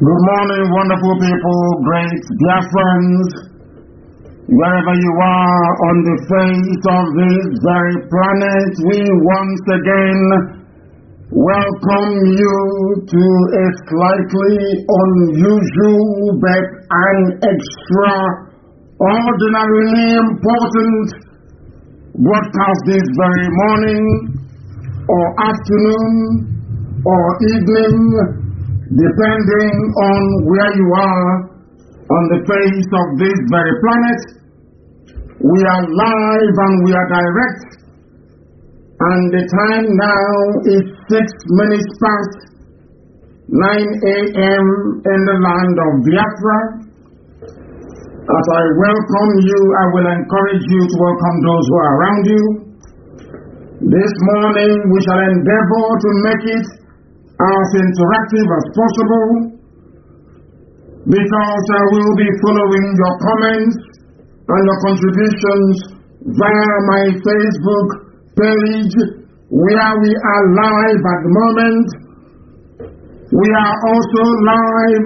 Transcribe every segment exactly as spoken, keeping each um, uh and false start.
Good morning, wonderful people, great dear friends, wherever you are on the face of this very planet, we once again welcome you to a slightly unusual but an extraordinarily important broadcast this very morning or afternoon or evening, depending on where you are on the face of this very planet. We are live and we are direct, and the time now is six minutes past nine a.m. in the land of Biafra. As I welcome you, I will encourage you to welcome those who are around you. This morning we shall endeavor to make it as interactive as possible, because I will be following your comments and your contributions via my Facebook page, where we are live at the moment. We are also live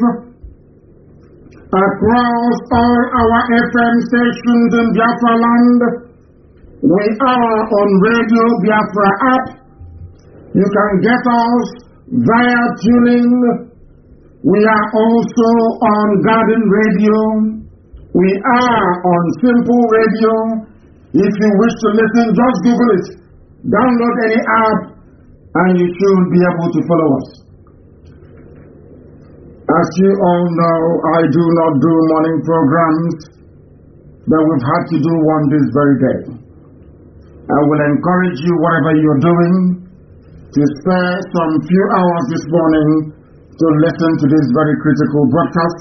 across all our F M stations in Biafra land. We are on Radio Biafra app. You can get us via tuning. We are also on Garden Radio. We are on Simple Radio. If you wish to listen, just Google it. Download any app and you should be able to follow us. As you all know, I do not do morning programs, but we've had to do one this very day. I will encourage you, whatever you're doing, to spare some few hours this morning to listen to this very critical broadcast.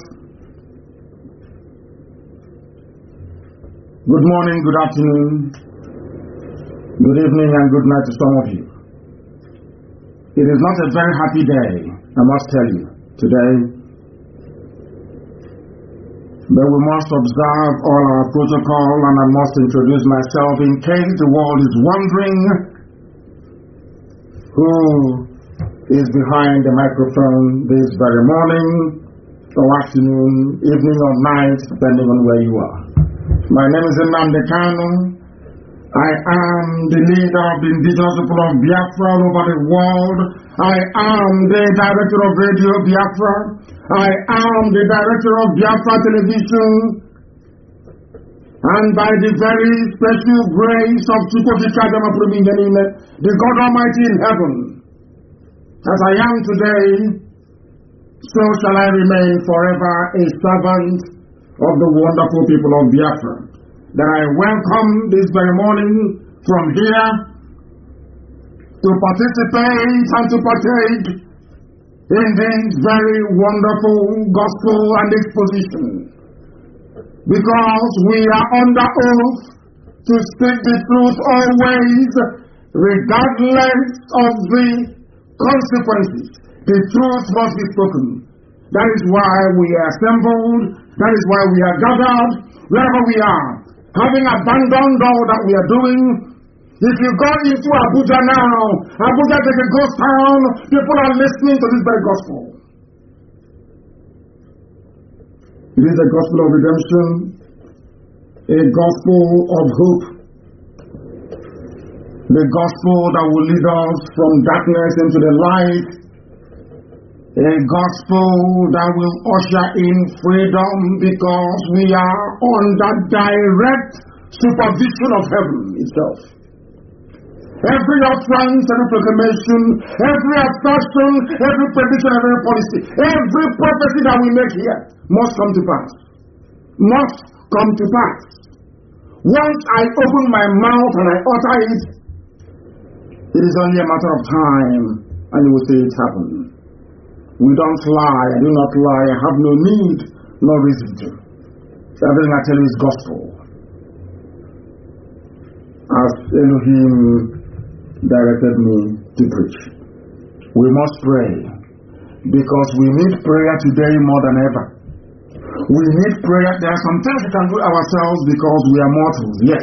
Good morning, good afternoon, good evening, and good night to some of you. It is not a very happy day, I must tell you, today, but we must observe all our protocol, and I must introduce myself in case the world is wondering who is behind the microphone this very morning, or afternoon, evening, or night, depending on where you are. My name is Nnamdi Kanu. I am the leader of the indigenous people of Biafra all over the world. I am the director of Radio Biafra. I am the director of Biafra Television. And by the very special grace of the God Almighty in heaven, as I am today, so shall I remain forever a servant of the wonderful people of Biafra, that I welcome this very morning from here to participate and to partake in this very wonderful gospel and exposition, because we are under oath to speak the truth always, regardless of the consequences. The truth must be spoken. That is why we are assembled. That is why we are gathered, wherever we are, having abandoned all that we are doing. If you go into Abuja now, Abuja is a ghost town. People are listening to this very gospel. It is a gospel of redemption, a gospel of hope, the gospel that will lead us from darkness into the light, a gospel that will usher in freedom, because we are under direct supervision of heaven itself. Every utterance, every proclamation, every assertion, every prediction, every policy, every prophecy that we make here must come to pass. Must come to pass. Once I open my mouth and I utter it, it is only a matter of time, and you will see it happen. We don't lie. I do not lie. I have no need, no reason to. Everything I tell you is gospel, as Elohim directed me to preach. We must pray, because we need prayer today more than ever. We need prayer. There are some things we can do ourselves because we are mortals, yes.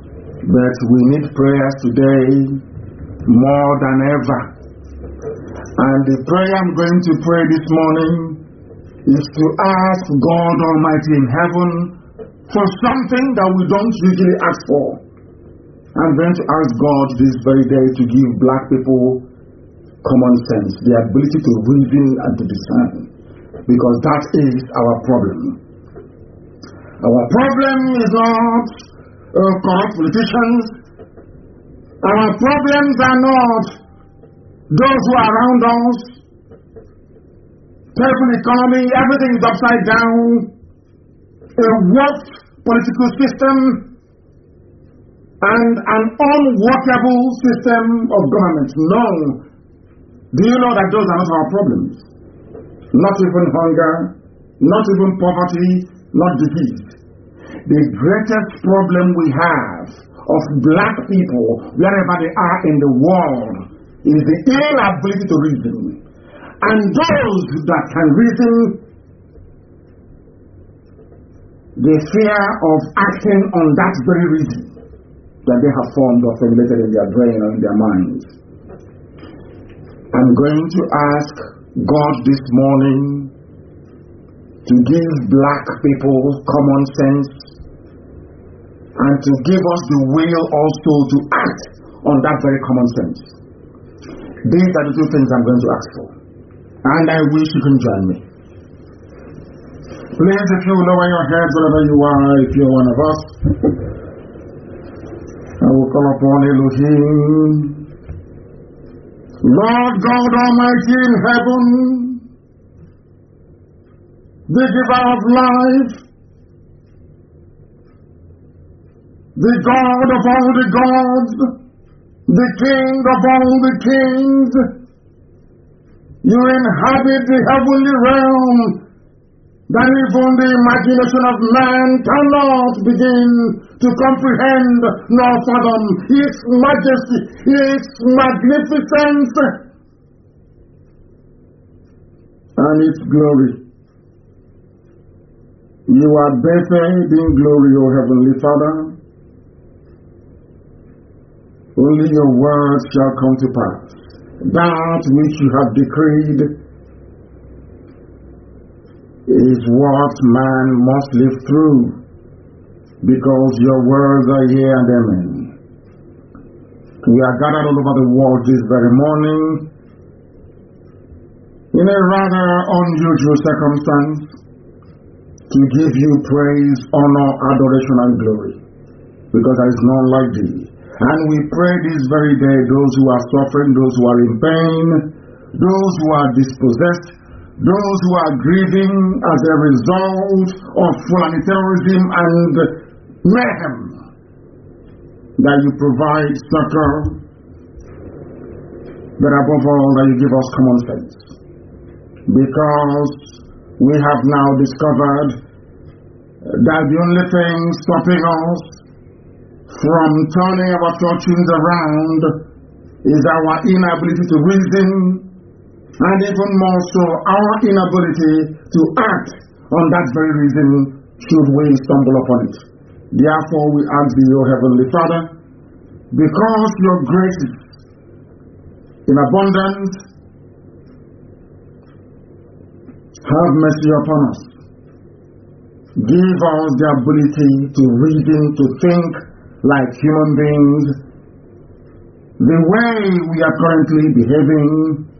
But we need prayers today more than ever. And the prayer I'm going to pray this morning is to ask God Almighty in heaven for something that we don't usually ask for. I'm going to ask God this very day to give black people common sense, the ability to reason and to discern, because that is our problem. Our problem is not uh, corrupt politicians. Our problems are not those who are around us. Terrible economy, everything is upside down. A warped political system and an unworkable system of government. No. Do you know that those are not our problems? Not even hunger, not even poverty, not disease. The greatest problem we have of black people, wherever they are in the world, is the inability to reason. And those that can reason, the fear of acting on that very reason that they have formed or formulated in their brain or in their minds. I'm going to ask God this morning to give black people common sense and to give us the will also to act on that very common sense. These are the two things I'm going to ask for. And I wish you can join me. Please, if you lower your heads wherever you are, if you're one of us, I will call upon Elohim. Lord God Almighty in heaven, the giver of life, the God of all the gods, the King of all the kings, you inhabit the heavenly realm that even the imagination of man cannot begin to comprehend nor fathom. His majesty, His magnificence, and its glory. You are bathed in glory, O Heavenly Father. Only your word shall come to pass. That which you have decreed is what man must live through, because your words are yea and amen. We are gathered all over the world this very morning in a rather unusual circumstance to give you praise, honor, adoration, and glory, because there is none like thee. And we pray this very day, those who are suffering, those who are in pain, those who are dispossessed, those who are grieving as a result of Fulani terrorism and mayhem, that you provide succor, but above all, that you give us common sense. Because we have now discovered that the only thing stopping us from turning our fortunes around is our inability to reason, and even more so, our inability to act on that very reason should we stumble upon it. Therefore, we ask thee, O Heavenly Father, because your grace is in abundance, have mercy upon us. Give us the ability to reason, to think like human beings. The way we are currently behaving,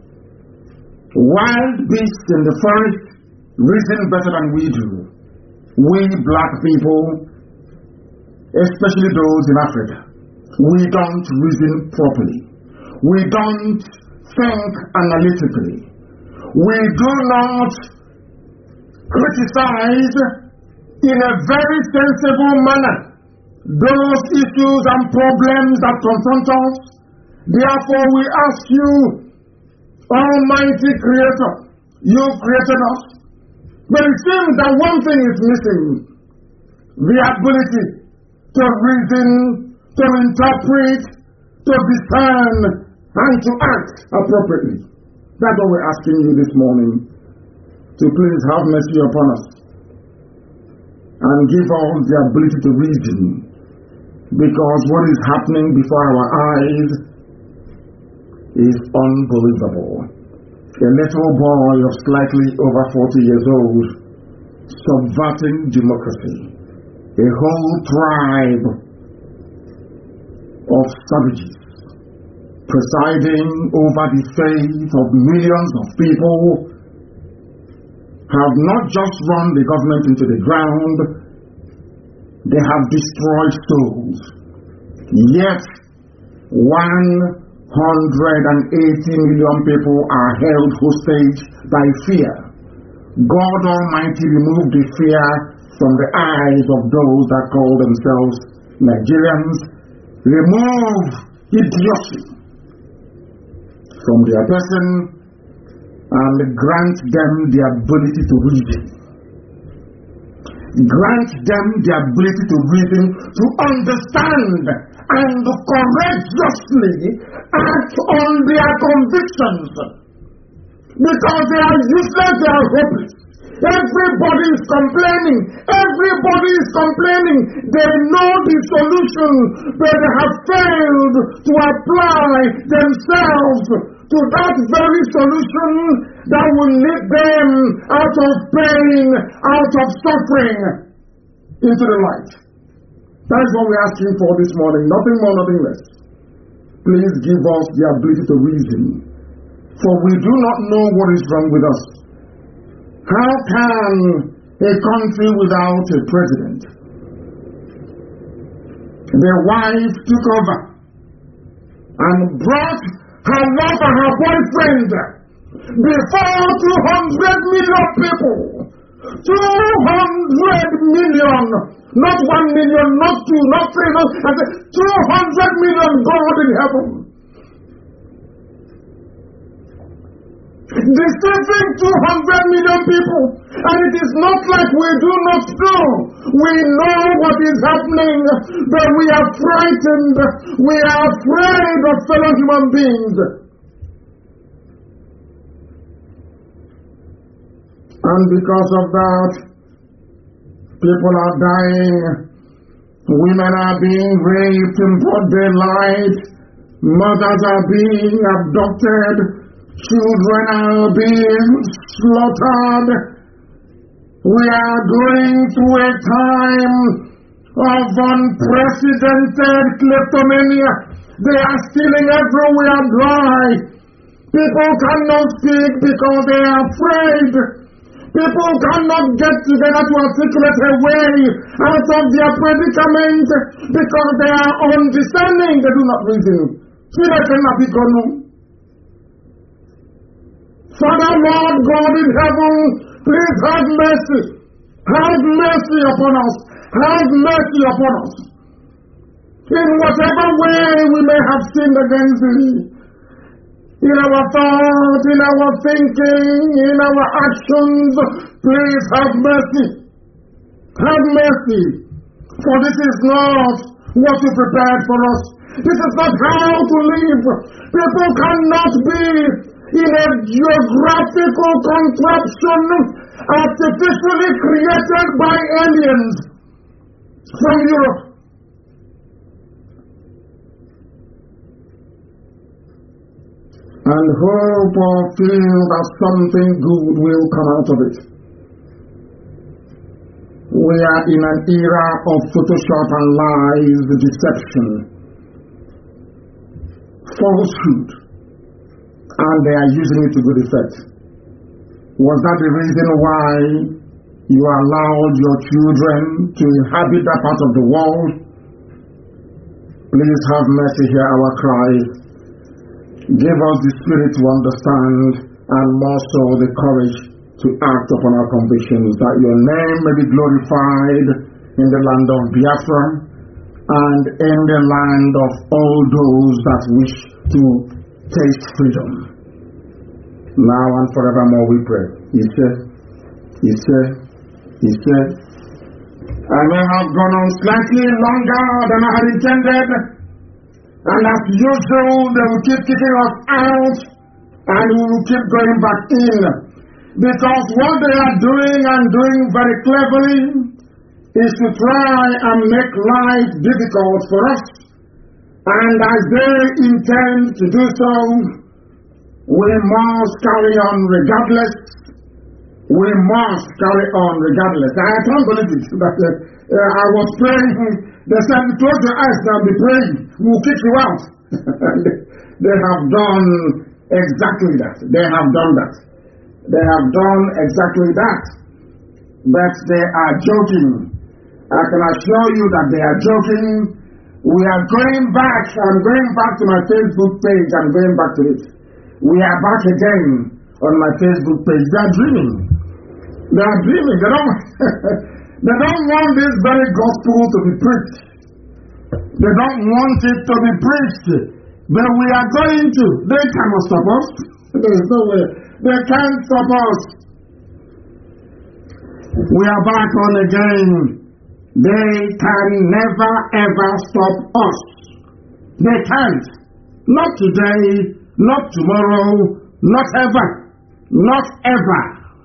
wild beasts in the forest reason better than we do. We black people, especially those in Africa, we don't reason properly. We don't think analytically. We do not criticize in a very sensible manner those issues and problems that confront us. Therefore, we ask you, Almighty Creator, you created us, but it seems that one thing is missing: the ability to reason, to interpret, to discern, and to act appropriately. That's what we're asking you this morning, to please have mercy upon us and give us the ability to reason, because what is happening before our eyes is unbelievable. A little boy of slightly over forty years old, subverting democracy. A whole tribe of savages presiding over the fate of millions of people have not just run the government into the ground, they have destroyed souls. Yet, one hundred eighty million people are held hostage by fear. God Almighty removed the fear from the eyes of those that call themselves Nigerians. Remove idiocy from their person and grant them the ability to reason. Grant them the ability to reason, to understand and courageously act on their convictions. Because they are useless, they are hopeless. Everybody is complaining. Everybody is complaining. They know the solution, but they have failed to apply themselves to that very solution that will lead them out of pain, out of suffering, into the light. That is what we're asking for this morning. Nothing more, nothing less. Please give us the ability to reason, for we do not know what is wrong with us. How can a country without a president? The wife took over and brought her lover, her boyfriend, before two hundred million people. two hundred million, not one million, not two, not three, not two hundred million God in heaven. Deceiving two hundred million people, and it is not like we do not know. We know what is happening, but we are frightened. We are afraid of fellow human beings. And because of that, people are dying, women are being raped in broad daylight, mothers are being abducted, children are being slaughtered. We are going through a time of unprecedented kleptomania. They are stealing everywhere dry. People cannot speak because they are afraid. People cannot get together to articulate a way out of their predicament because they are undiscerning. They do not reason. Father, Lord God in heaven, please have mercy. Have mercy upon us. Have mercy upon us. In whatever way we may have sinned against thee, in our thought, in our thinking, in our actions, please have mercy. Have mercy. For this is not what you prepared for us. This is not how to live. People cannot be in a geographical contraption artificially created by aliens from Europe. And hope or feel that something good will come out of it. We are in an era of Photoshop and lies, deception, falsehood, and they are using it to good effect. Was that the reason why you allowed your children to inhabit that part of the world? Please have mercy, hear our cries. Give us the spirit to understand, and more so the courage to act upon our convictions, that your name may be glorified in the land of Biafra and in the land of all those that wish to taste freedom. Now and forevermore we pray. He said, he said, he said, I may have gone on slightly longer than I had intended, and as usual they will keep kicking us out, and we will keep going back in, because what they are doing and doing very cleverly is to try and make life difficult for us. And as they intend to do so, We must carry on regardless. We must carry on regardless. I can't believe it. That, uh, uh, I was praying. They said, close your eyes now and be praying. We'll kick you out. They have done exactly that. They have done that. They have done exactly that. But they are joking. I can assure you that they are joking. We are going back. I'm going back to my Facebook page. I'm going back to it. We are back again on my Facebook page. They are dreaming. They are dreaming. They don't, they don't want this very gospel to be preached. They don't want it to be preached. But we are going to. They cannot stop us. There is no way. They can't stop us. We are back on again. They can never ever stop us. They can't. Not today, not tomorrow, not ever. Not ever.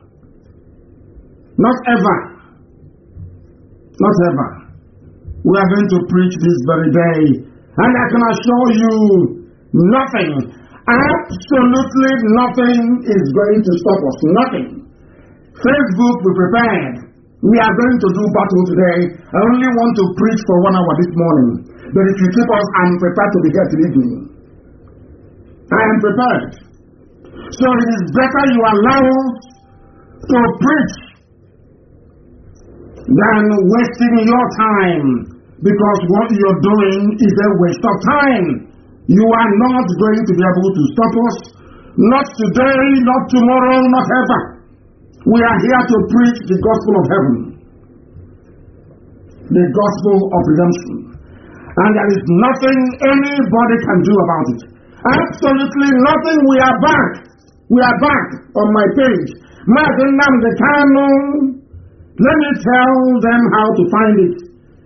Not ever. Not ever. We are going to preach this very day. And I can assure you, nothing, absolutely nothing is going to stop us. Nothing. Facebook, we prepared. We are going to do battle today. I only want to preach for one hour this morning. But if you keep us, I'm prepared to be here till evening. I am prepared. So it is better you allow us to preach than wasting your time. Because what you're doing is a waste of time. You are not going to be able to stop us. Not today, not tomorrow, not ever. We are here to preach the gospel of heaven. The gospel of redemption. And there is nothing anybody can do about it. Absolutely nothing. We are back. We are back on my page. Mazi Nnamdi Kanu. Let me tell them how to find it.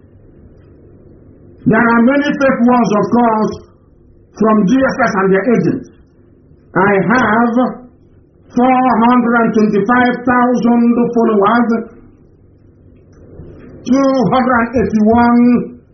There are many fake ones, of course, from D S S and their agents. I have four hundred twenty-five thousand followers, two hundred eighty-one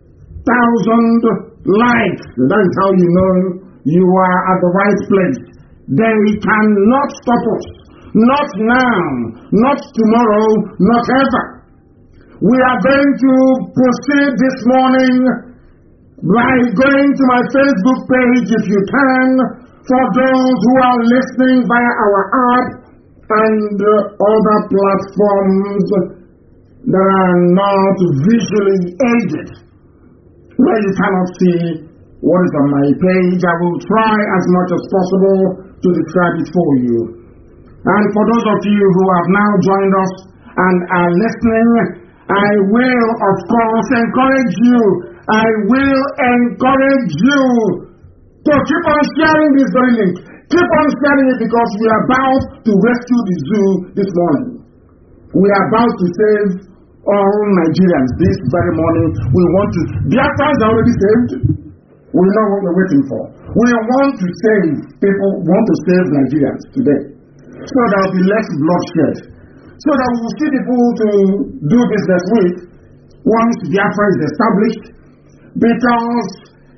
thousand likes. That is how you know you are at the right place. They cannot stop us. Not now, not tomorrow, not ever. We are going to proceed this morning by going to my Facebook page, if you can, for those who are listening via our app and uh, other platforms that are not visually aided, where you cannot see what is on my page. I will try as much as possible to describe it for you. And for those of you who have now joined us and are listening, I will, of course, encourage you. I will encourage you to keep on sharing this very link. Keep on sharing it because we are about to rescue the zoo this morning. We are about to save all Nigerians this very morning. We want to. Biafrans are already saved. We know what we're waiting for. We want to save people, want to save Nigerians today. So there will be less bloodshed. So that we will see people to do business with once Biafra is established. Because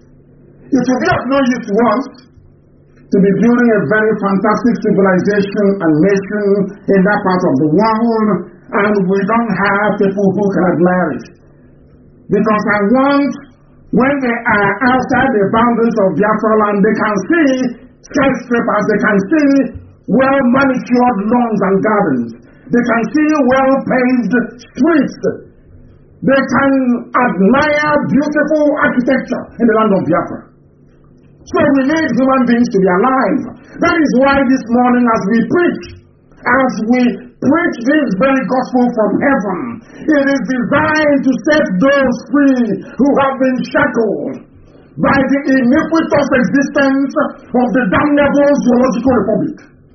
it will be of no use to us to be building a very fantastic civilization and nation in that part of the world, and we don't have people who can admire it. Because I want, when they are outside the boundaries of Biafra land, they can see skyscrapers, they can see well-manicured lawns and gardens, they can see well-paved streets, they can admire beautiful architecture in the land of Biafra. So we need human beings to be alive. That is why this morning as we preach, as we preach this very gospel from heaven, it is designed to set those free who have been shackled by the iniquitous existence of the damnable zoological republic.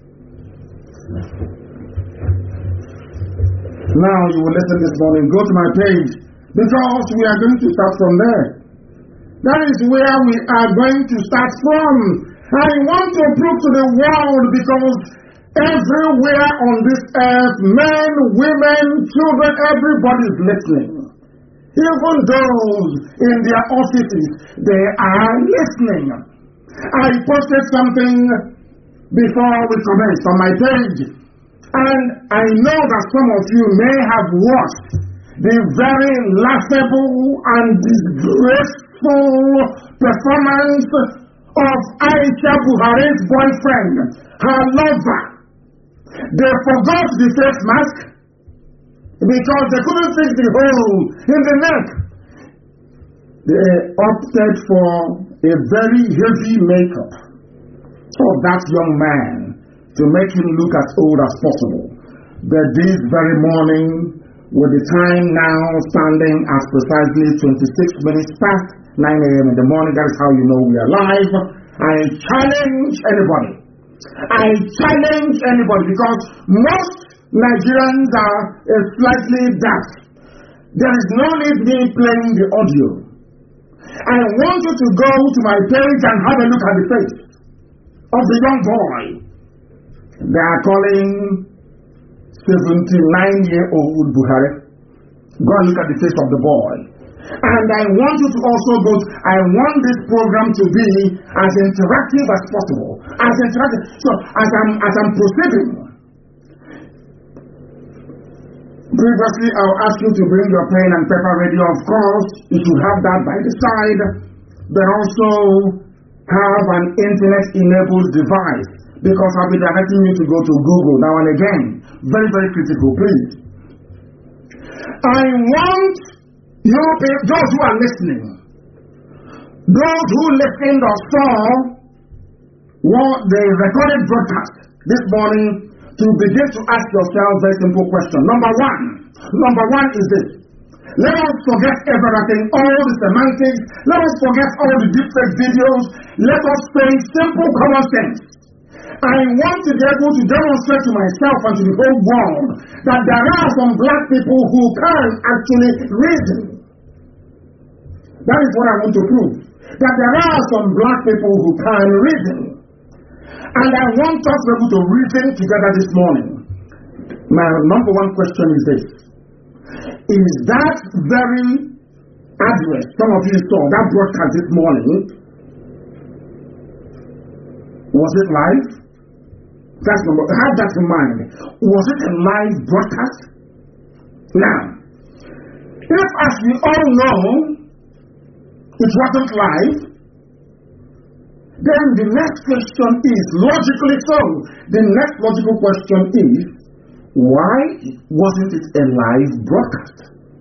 Now you will listen this morning. Go to my page because we are going to start from there. That is where we are going to start from. I want to prove to the world because everywhere on this earth, men, women, children, everybody is listening. Even those in their offices, they are listening. I posted something before we commence on my page. And I know that some of you may have watched the very laughable and disgraceful performance of Aisha Buhari's boyfriend, her lover. They forgot the face mask because they couldn't fix the hole in the neck. They opted for a very heavy makeup of that young man to make him look as old as possible. But this very morning, with the time now standing at precisely twenty-six minutes past nine a m in the morning, that is how you know we are live, I challenge anybody. I challenge anybody because most Nigerians are uh, slightly deaf. There is no need me playing the audio. I want you to go to my page and have a look at the face of the young boy. They are calling seventy-nine-year-old Buhari. Go and look at the face of the boy. And I want you to also go, to, I want this program to be as interactive as possible. As interactive. So as I'm, as I'm proceeding, previously I'll ask you to bring your pen and paper ready. Of course, you should have that by the side. But also have an internet-enabled device, because I'll be directing you to go to Google now and again. Very, very critical, please. I want you, those who are listening, those who listened or saw what the recorded broadcast this morning, to begin to ask yourself a very simple question. Number one, number one is this. Let us forget everything, all the semantics. Let us forget all the different videos. Let us say simple common sense. I want to be able to demonstrate to myself and to the whole world that there are some black people who can actually reason. That is what I want to prove. That there are some black people who can reason. And I want us to be able to reason together this morning. My number one question is this. Is that very address some of you saw, that broadcast this morning, was it live? That's number, have that in mind. Was it a live broadcast? Now, if as we all know, it wasn't live, then the next question is, logically so, the next logical question is, why wasn't it a live broadcast?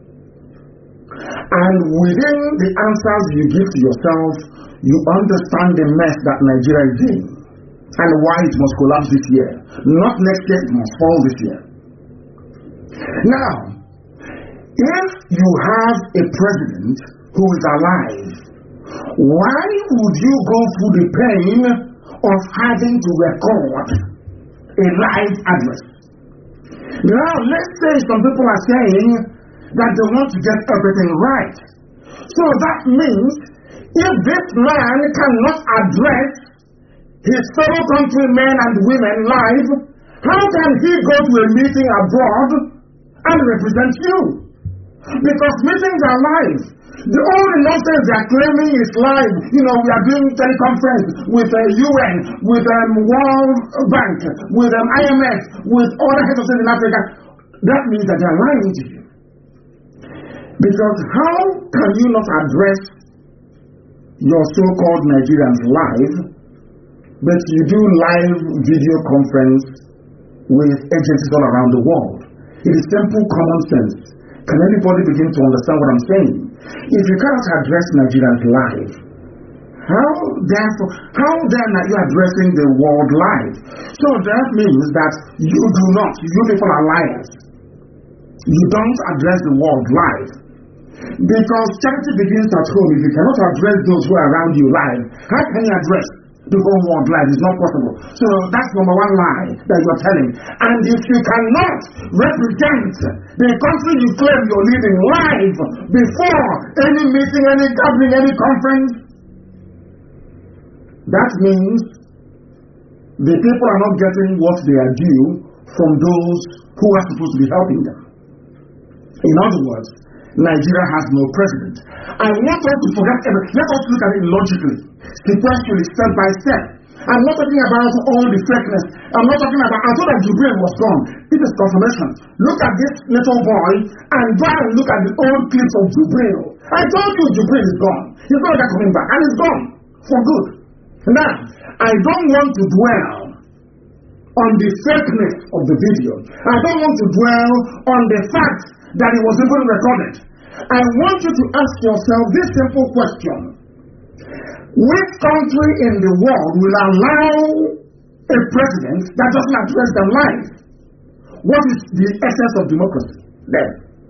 And within the answers you give to yourself, you understand the mess that Nigeria is in and why it must collapse this year. Not next year, it must fall this year. Now, if you have a president who is alive, why would you go through the pain of having to record a live address? Now, let's say some people are saying that they want to get everything right. So that means if this man cannot address his fellow countrymen and women live, how can he go to a meeting abroad and represent you? Because meetings are live. The only nonsense they are claiming is live. You know, we are doing teleconference with the uh, U N, with the um, World Bank, with um, I M F, with other heads of state in Africa. That means that they are lying to you. Because how can you not address your so-called Nigerians live, but you do live video conference with agencies all around the world? It is simple common sense. Can anybody begin to understand what I'm saying? If you cannot address Nigerians live, how therefore, how then are you addressing the world live? So that means that you do not, you people are liars. You don't address the world live. Because charity begins at home. If you cannot address those who are around you live, how can you address the whole world live? It's not possible. So that's number one lie that you're telling. And if you cannot represent the country you claim you're living live before any meeting, any gathering, any conference, that means the people are not getting what they are due from those who are supposed to be helping them. In other words, Nigeria has no president. I want us to forget everything. Let us look at it logically, sequentially, step by step. I'm not talking about all the fakeness. I'm not talking about, I thought that Jubril was gone. It is confirmation. Look at this little boy and go and look at the old clips of Jubril. I told you Jubril is gone. He's not coming back, and he's gone for good. Now, I don't want to dwell on the fakeness of the video. I don't want to dwell on the fact that it was even recorded. I want you to ask yourself this simple question. Which country in the world will allow a president that doesn't address their life? What is the essence of democracy then?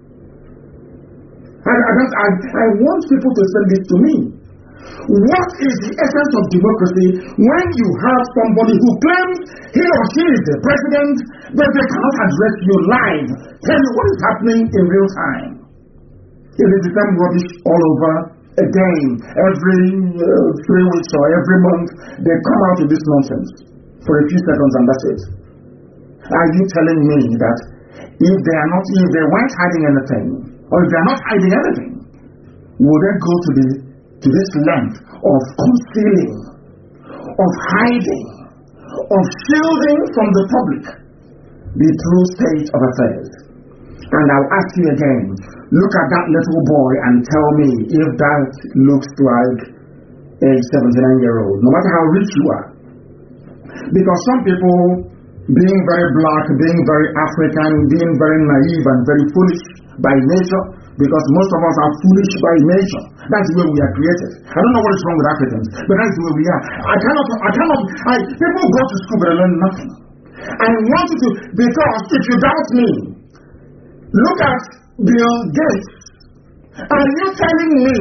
I, I, don't, I, I want people to send this to me. What is the essence of democracy when you have somebody who claims he or she is the president, but they cannot address you live, tell you what is happening in real time? It is the same rubbish all over again. Every uh, three weeks or every month, they come out with this nonsense for a few seconds and that's it. Are you telling me that if they are not, if they weren't hiding anything, or if they are not hiding anything, would they go to the to this length of concealing, of hiding, of shielding from the public the true state of affairs? And I'll ask you again, look at that little boy and tell me if that looks like a seventy-nine year old, no matter how rich you are. Because some people, being very black, being very African, being very naive and very foolish by nature, because most of us are foolish by nature. That's the way we are created. I don't know what is wrong with Africans, but that's the way we are. I cannot, I cannot, I, people go to school but they learn nothing. I want you to, because if you doubt me, look at Bill Gates. Are you telling me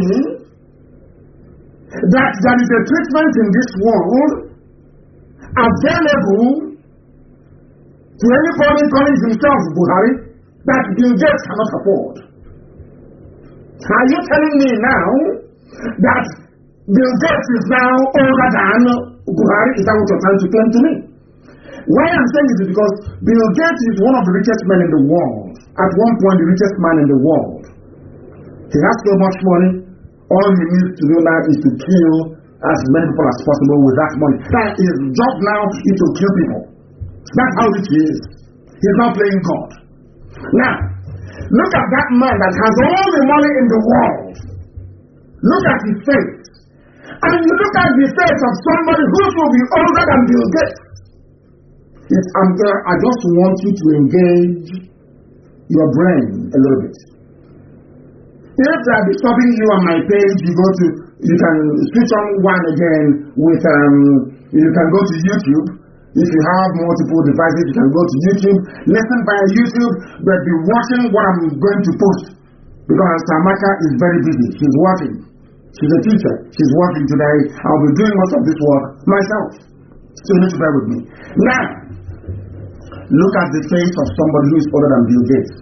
that there is a treatment in this world available to anybody calling himself Buhari that Bill Gates cannot afford? Are you telling me now that Bill Gates is now older than Buhari? Is that what you're trying to claim to me? Why I'm saying this is because Bill Gates is one of the richest men in the world. At one point, the richest man in the world. He has so much money. All he needs to do now is to kill as many people as possible with that money. That his job now is to kill people. That's how rich he is. He's not playing God. Now, look at that man that has all the money in the world. Look at his face. And you look at the face of somebody who should be older than Bill Gates. It's, I'm there, I just want you to engage your brain a little bit. If they're disturbing you on my page, you go to, you can switch on one again with, um, you can go to YouTube. If you have multiple devices, you can go to YouTube, listen via YouTube, but be watching what I'm going to post. Because Samaka is very busy. She's working. She's a teacher. She's working today. I'll be doing most of this work myself. So you need to bear with me. Now, look at the face of somebody who is older than Bill Gates.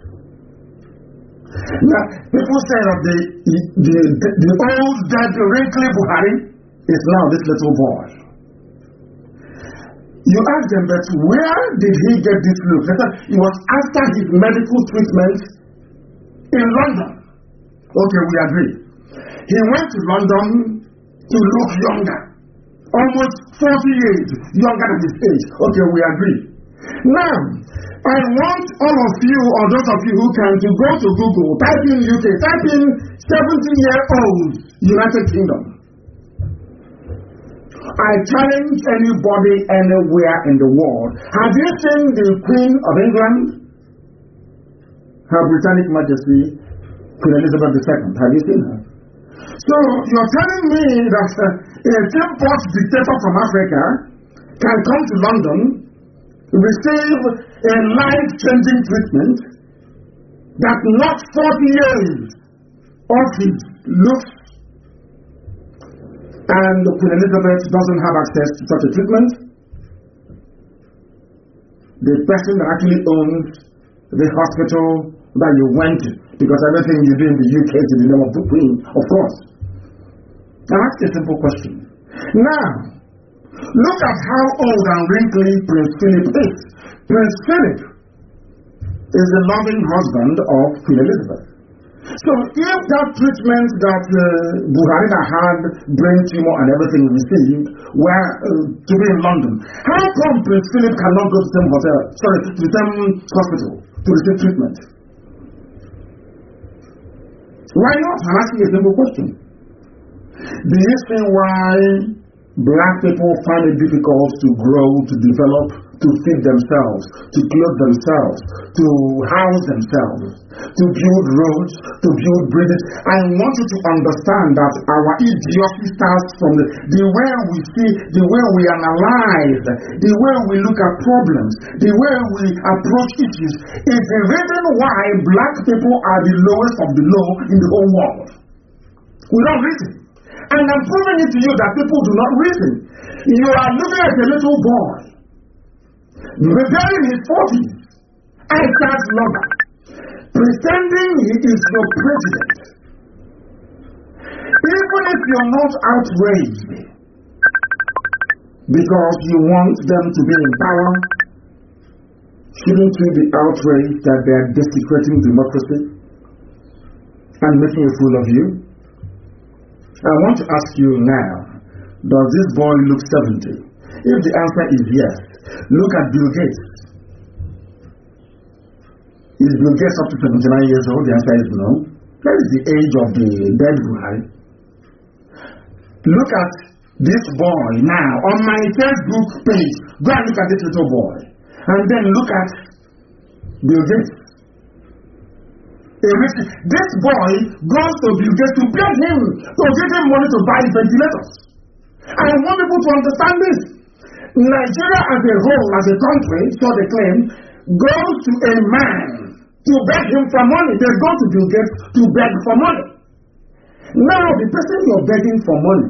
Now, people say that the, the, the, the old, dead, wrinkly Buhari is now this little boy. You ask them, but where did he get this look? They said it was after his medical treatment in London. Okay, we agree. He went to London to look younger. Almost forty years younger than his age. Okay, we agree. Now, I want all of you, or those of you who can, to go to Google, type in U K, type in seventy year old United Kingdom. I challenge anybody anywhere in the world. Have you seen the Queen of England? Her Britannic Majesty, Queen Elizabeth the Second. Have you seen her? So, you're telling me that uh, a temple dictator from Africa can come to London, receive a life-changing treatment that not forty years of his looks, and Queen Elizabeth doesn't have access to such a treatment. The person that actually owns the hospital that you went to, because everything you do in the U K is in the name of the Queen, of course. Now ask a simple question. Now, look at how old and wrinkly Prince Philip is. Prince Philip is the loving husband of Queen Elizabeth. So if that treatment that uh, Buhari had, brain tumor and everything received, were uh, to be in London, how come Prince Philip cannot go to the same hotel, sorry, to the same hospital to receive treatment? Why not? I'm asking a simple question. Do you see why black people find it difficult to grow, to develop, to feed themselves, to clothe themselves, to house themselves, to build roads, to build bridges? I want you to understand that our idiocy starts from the, the way we see, the way we analyze, the way we look at problems, the way we approach issues is the reason why black people are the lowest of the low in the whole world. Without reason. And I'm proving it to you that people do not reason. You are looking at a little boy, rebelling in his forties, and starts lover, pretending he is your president. Even if you're not outraged because you want them to be in power, shouldn't you be outraged that they are desecrating democracy and making a fool of you? I want to ask you now, does this boy look seventy? If the answer is yes, look at Bill Gates. Is Bill Gates up to seventy-nine years old? The answer is no. That is the age of the dead guy. Look at this boy now on my Facebook page. Go and look at this little boy. And then look at Bill Gates. This boy goes to Bill Gates to beg him to give him money to buy ventilators. I want people to understand this. Nigeria as a whole, as a country, so they claim, goes to a man to beg him for money. They go to Bill Gates to beg for money. Now the person you're begging for money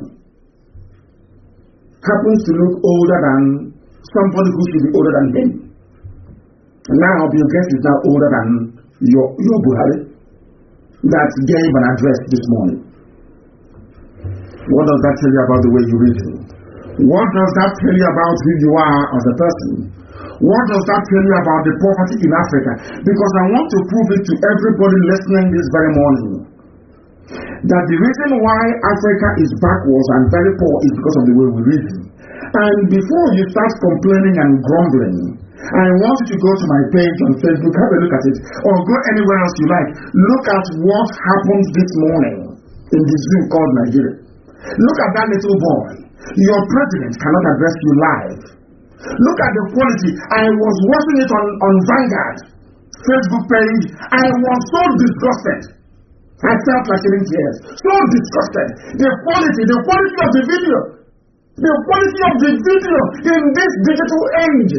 happens to look older than somebody who should be older than him. Now Bill Gates is now older than your, your Buhari that gave an address this morning. What does that tell you about the way you reason? What does that tell you about who you are as a person? What does that tell you about the poverty in Africa? Because I want to prove it to everybody listening this very morning that the reason why Africa is backwards and very poor is because of the way we reason. And before you start complaining and grumbling, I want you to go to my page on Facebook, have a look at it, or go anywhere else you like. Look at what happened this morning in the zoo called Nigeria. Look at that little boy. Your president cannot address you live. Look at the quality. I was watching it on, on Vanguard Facebook page. I was so disgusted. I felt like shedding tears. So disgusted. The quality, the quality of the video. The quality of the video in this digital age.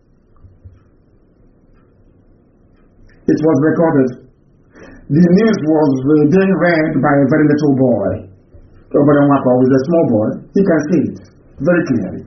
It was recorded. The news was uh, being read by a very little boy. Obadan Wako is a small boy. He can see it very clearly.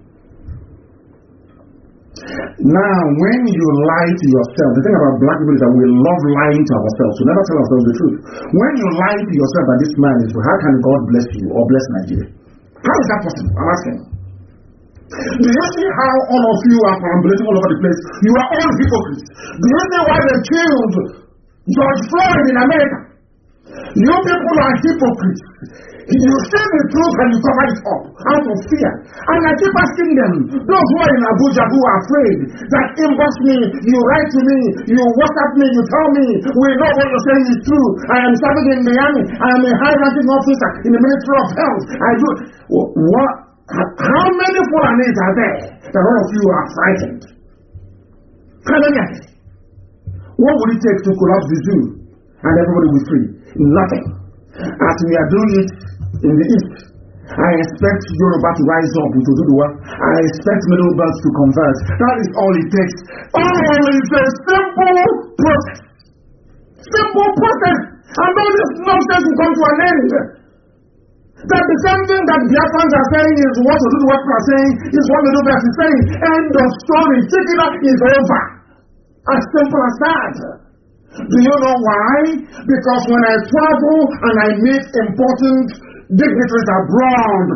Now, when you lie to yourself, the thing about black people is that we love lying to ourselves. We never tell ourselves the truth. When you lie to yourself that this man is, how can God bless you or bless Nigeria? How is that possible? I'm asking. Do you see how all of you are perambulating all over the place? You are all hypocrites. Do you see why they killed George Floyd in America? You people are hypocrites. You say the truth and you cover it up out of fear. And I keep asking them, those who are in Abuja who are afraid, that inbox me, you write to me, you WhatsApp me, you tell me, we know what you're saying is true. I am serving in Miami. I am a high-ranking officer in the Ministry of Health. I do. What? How many Fulanis are there that all of you are frightened? How many are there? What would it take to collapse the zoo and everybody will be free? Nothing. As we are doing it in the East, I expect Yoruba to rise up with Oduduwa. I expect Middle Belt to convert. That is all it takes. All is a simple process. Simple process. And all this nonsense will come to an end. That the same thing that Biafrans are saying is what Oduduwa are saying, is what Middle Belt is saying. End of story. Take it up is over. As simple as that. Do you know why? Because when I travel and I meet important dignitaries abroad,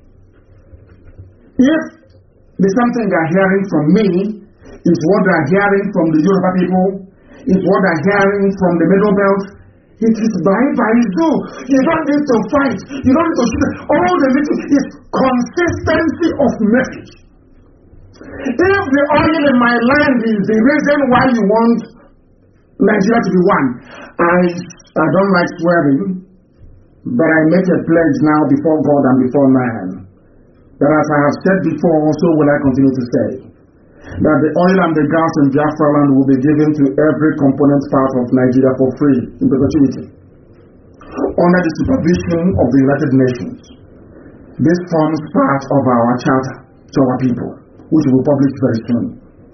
if the something they're hearing from me is what they're hearing from the Yoruba people, is what they're hearing from the Middle Belt, It is by by do. You don't need to fight. You don't need to shoot. All the little is consistency of message. If the oil in my land is the reason why you want Nigeria to be one, I I don't like swearing, but I make a pledge now before God and before man that as I have said before, so will I continue to say, that the oil and the gas in Biafra land will be given to every component part of Nigeria for free in perpetuity, under the supervision of the United Nations. This forms part of our charter to our people, which we will publish very soon.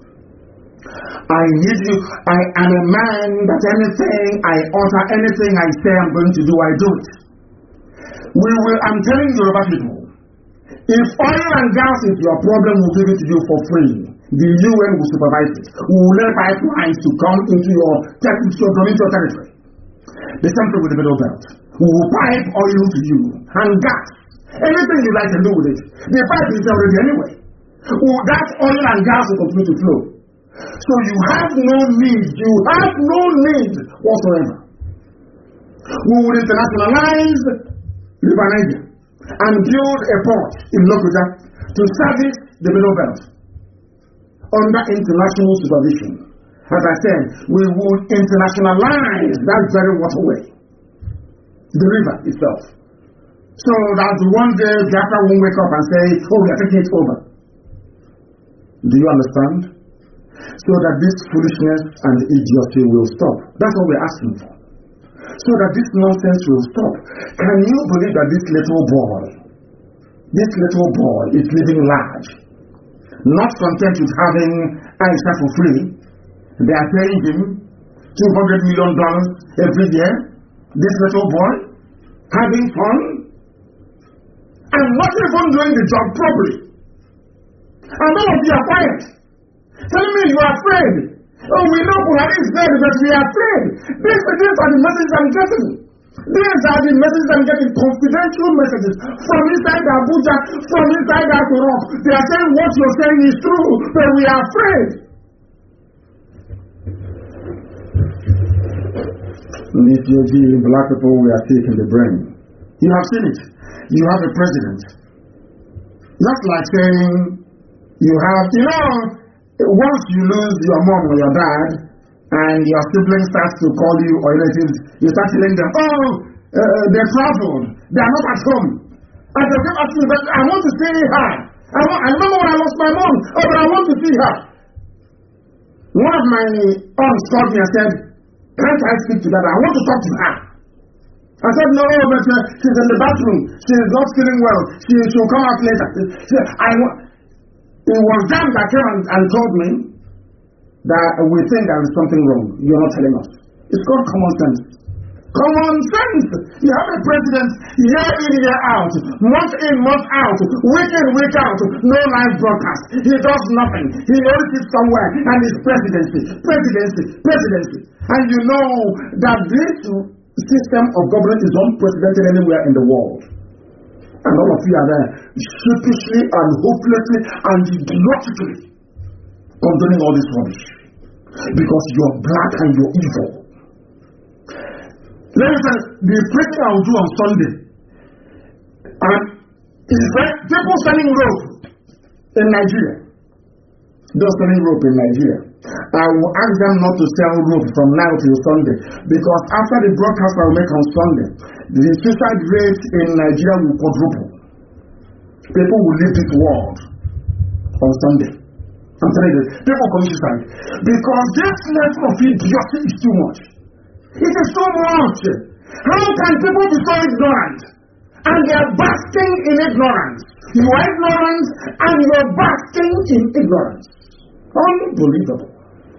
I need you. I am a man that anything I utter, anything I say I'm going to do, I do it. We will, I'm telling you about people, if oil and gas is your problem, we'll give it to you for free. The U N will supervise it. We will let pipelines to come into your, into your territory. The same thing with the Middle Belt. We will pipe oil to you and gas. Anything you like to do with it. The pipe is already anyway. Well, that oil and gas will continue to flow. So you have no need, you have no need whatsoever. We will internationalize River Niger and build a port in Lokoja to service the Middle Belt under international supervision. As I said, we will internationalize that very waterway, the river itself. So that one day Biafra won't wake up and say, oh, we are taking it over. Do you understand? So that this foolishness and idiocy will stop. That's what we're asking for. So that this nonsense will stop. Can you believe that this little boy, this little boy is living large, not content with having Aisha for free? They are paying him two hundred million dollars every year. This little boy having fun and not even doing the job properly. And all of you are quiet. Telling me you are afraid. Oh, we know Buhari is dead, but we are afraid. These, these are the messages I'm getting. These are the messages I'm getting. Confidential messages from inside Abuja, from inside Akurok. They are saying what you're saying is true, but we are afraid. If you see black people, we are sick in the brain. You have seen it. You have a president. Just like saying you have, you know, once you lose your mom or your dad, and your siblings start to call you or relatives, you start telling them, oh, uh, they traveled, they are not at home. And they come at you, but I want to see her. I, want, I remember when I lost my mom, oh, but I want to see her. One of my aunts called me and said, can't I speak to that? I want to talk to her. I said, no, but uh, she's in the bathroom. She is not feeling well. She will come out later. She, I want. It was them that came and, and told me that we think there is something wrong. You're not telling us. It's called common sense. Common sense. You have a president year in, year out, month in, month out, week in, week out, no live broadcast. He does nothing. He only sits somewhere and is presidency, presidency, presidency. And you know that this system of government is unprecedented anywhere in the world. And all of you are there, sheepishly and hopelessly and idiotically condoning all this rubbish. Because you're black and you're evil. Listen, the preaching I will do on Sunday, and is that people selling rope in Nigeria. Those selling rope in Nigeria. I will ask them not to sell rope from now till Sunday, because after the broadcast I will make on Sunday, the suicide rate in Nigeria will quadruple. People will leave this world on Sunday. I'm telling you, people commit suicide because this level of idiocy is too much. It is too much. How can people be so ignorant? And they are basking in ignorance. You are ignorant and you are basking in ignorance. Unbelievable.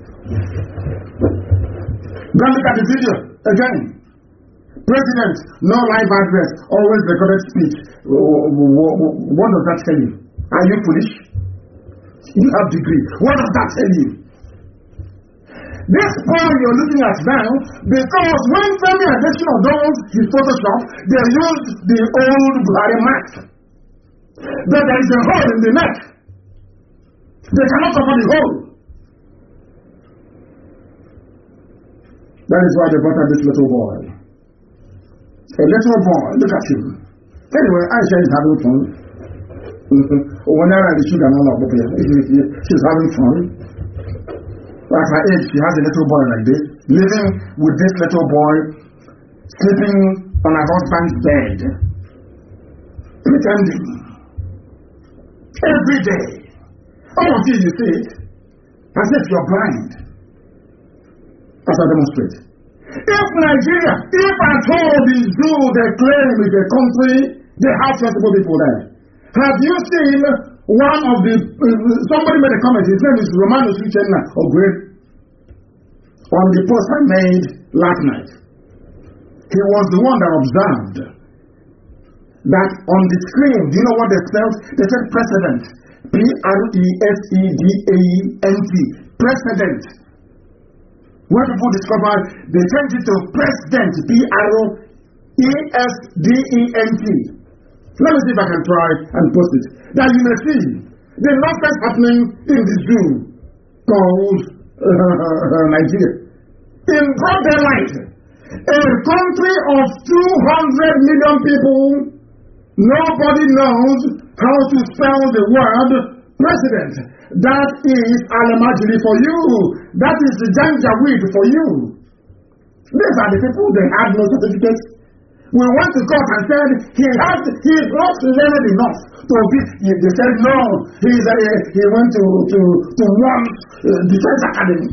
Go look at the video again. President, no live address, always recorded speech. What does that tell you? Are you foolish? You have degree. What does that tell you? This poem you're looking at now, because when Femi Adesina does his Photoshop, they used the old Buhari mask. But there is a hole in the neck. They cannot cover the hole. That is why they brought out this little boy. A little boy, look at him. Anyway, Aisha is having fun. Whenever the sugar no more, she's having fun. At her age, she has a little boy like this, living with this little boy, sleeping on her husband's bed, pretending. Every day. All of you, you see it, as if you're blind. As I demonstrate. If Nigeria, if at all the zoo they claim is a country, they have sensible people there. Have you seen one of the, uh, somebody made a comment, his name is Romanus Uchenna Ogre, on the post I made last night. He was the one that observed that on the screen, do you know what they spelled? They said president. P R E S E D A N T. President. When people discovered, they changed it to president. P R E S D E N T. Let me see if I can try and post it. That you may see the nonsense happening in the zoo called uh, Nigeria. In broad daylight, a country of two hundred million people, nobody knows how to spell the word president. That is Alamajiri for you. That is the Janjaweed for you. These are the people, they had no certificates. We went to court and said he has he is not learned enough to be. They said no, he is a, he went to to to one uh, defense academy.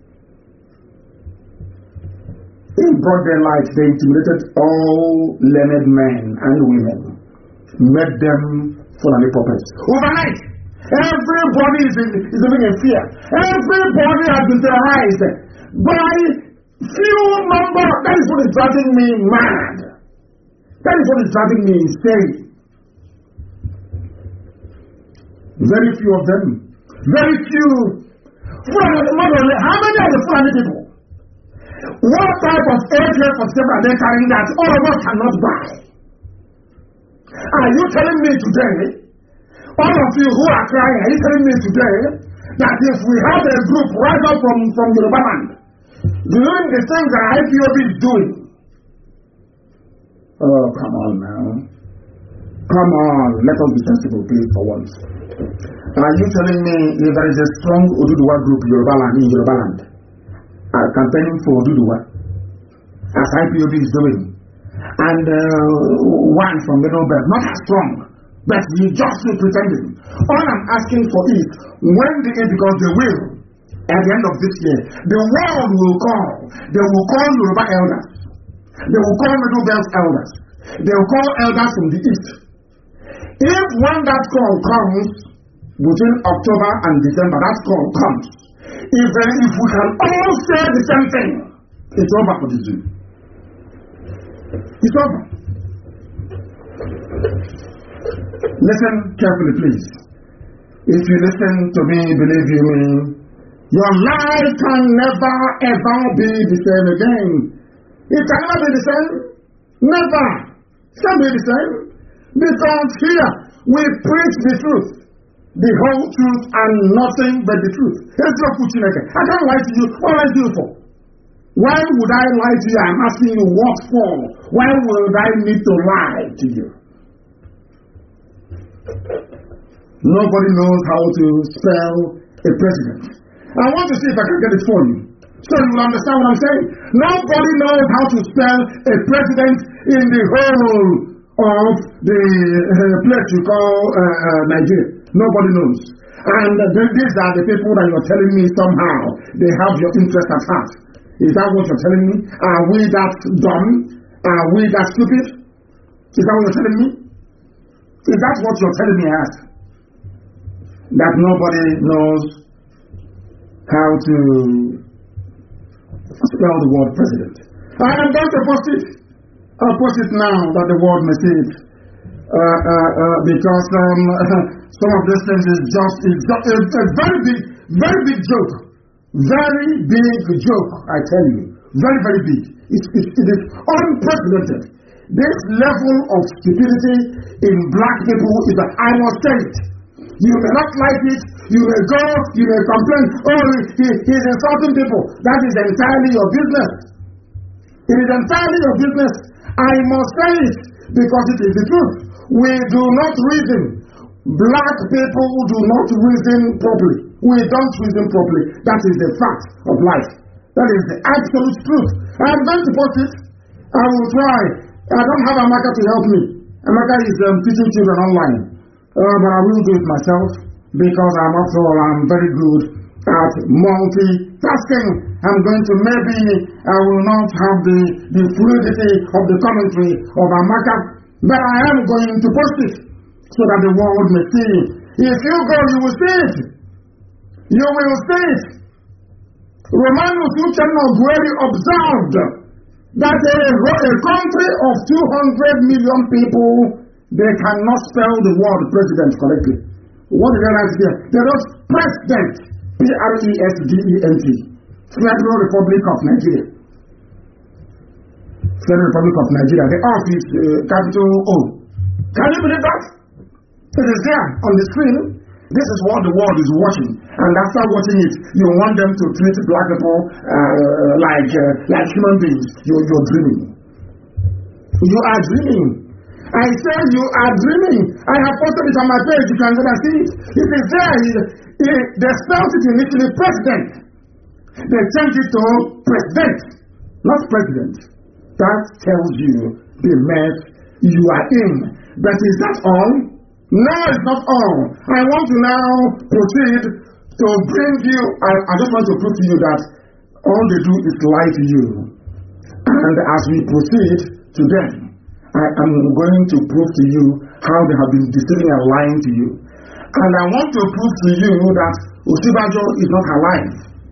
In broad daylight, they intimidated all learned men and women, made them Fulani puppets. Overnight, everybody is, in, is living in fear. Everybody has been terrorized by few number. That is what is driving me mad. That is what is driving me insane. Very few of them. Very few. How many are the Fulani people? What type of A K forty-seven are they carrying that all of us cannot buy? Are you telling me today, all of you who are crying, are you telling me today that if we have a group right up from, from Yoruba land doing the things that I P O B is doing? Oh, come on now. Come on, let us be sensible, please, for once. Are you telling me if there is a strong Oduduwa group in Yoruba land, in Yoruba land, are campaigning for Oduduwa, as I P O B is doing, and uh, one from Middle Belt, not as strong, but you just be pretending. All I'm asking for is, when the because they will, at the end of this year, the world will call, they will call Yoruba elders, they will call Middle Belt elders, they will call elders from the east. If when that call comes, between October and December, that call comes, if, uh, if we can all say the same thing, it's over for the Jew. It's over. Listen carefully, please. If you listen to me, believe you me, your life can never ever be the same again. It can never be the same. Never. It can't be the same. Because here we preach the truth, the whole truth, and nothing but the truth. I can't lie to you. What lie to you for? Why would I lie to you? I'm asking you what for. Why would I need to lie to you? Nobody knows how to spell a president. I want to see if I can get it for you, so you will understand what I'm saying. Nobody knows how to spell a president in the whole of the uh, place you call uh, uh, Nigeria. Nobody knows. And uh, these are the people that you're telling me somehow they have your interest at heart. Is that what you're telling me? Are we that dumb? Are we that stupid? Is that what you're telling me? Is that what you're telling me as? That nobody knows how to spell the word president. I am going to post it. I'll post it now that the world may see it. Uh, uh, uh, because um, some of these things is just, is just a, a very big, very big joke. Very big joke, I tell you. Very, very big. It, it, it is unprecedented. This level of stupidity in black people is that I must say it. You may not like it, you may go, you may complain, oh, he, he is insulting people. That is entirely your business. It is entirely your business. I must say it because it is the truth. We do not reason. Black people do not reason properly. We don't reason properly. That is the fact of life. That is the absolute truth. I am going to post it. I will try. I don't have Amaka to help me. Amaka is um, teaching children online. Uh, but I will do it myself because I'm after all, I'm very good at multitasking. I'm going to maybe, I will not have the, the fluidity of the commentary of Amaka, but I am going to post it so that the world may see it. If you go, you will see it. You will see it. Romanus Uchenna Buhari observed that a, a country of two hundred million people, they cannot spell the word president correctly. What did I write here? They wrote president, P R E S D E N T, Federal Republic of Nigeria. Federal Republic of Nigeria. The office, uh, capital O. Can you believe that? It is there on the screen. This is what the world is watching. And after watching it, you want them to treat black people uh, like, uh, like human beings. You're, you're dreaming. You are dreaming. I say you are dreaming. I have posted it on my page. You can go and see it. It is there. It, it, they spelled it initially president. They changed it to president, not president. That tells you the mess you are in. But is that all? No, it's not all. I want to now proceed to bring you, I, I just want to prove to you that all they do is lie to you. And as we proceed to them, I am going to prove to you how they have been deceiving and lying to you. And I want to prove to you that Osibajo is not alive.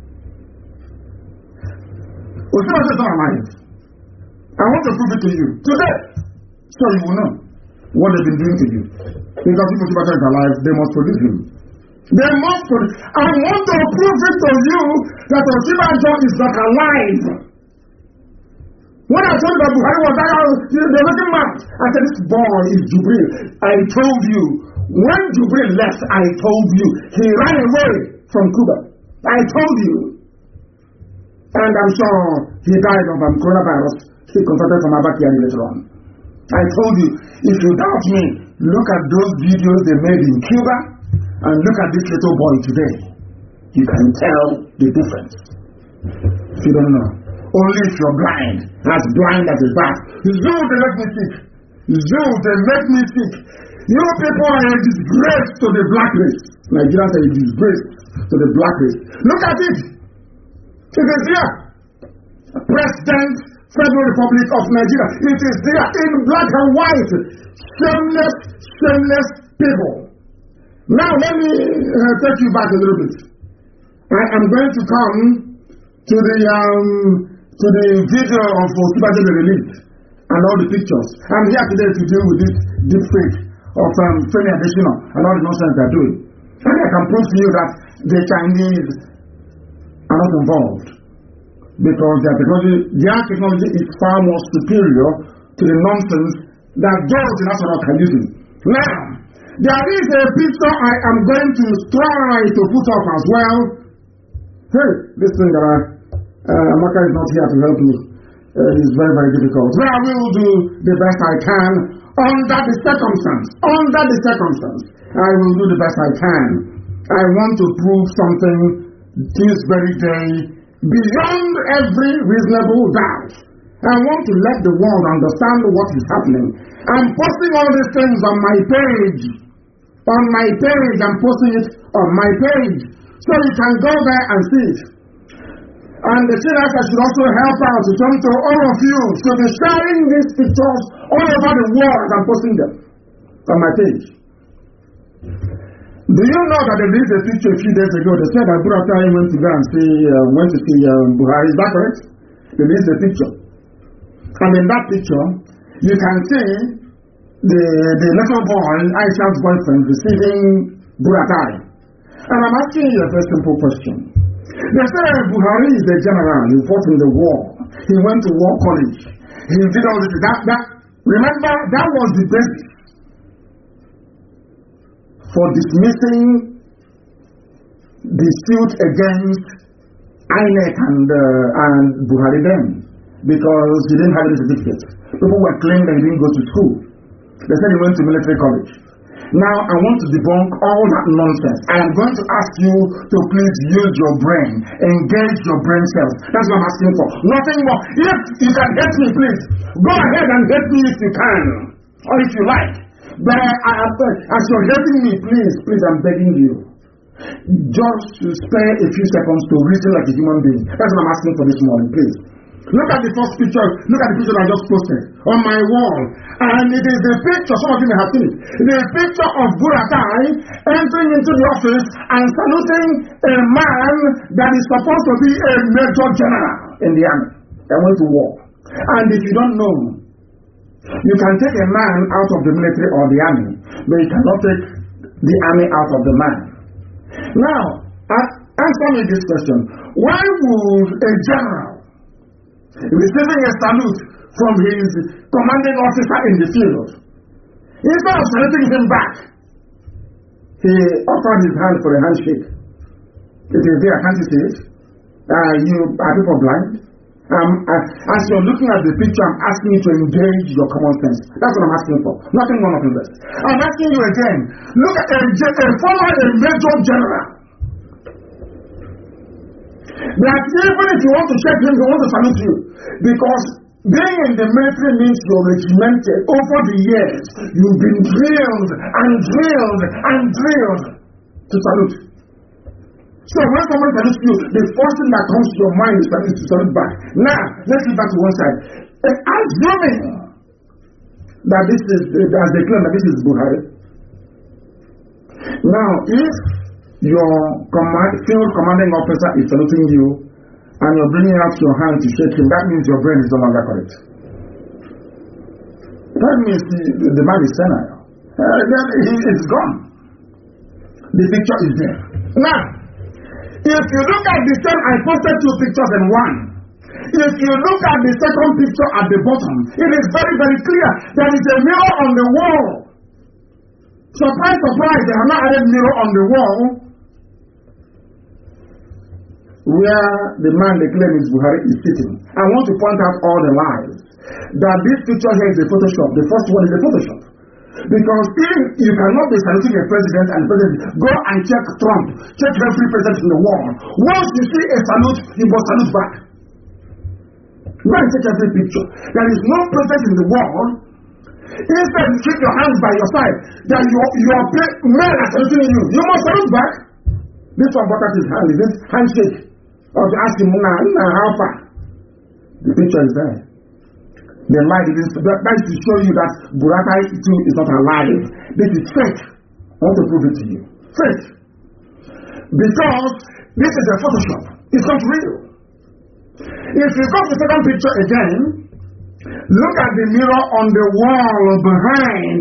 Osibajo is not alive. I want to prove it to you today, so you will know what they've been doing to you. Because if Osibajo is alive, they must produce him. They must produce. I want to prove it to you that Osibajo is not alive. When I told you that Buhari was there, they were looking mad. I said, this boy is Jubril. I told you, when Jubril left, I told you, he ran away from Cuba. I told you. And I'm sure he died of um, coronavirus. He contracted from Abakari later on. I told you, if you doubt me, look at those videos they made in Cuba and look at this little boy today. You can tell the difference. If you don't know. Only if you're blind, as blind as a bat. Zoo, they make me sick. Zoo, they make me sick. You people are a disgrace to the black race. Nigerians are a disgrace to the black race. Look at it. It is here. President, Federal Republic of Nigeria. It is there in black and white. Shameless, shameless people. Now let me uh, take you back a little bit. I am going to come to the um, to the video of Osibajo released and all the pictures. I'm here today to deal with this deep fake of um, Femi Adesina and all the nonsense they're doing. And I can prove to you that the Chinese are not involved because their technology, their technology is far more superior to the nonsense that those in Africa are using. Now, there is a picture I am going to try to put up as well. Hey, this thing that I Uh, Amaka is not here to help me. Uh, it's very, very difficult. But I will do the best I can under the circumstance. Under the circumstance. I will do the best I can. I want to prove something this very day beyond every reasonable doubt. I want to let the world understand what is happening. I'm posting all these things on my page. On my page. I'm posting it on my page. So you can go there and see it. And the Chinaka should also help out to come to all of you. So be sharing these pictures all over the world and posting them on my page. Do you know that they released a picture a few days ago? They said that Buratai went to go and see, uh, went to see um, Buhari. Is that correct? They released a picture. And in that picture, you can see the, the little boy, Aisha's boyfriend, receiving Buratai. And I'm asking you a very simple question. They say Buhari is the general. He fought in the war. He went to war college. He did all this. That, that, remember, that was the basis for dismissing the suit against I N E C and, uh, and Buhari then. because he didn't have any certificate. People were claiming that he didn't go to school. They said he went to military college. Now I want to debunk all that nonsense. I am going to ask you to please use your brain, engage your brain cells. That's what I'm asking for. Nothing more. If you can hate me, please go ahead and hate me if you can, or if you like. But I, I, as you're hating me, please, please, I'm begging you, just to spare a few seconds to reason like a human being. That's what I'm asking for this morning, please. Look at the first picture. Look at the picture I just posted on my wall. And it is the picture, some of you may have seen it, the picture of Buratai entering into the office and saluting a man that is supposed to be a major general in the army and went to war. And if you don't know, you can take a man out of the military or the army, but you cannot take the army out of the man. Now, answer me this question. Why would a general receiving a salute from his commanding officer in the field, instead of saluting him back, he offered his hand for a handshake? It is there, can't you see it? Uh, you are people blind? Um, uh, as you're looking at the picture, I'm asking you to engage your common sense. That's what I'm asking for. Nothing more, nothing less. I'm asking you again. Look at a, a former a major general. That even if you want to shake him, he wants to salute you. Because being in the military means you're regimented. Over the years, you've been drilled and drilled and drilled to salute. So when someone salutes you, the first thing that comes to your mind is to salute back. Now, let's leave that to one side. And assuming that this is, as they claim that this is Buhari. Now, if your command, field commanding officer is saluting you and you're bringing out your hand to shake him, that means your brain is no longer correct. That means the, the man is senile. Uh, then he is gone. The picture is there. Now, if you look at the same, I posted two pictures in one. If you look at the second picture at the bottom, it is very, very clear. There is a mirror on the wall. Surprise, surprise, they have not added mirror on the wall where the man they claim is Buhari is sitting. I want to point out all the lies. That this picture here is a Photoshop. The first one is a Photoshop. Because if you cannot be saluting a president and president, go and check Trump, check every president in the world. Once you see a salute, you must salute back. Go and check every picture. There is no president in the world. Instead, you keep your hands by your side. That your your men are saluting you. You must salute back. This one brought out his hand. Is this handshake? Or to ask him, nah, nah, how far? The picture is there. The lie is that, that is to show you that Buratai too is not alive. This is fake. I want to prove it to you. Fake. Because this is a Photoshop. It's not real. If you go to the second picture again, look at the mirror on the wall behind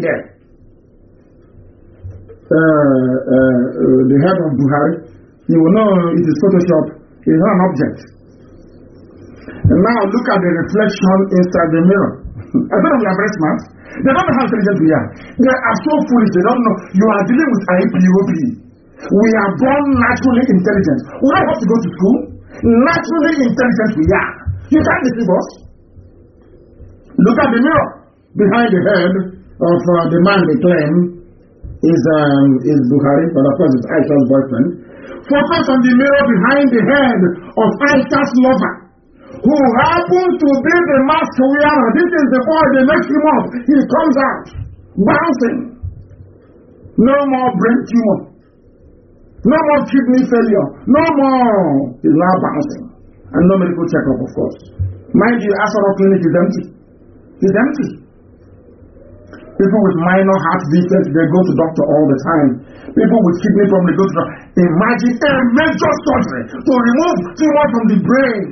uh, uh, uh, the head of Buhari. You will know it is Photoshop. It's not an object. And now look at the reflection inside the mirror. I don't know if we are very smart. They don't know how intelligent we are. They are so foolish. They don't know. You are dealing with I P O B. We are born naturally intelligent. We don't have to go to school. Naturally intelligent we are. You can't deceive us. Look at the mirror behind the head of uh, the man they claim is um, is Buhari, but of course it's Aisha's boyfriend. Focus on the mirror behind the head of Aisha's lover, who happens to be the mask wearer. This is the boy they make him up. He comes out bouncing. No more brain tumor. No more kidney failure. No more. He's now bouncing. And no medical checkup, of course. Mind you, Asaro Clinic is empty. It's empty. People with minor heart defects, they go to doctor all the time. People with kidney problems, they go to doctor. Imagine a major surgery to remove tumor from the brain.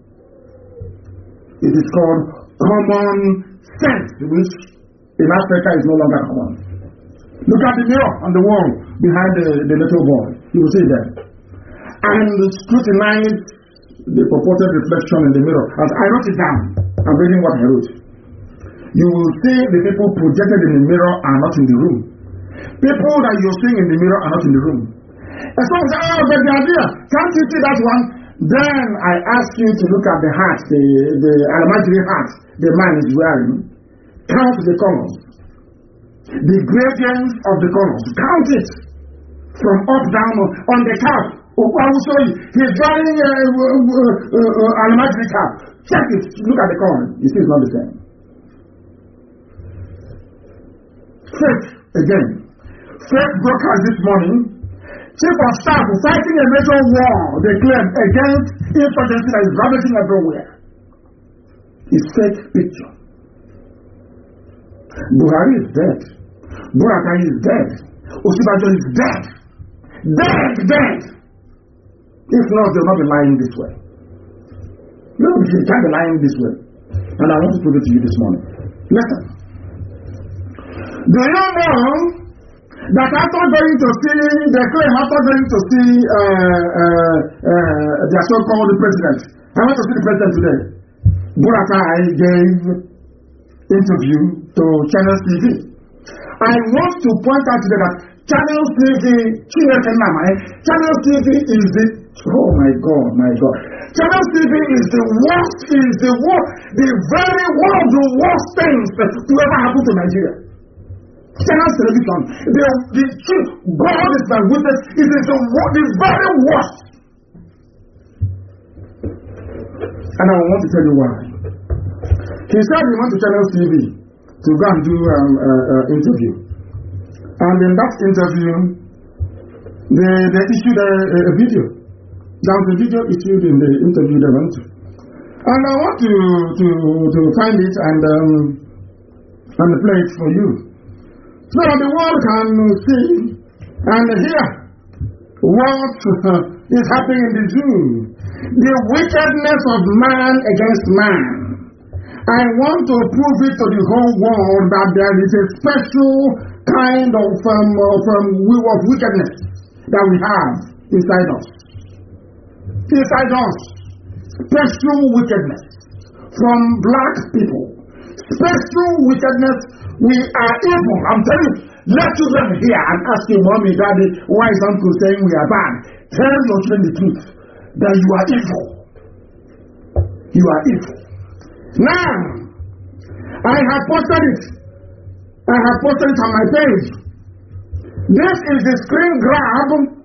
It is called common sense, which in Africa is no longer common. Look at the mirror on the wall behind the, the little boy. You will see that. And scrutinize the purported reflection in the mirror. As I wrote it down, I'm reading what I wrote. You will see the people projected in the mirror are not in the room. People that you're seeing in the mirror are not in the room. And someone say, oh, but the idea, can't you see that one? Then I ask you to look at the hat, the, the Almajiri hat the man is wearing. Count the colors. The gradients of the colors. Count it. From up, down, on the cap. I will show you. He's wearing a uh, uh, uh, Almajiri cap. Check it. Look at the color. You see it's not the same. Fake again. Fake broadcast this morning. Chief of staff fighting a major war, they claim, against insurgency that is ravaging everywhere. It's fake picture. Buhari is dead. Buratai is dead. Osibajo is dead. Dead, dead. If not, they'll not be lying this way. No, they can't be lying this way. And I want to prove it to you this morning. Listen. Do you know that after going to see, they claim after going to see uh, uh, uh, their so-called president, I want to see the president today. Buratai gave interview to Channel T V. I want to point out today that Channel T V, Channel T V is the, oh my God, my God. Channel T V is the worst, is the worst, the very one of the worst things to ever happen to Nigeria. Channel television, the, the chief, God is my witness, it is the, the very worst. And I want to tell you why. He said he went to Channel T V to go and do an um, uh, uh, interview. And in that interview, they, they issued a, a video. There was a video issued in the interview they went to. And I want to, to, to find it and, um, and play it for you. So the world can see and hear what uh, is happening in the zoo. The wickedness of man against man. I want to prove it to the whole world that there is a special kind of, um, of, um, of wickedness that we have inside us. Inside us. Special wickedness from black people. Special wickedness. We are evil. I'm telling you, let children hear and ask you, mommy, daddy, why is uncle saying we are bad? Tell your children the truth, that you are evil. You are evil. Now, I have posted it. I have posted it on my page. This is the screen grab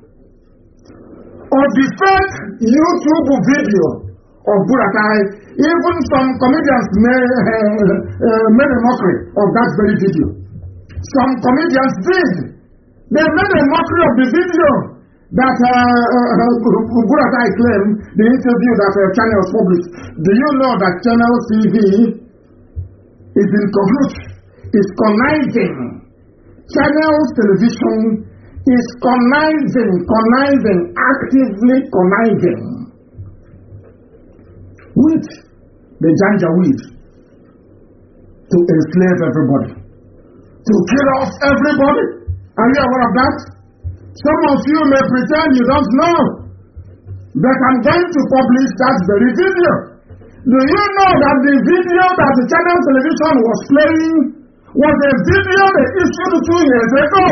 of the fake YouTube video of Buratai. Even some comedians made, uh, uh, made a mockery of that very video. Some comedians did. They made a mockery of the video that uh, uh, Buratai claimed, the interview that uh, Channel published. Do you know that Channel T V is in cahoots, is conniving? Channel television is conniving, conniving, actively conniving with the Janjaweed to enslave everybody, to kill off everybody. Are you aware of that? Some of you may pretend you don't know, but I'm going to publish that very video. Do you know that the video that the Channel Television was playing was a video they issued two years ago?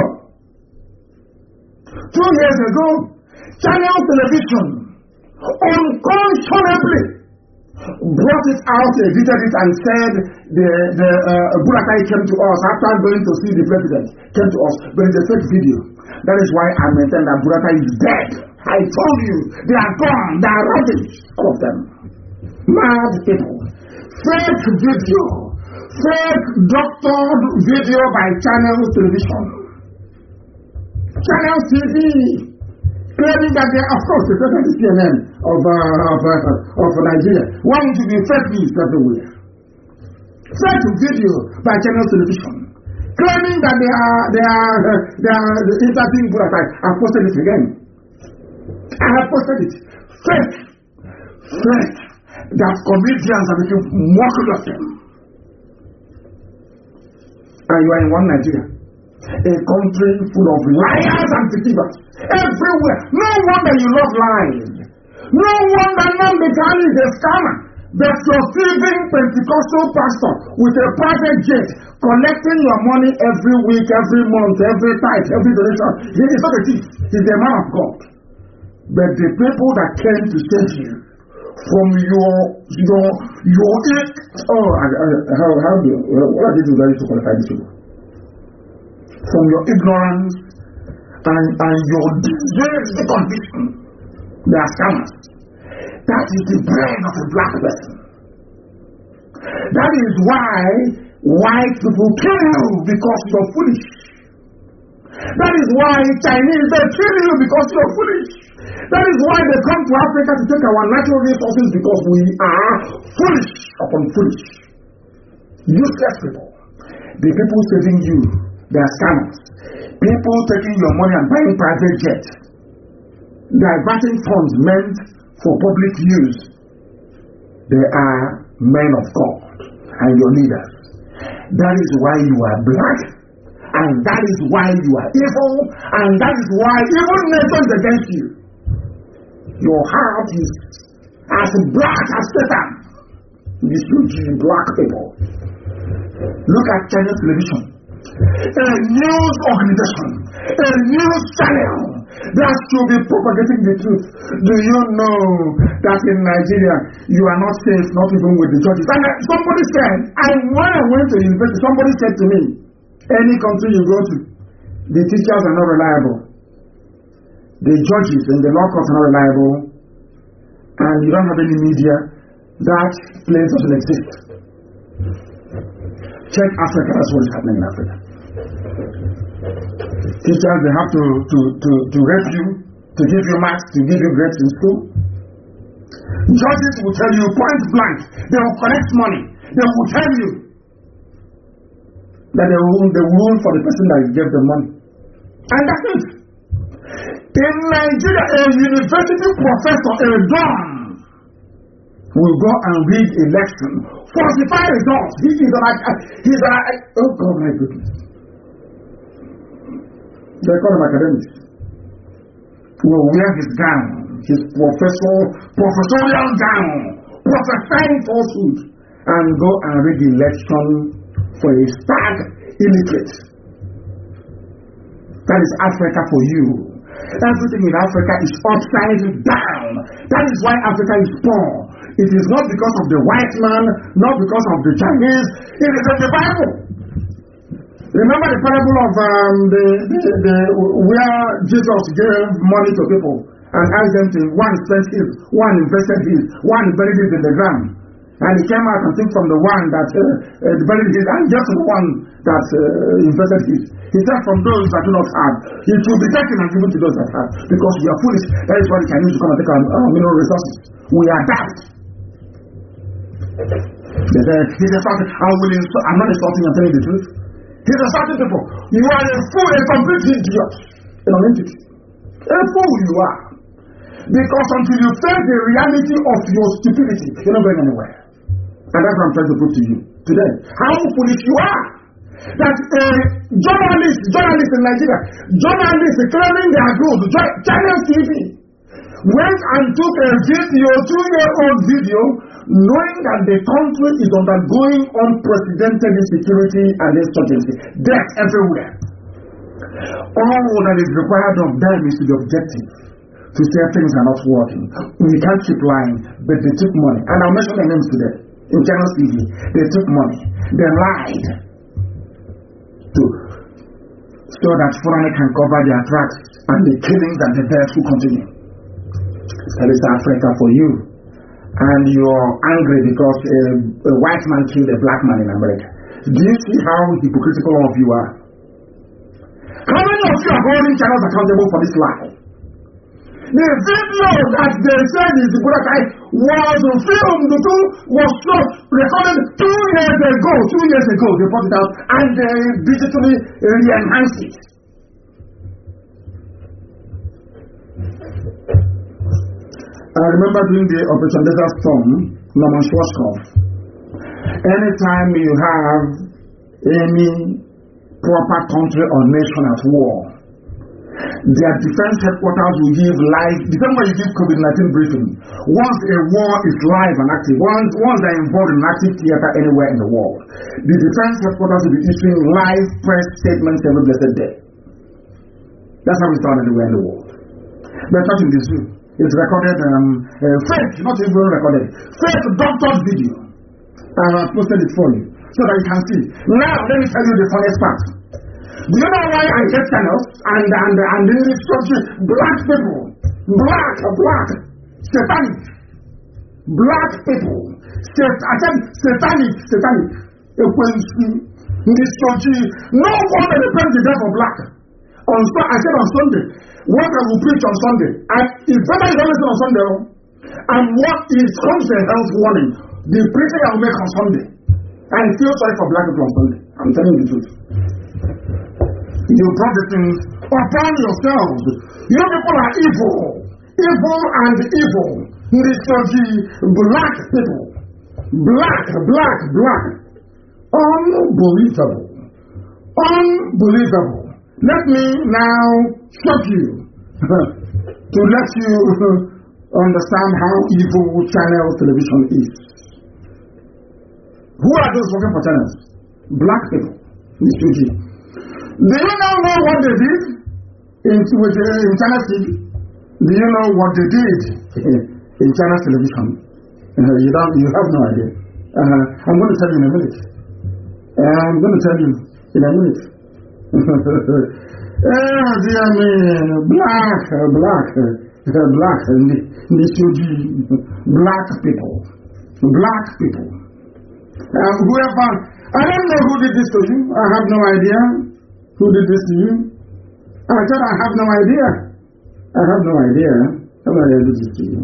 Two years ago, Channel Television unconscionably brought it out, edited it, and said the, the uh, Buratai came to us after going to see the president, came to us, but it's a fake video. That is why I maintain that Buratai is dead. I told you, they are gone, they are rubbish, all of them. Mad people. Fake video, fake doctored video by Channel Television. Channel T V. Claiming that they, of course, the president is C N N of, uh, of, uh, of Nigeria. Wanting to be fake news everywhere. Fake video by Channel Television. Claiming that they are, they are, uh, they are the interviewing Buratai. I have posted it again. I have posted it. Fake. Fake. That comedians are making mockery of them. And you are in one Nigeria. A country full of liars and deceivers. Everywhere. No wonder you love lies. No wonder Nnamdi is a scammer. But you're thieving Pentecostal pastor with a private jet, collecting your money every week, every month, every tithe, every donation. He is not a thief. He's a man of God. But the people that came to save you from your your your oh I, I, how how do what are they doing to qualify these people? From your ignorance and and your diseased condition, they are scammers. That is the brain of a black person. That is why white people kill you because you're foolish. That is why Chinese, they kill you because you're foolish. That is why they come to Africa to take our natural resources, because we are foolish upon foolish. Useless people. The people saving you, they are scammers. People taking your money and buying private jets, diverting funds meant for public use. They are men of God and your leaders. That is why you are black, and that is why you are evil, and that is why evil nations against you. Your heart is as black as Satan. These huge black people. Look at Chinese television. A news organization, a news channel that should be propagating the truth. Do you know that in Nigeria you are not safe, not even with the judges? And somebody said, and when I went to university, somebody said to me, any country you go to, the teachers are not reliable, the judges in the law courts are not reliable, and you don't have any media. That place doesn't exist. Check Africa, that's what is happening in Africa. Teachers, they have to, to, to, to rape you, to give you marks, to give you grades in school. Judges will tell you point blank, they will collect money, they will tell you that they will, they will rule for the person that gave them money. And that's it. In Nigeria, a university professor, a Don, will go and read election, falsify results. He is like, he's like, oh God, my goodness. They call him academics. Will wear his gown, his professor, professorial gown, prophesying falsehood, and go and read the election for a stag illiterate. That is Africa for you. Everything in Africa is upside down. That is why Africa is poor. It is not because of the white man, not because of the Chinese. It is in the Bible. Remember the parable of um, the, the, the where Jesus gave money to people and asked them to, one spent his, one invested his, one buried it in the ground. And he came out and took from the one that uh, uh, buried his and just the one that uh, invested his. He said, from those that do not have, it will be taken and given to those that have. Because we are foolish. That is why we can use to come and take our uh, mineral resources. We are daft. He said, he said, I will insult, I'm not insulting, I'm telling the truth. He's insulting people. You are a fool, a complete idiot. In an entity. A fool you are. Because until you face the reality of your stupidity, you're not going anywhere. And that's what I'm trying to prove to you today. How foolish you are. That a journalist, journalist in Nigeria, journalists claiming they are good, Channel T V, went and took a video, two-year-old video, knowing that the country is undergoing unprecedented insecurity and insurgency, death everywhere. All that is required of them is to be objective, to say things are not working. We can't keep lying, but they took money. And I'll mention their names today. In Channel T V, they took money. They lied to, so that foreigners can cover their tracks, and the killings and the deaths will continue. That is Africa for you. And you're angry because a, a white man killed a black man in America. Do you see how hypocritical all of you are? How many of you are holding channels accountable for this lie? The video that they said is the good guy was filmed, was shot, recorded two years ago. Two years ago, they put it out and they digitally re-enhanced it. I remember during the Operation Desert Storm, Norman Schwarzkopf, anytime you have any proper country or nation at war, their defense headquarters will give live, the same way you give COVID nineteen briefing. Once a war is live and active, once, once they're involved in an active theater anywhere in the world, the defense headquarters will be issuing live press statements every blessed day. That's how we start everywhere in the world. But not in this room. It's recorded, um, uh, fake, not even recorded. Fake doctored video. I have posted it for you so that you can see. Now, let me tell you the funniest part. Do you know why I get channels and and and in this country, black people, black, black, satanic, black people, Sat I said satanic, satanic, in this country, no wonder they praise the devil black. On I said on Sunday, what I will preach on Sunday, and it's better you don't listen on Sunday, and what is comes a health warning, the preaching I will make on Sunday, and feel sorry for black people on Sunday. I'm telling you the truth. You brought the things upon yourselves. You people are evil, evil and evil. This country, black people, black, black, black, unbelievable, unbelievable. Let me now shock you to let you understand how evil channel television is. Who are those working for channels? Black people. This country. Do you know what they did in, with, uh, in China T V? Do you know what they did in China television? Uh, you don't. You have no idea. Uh, I'm going to tell you in a minute. Uh, I'm going to tell you in a minute. Ah, dear me, black, uh, black, uh, black, uh, black people, black people. Um, whoever, I don't know who did this to you. I have no idea. Who did this to you? I said I have no idea. I have no idea. Somebody did this to you.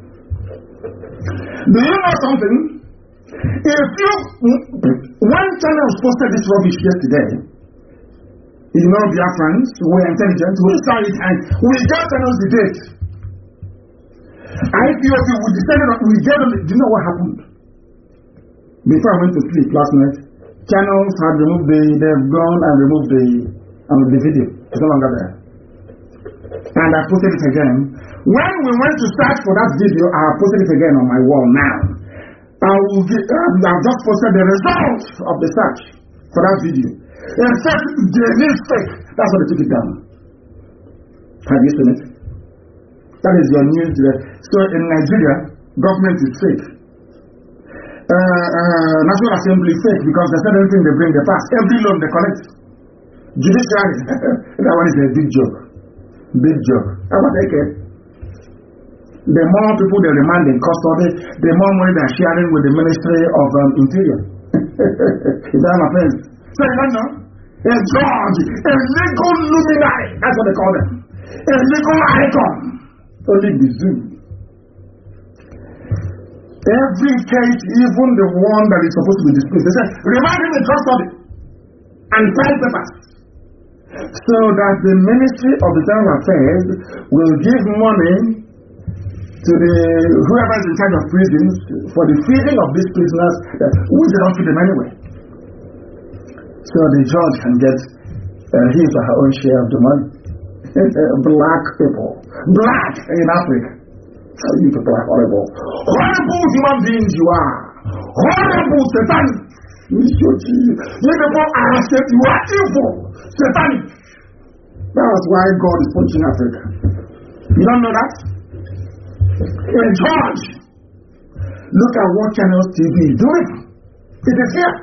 Do you know something? If you, one channel posted this rubbish yesterday, you know, dear friends, we're intelligent, we saw it and we just announced the date. I P O B, we decided on, we get on, do you know what happened? Before I went to sleep last night, channels had removed the, they've gone and removed the, um, the video. It's no longer there. And I posted it again. When we went to search for that video, I posted it again on my wall now. I will get, um, I've just posted the results of the search for that video. In fact, they need fake. That's why they took it down. Have you seen it? That is your news. So in Nigeria, government is fake. Uh, uh, National Assembly fake because they said anything they bring, they pass. Every loan they collect. Judiciary, that one is a big joke. Big joke. How about that? The more people they remand in custody, the more money they're sharing with the Ministry of um, Interior. Is that my friend? So you don't know? A judge, a legal luminary, that's what they call them. A legal icon. Only the zoo. Every case, even the one that is supposed to be dismissed, they say, remand him in custody and file papers. So that the Ministry of Internal Affairs will give money to the whoever is in charge of prisons for the feeding of these prisoners, that we don't feed them anyway. So the judge can get uh, his or her own share of the money. Black people, black in Africa. Oh, you people are horrible, horrible human beings you are, horrible satanic. You people are said you are evil, satanic. That's why God is punishing Africa. You don't know that? A judge, look at what Channels T V is doing. It is here.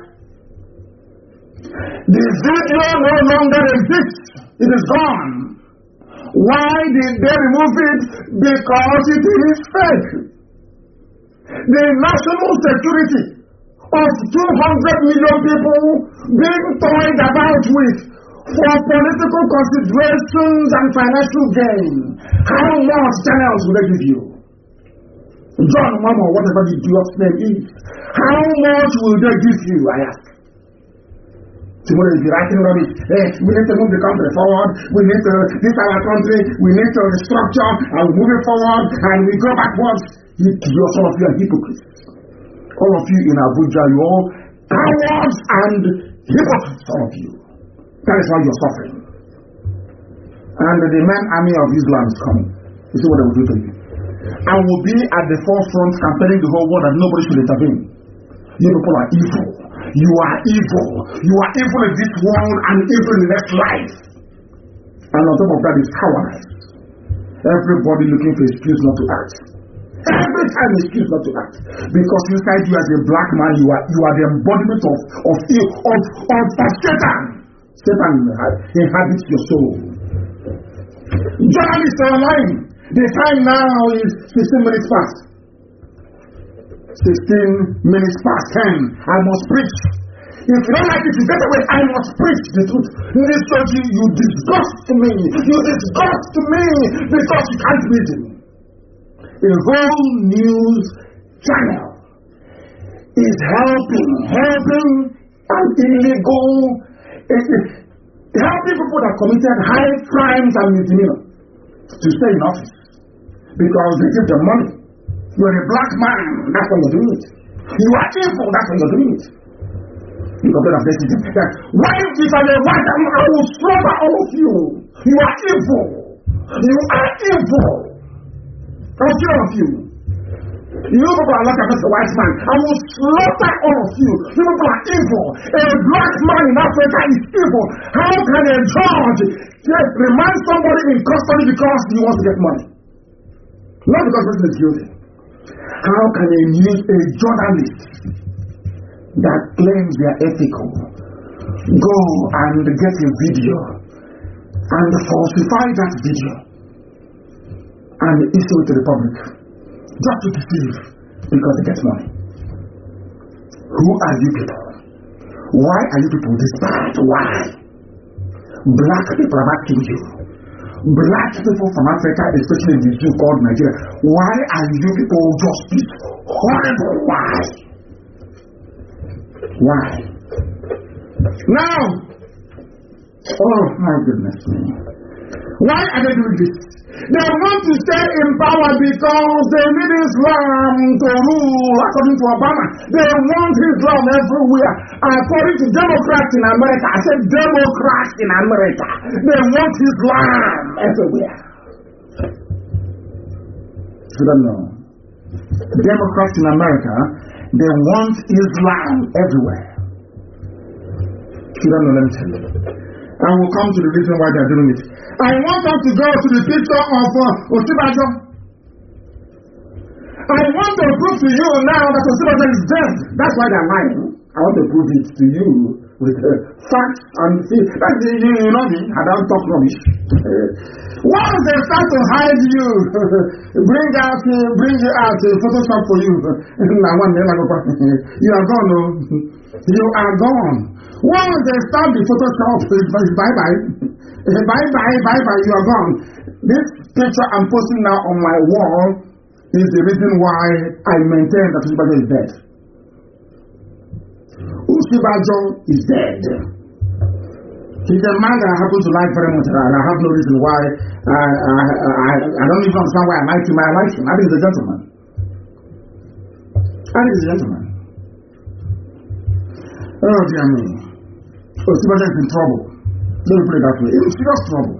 The video no longer exists. It is gone. Why did they remove it? Because it is fake. The national security of two hundred million people being toyed about with for political considerations and financial gain. How much channels will they give you? John Mama, whatever the idiot's name is, how much will they give you, I ask? Tomorrow is the writing rubbish. Hey, we need to move the country forward. We need to, this is our country. We need to restructure and move it forward and we go backwards. You, you some of you are hypocrites. All of you in Abuja, you all cowards and hypocrites, all of you. That is why you're suffering. And the man army of Islam is coming. You see what they will do to you. I will be at the forefront campaigning the whole world that nobody should intervene. You people are evil. You are evil. You are evil in this world and evil in the next life. And on top of that is cowardice. Everybody looking for excuse not to act. Every time excuse not to act. Because inside you as a black man, you are you are the embodiment of of of, of, of Satan. Satan inhabits your soul. Journalists are online. The time now is sixteen minutes past. sixteen minutes past ten. I must preach. If you don't like it, you get away. I must preach the truth. In this church, you, you disgust me. You disgust me because you can't reason. A whole news channel is helping, helping an illegal, uh, helping people that committed high crimes and misdemeanors to stay in office because they give them money. You're a black man, that's why you're doing it. You are evil, that's why you're doing it. You complain of this. Why if I'm a white man, I will slaughter all of you. You are evil. You are evil. I'll kill all of you. You people are like a white man. I will slaughter all of you. You people are evil. A black man in Africa is evil. How can a judge remand somebody in custody because he wants to get money? Not because the person is guilty. How can a news a journalist that claims they are ethical go and get a video and falsify that video and issue it to the public just to deceive because they get money? Who are you people? Why are you people this bad? Why? Black people are asking you. Black people from Africa, especially in the zoo called Nigeria, why are you people just this horrible? Why? Why? Now, oh my goodness me. Why are they doing this? They want to stay in power because they need Islam to rule according to Obama. They want Islam everywhere. According to Democrats in America, I said Democrats in America, they want Islam everywhere. You don't know. Democrats in America, they want Islam everywhere. You don't know, let me tell you. And we'll come to the reason why they're doing it. I want us to go to the picture of uh, Osibajo. I want to prove to you now that Osibajo is dead. That's why they're lying. I want to prove it to you with uh, facts and see. That's the, you, you know me, I don't talk rubbish. Uh, once they start to hide you, bring out, uh, bring you out, uh, Photoshop for you. You are gone, no? You are gone. Once they start the Photoshop, bye-bye. Bye-bye, bye-bye, you are gone. This picture I'm posting now on my wall is the reason why I maintain that Osibajo is dead. Osibajo is dead. He's a man that I happen to like very much, and I have no reason why. I, I, I, I don't even understand why I like him. I like him. I think he's a gentleman. I think he's a gentleman. Oh, dear me. Osibajo is in trouble. Let me put it that way. In serious trouble.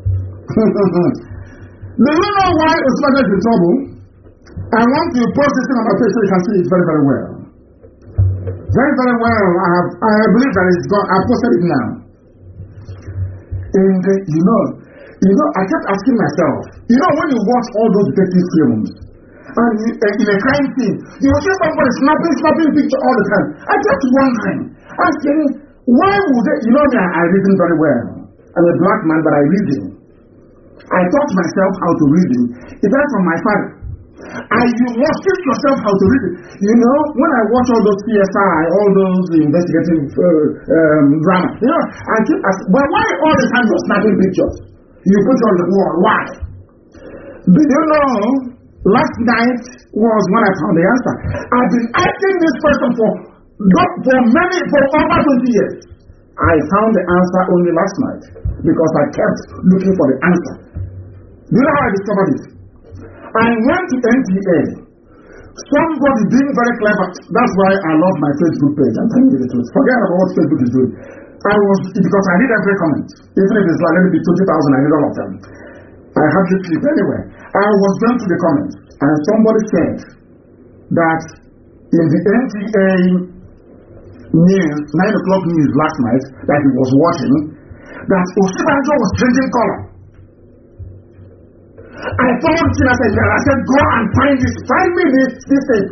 Do you know why Osibajo is in trouble? I want to post this thing on my page so you can see it very, very well. Very, very well. I have. I believe that it's gone. I've posted it now. And uh, you know, you know, I kept asking myself. You know, when you watch all those detective films, and you, uh, in a crime scene, you will see somebody snapping, snapping picture all the time. I kept wondering, asking, why would they? You know me, I, I reason very well. I'm a black man, but I reason. I taught myself how to reason. It came from my father. And you must teach yourself how to read it. You know, when I watch all those C S I, all those investigative uh, um, drama, you know, I keep asking, but why all the time you're snapping pictures? You put it on the wall. Why? Do you know, last night was when I found the answer. I've been asking this question for, for many, for over twenty years. I found the answer only last night because I kept looking for the answer. Do you know how I discovered it? I went to N T A. Somebody being very clever. That's why I love my Facebook page. I'm telling you the truth. Forget about what Facebook is doing. I was, because I read every comment. Even if it's like, let it be twenty thousand, I read all of them. I hardly sleep anyway. I was going to the comments, and somebody said that in the N T A news, nine o'clock news last night, that he was watching, that Osibajo was changing color. I told Tina, I said, go and find this, find me this, this thing.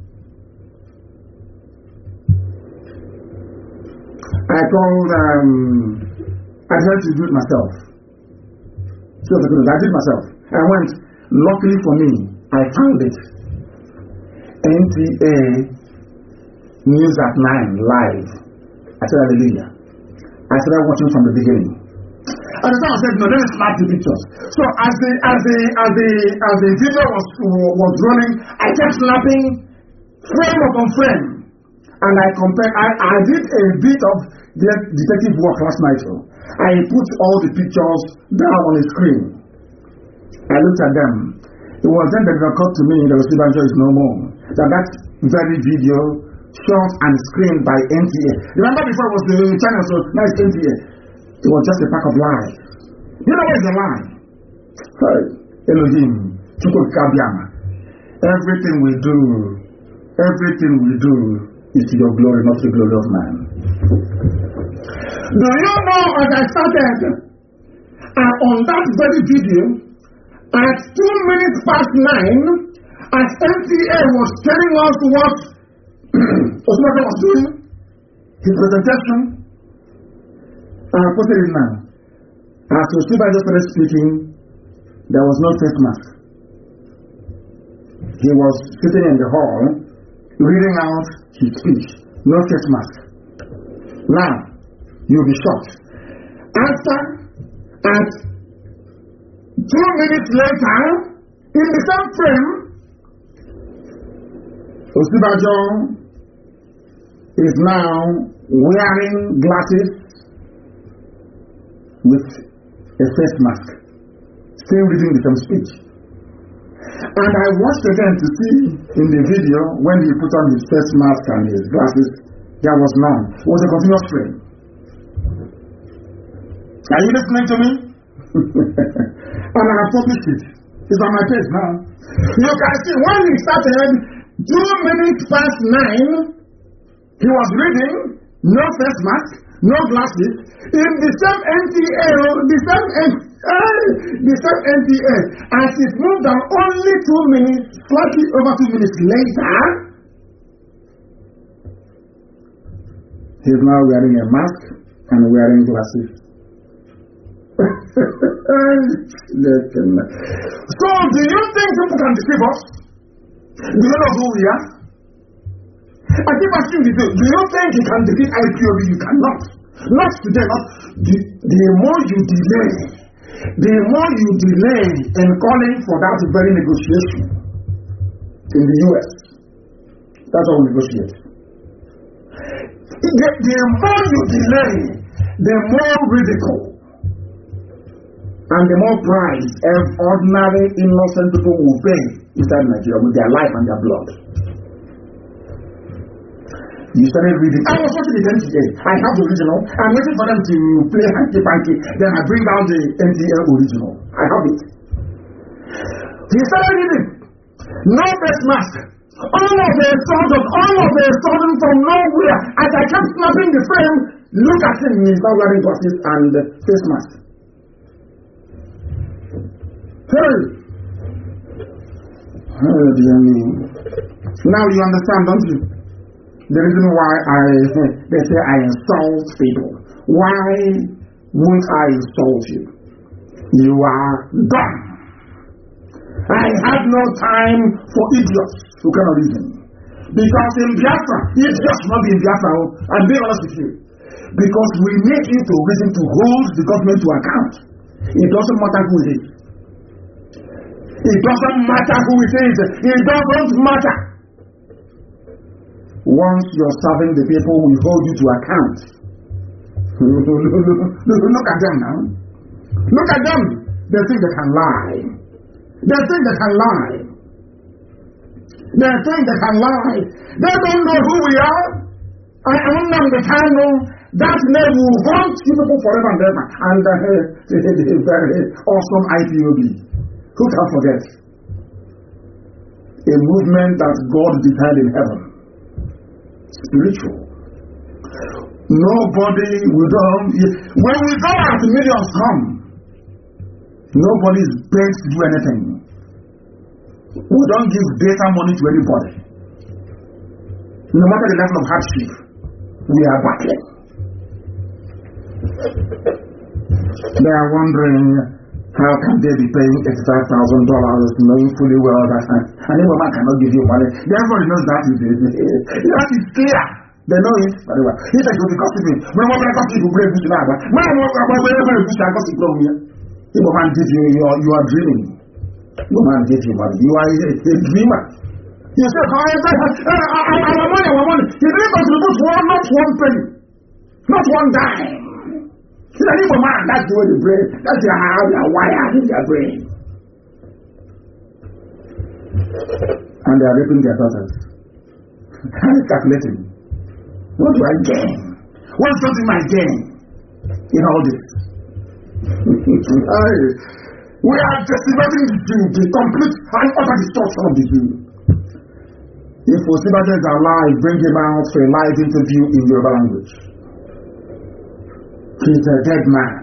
I called, um, I tried to do it myself. So I did it myself. I went, luckily for me, I found it. N T A News at nine, live. I said, hallelujah. I started watching from the beginning. And the time I said, no, let me snap the pictures. So as the, as the, as the, as the video was, was running, I kept snapping frame upon frame. And I compared, I, I did a bit of the detective work last night. So I put all the pictures down on the screen. I looked at them. It was then that it occurred to me that Osinbajo is no more. That that very video shot and screened by N T A. Remember before it was the channel, so now it's N T A. It was just a pack of lies. You know what is a lie? Hey, Elohim, Chukwukabiama. Everything we do, everything we do is to your glory, not to the glory of man. Do you know as I started uh, on that very video, at two minutes past nine, as N T A was telling us what Osinbajo was doing, his presentation, I posted it now. As Osinbajo started speaking, there was no face mask. He was sitting in the hall, reading out his speech, no face mask. Now, you'll be shocked. After, at two minutes later, in the same frame, Osinbajo is now wearing glasses with a face mask, still reading the same speech. And I watched again to see in the video when he put on his face mask and his glasses, there was none. It was a continuous frame. Are you listening to me? And I have published it. It's on my page now. You can see when he started, two minutes past nine, he was reading, no face mask, no glasses, in the same N T A, the same, uh, the same N T A. As it moved on only two minutes, slightly over two minutes later, he's now wearing a mask and wearing glasses. So, do you think people can deceive us? Do you know who we are? I keep asking you, do you think you can defeat I P O B? You cannot. Not today. Not. The, the more you delay, the more you delay in calling for that very negotiation in the U S. That's how we negotiate. The, the more you delay, the more ridicule and the more price ordinary innocent people will pay inside Nigeria with their life and their blood. You started reading. I was watching the N T A. I have the original. I'm waiting for them to play hanky panky. Then I bring down the N T A original. I have it. He started reading. No face mask. All of a sudden, all of a sudden from nowhere, as I kept snapping the frame, look at him. He's now wearing glasses and face mask. Hey! Oh, dear me. Now you understand, don't you? The reason why I, they say I insult people. Why won't I insult you? You are dumb. I have no time for idiots who cannot reason. Because in Biafra, idiots not be in Biafra, I'm being honest with you. Because we need you to reason to hold the government to account. It doesn't matter who it is. It doesn't matter who it is. It doesn't matter. Once you're serving the people, we hold you to account. Look at them now. Look at them. They think they can lie. They think they can lie. They think they can lie. They don't know who we are. I am not the kind of that name will haunt you people forever and ever. And uh, very awesome I P O B. Who can forget? A movement that God designed in heaven. Spiritual. Nobody will don't. When we go out, millions come. Nobody is begged to do anything. We don't give data money to anybody. No matter the level of hardship, we are battling. They are wondering, how can they be paying eighty-five thousand dollars knowing fully well that an evil man cannot give you money? Everybody knows that is that is clear. They know it very well. He said, you'll be gossiping. When I'm going to gossip, you'll break this now. But when I'm going to break this, I'll gossip from here. Evil man gives you, you are, you are dreaming. Evil man gives you money. You are a, a dreamer. You say, oh, I have money, I have money. He didn't contribute one, not one penny. Not one dime. He's an evil man. That's the way the brain, that's the how they are wired in their brain. And they are raping their daughters. And calculating. What do I gain? What's something I gain in all this? We are decimating the Jew, the complete and utter destruction of the Jew. If Osibajo is alive, bring him out for a live interview in Yoruba language. He's a dead man.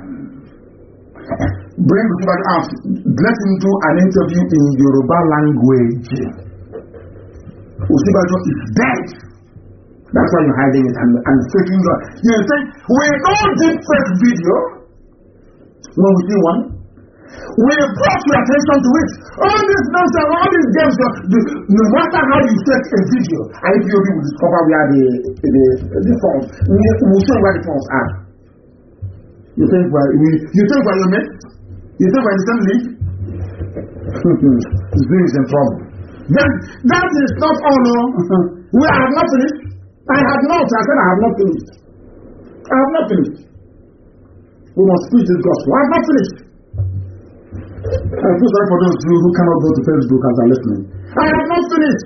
Bring Osibajo out. Let him do an interview in Yoruba language. Osibajo is dead. That's why you're hiding it and, and faking God. You say, we don't do fake video. When we see one, we brought your attention to it. All this nonsense, all these games, no matter how you take a video, I P O B will discover where the the, the faults. We will show where the faults are. You think we're, we, you think we're your mate? You think we're in the same league? This is in trouble. That, that is not all. No. We have not finished. I have not. I said I have not finished. I have not finished. We must preach this gospel. I have not finished. I feel sorry for those who, who cannot go to Facebook as are listening. I have not finished.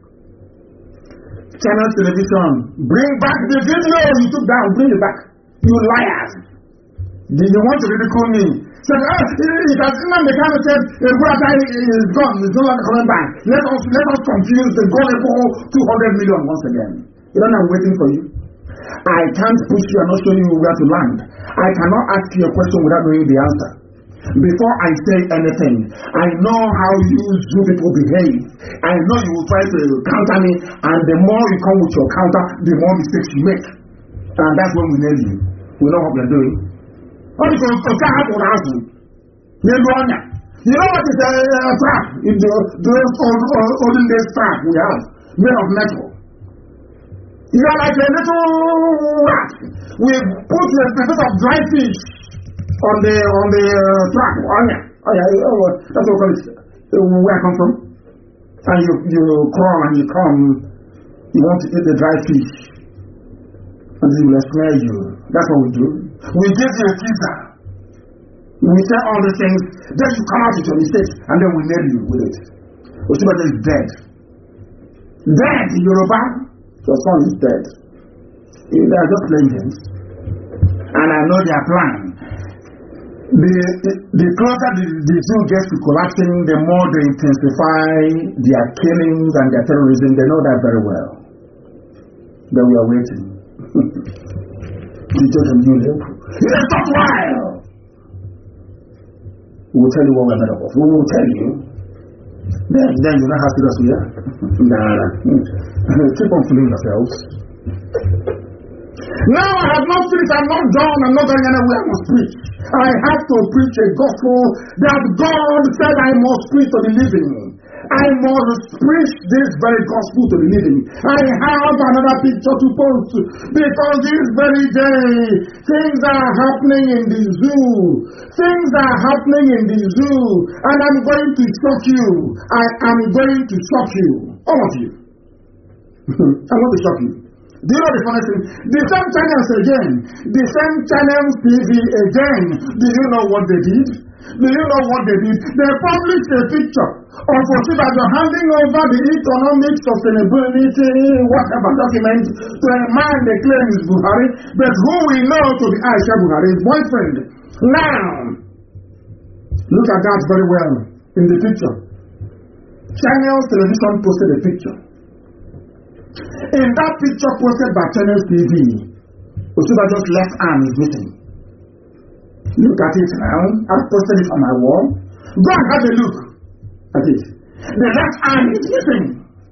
Channel television, bring back the video you took down. Bring it back. You liars. Do you want to ridicule me? So, uh, it has even the kind of said, the brother is gone. He's no longer coming back. Let us, let us confuse the gullible two hundred million once again. You know, I'm waiting for you. I can't push you and not show you where to land. I cannot ask you a question without knowing the answer. Before I say anything, I know how you Zoo people behave. I know you will try to counter me, and the more you come with your counter, the more mistakes you make. And that's when we nail you. We know what we're doing. You know what is a, a trap? In the, those old, old, olden days trap we have, made of metal. You are like a little rat. We put a bit of dry fish on the on the uh, trap. Oh yeah, oh yeah, oh, that's what we call it. Where I come from. And you you crawl and you come. You want to eat the dry fish, and they will snare you. That's what we do. We give you a teaser. We say all the things. Then you come out with your mistakes, and then we nail you with it. Osibajo is dead. Dead in Yoruba. Your son is dead. They are just playing games. And I know they are planning. The, the, the closer the, the zoo gets to collapsing, the more they intensify their killings and their terrorism. They know that very well. But we are waiting. It doesn't do them. It's a tough while. We will tell you what we're made of. We will tell you. Then, then you know how serious we are. Nah. Keep on fooling yourselves. Now I have not finished, I'm not done, I'm not going anywhere, I must preach. I have to preach a gospel that God said I must preach to the living. I must preach this very gospel to the living. I have another picture to post because this very day things are happening in the zoo. Things are happening in the zoo, and I'm going to shock you. I am going to shock you, all of you. I'm going to shock you. Do you know the funny thing? The same channels again, the same channels T V again. Do you know what they did? Do you know what they did? They published a picture of Osibajo handing over the economic sustainability whatever document to a man they claim is Buhari, but who we know to be Aisha Buhari's boyfriend. Now, look at that very well in the picture. Channels Television posted a picture. In that picture posted by Channels T V, Osibajo's left arm is missing. Look at it now. I've posted it on my wall. Go and have a look at it. The left arm is missing.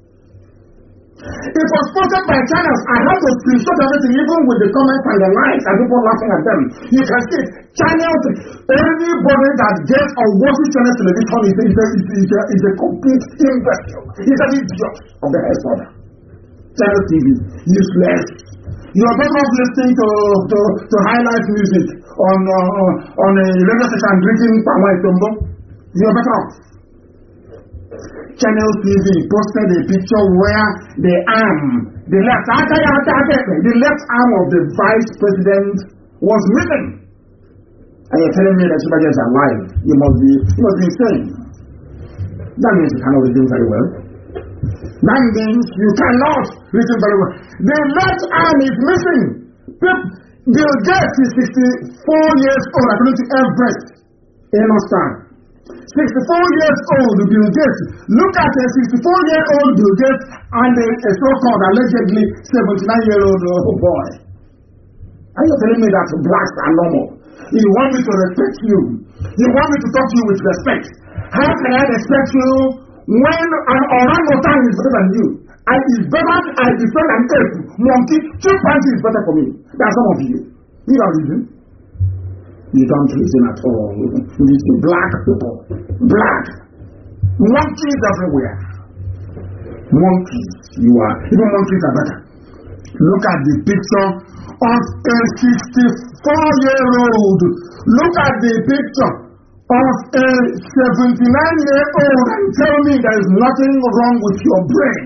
It was posted by channels. I had to screenshot everything, even with the comments and the likes and people laughing at them. You can see it. Channels, anybody that gets or watches channel television is a, is a, is a, is a complete imbecile. He's an idiot of the head order. Channel T V, useless. You're better off listening to, to, to highlight music on uh, on a radio station and drinking palm wine tumbo. You're better off. Channel T V posted a picture where the arm, the left, the left arm of the vice president was missing. And you're telling me that Shibaji is alive. You must be, you must be insane. That means you cannot reason very well. That means you cannot reason very well. The left arm is missing. Bill Gates is sixty-four years old, according to Everest. Understand? sixty-four years old Bill Gates. Look at a sixty-four year old Bill Gates and a, a so-called allegedly seventy-nine year old uh, boy. Are you telling me that blacks are normal? You want me to respect you. You want me to talk to you with respect. How can I respect you when an orangutan is better than you? I is better, I defend an ape, monkey, chimpanzee is better for me than some of you. You don't reason. You don't reason at all. These black people. Black. Monkeys everywhere. Monkeys. You are. Even monkeys are better. Look at the picture of a sixty-four year old. Look at the picture of a seventy-nine year old and tell me there is nothing wrong with your brain.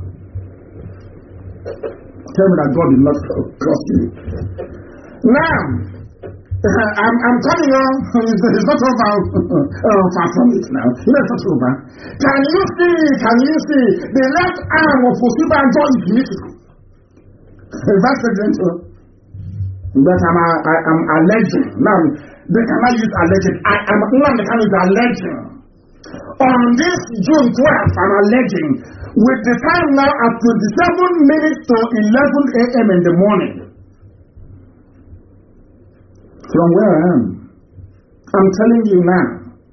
Tell me that God did not cross you. Now, I'm, I'm coming on. It's, it's not over. Oh, far from it now. It's not over. Can you see? Can you see? The left arm of Osinbajo is missing. Vice President. But I'm, I, I'm alleging. Now, they cannot use alleging. I, I'm not the kind of alleging. On this June twelfth, I'm alleging, with the time now at twenty-seven minutes to eleven a m in the morning. From where I am, I'm telling you now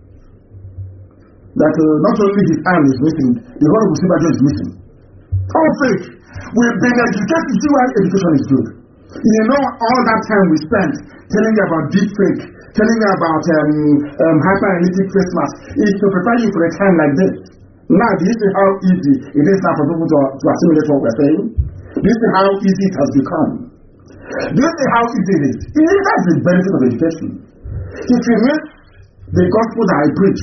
that uh, not only his arm is missing, the whole of Osinbajo is missing. All fake. We've been educated to see why education is good. You know, all that time we spent telling you about deep fake, telling you about um, um, hyper-analytic face mask, is to prepare you for a time like this. Now, do you see how easy it is now for people to, to assimilate what we're saying? Do you see how easy it has become? Do you see how easy it is? That's the benefit of education. If you miss the gospel that I preach,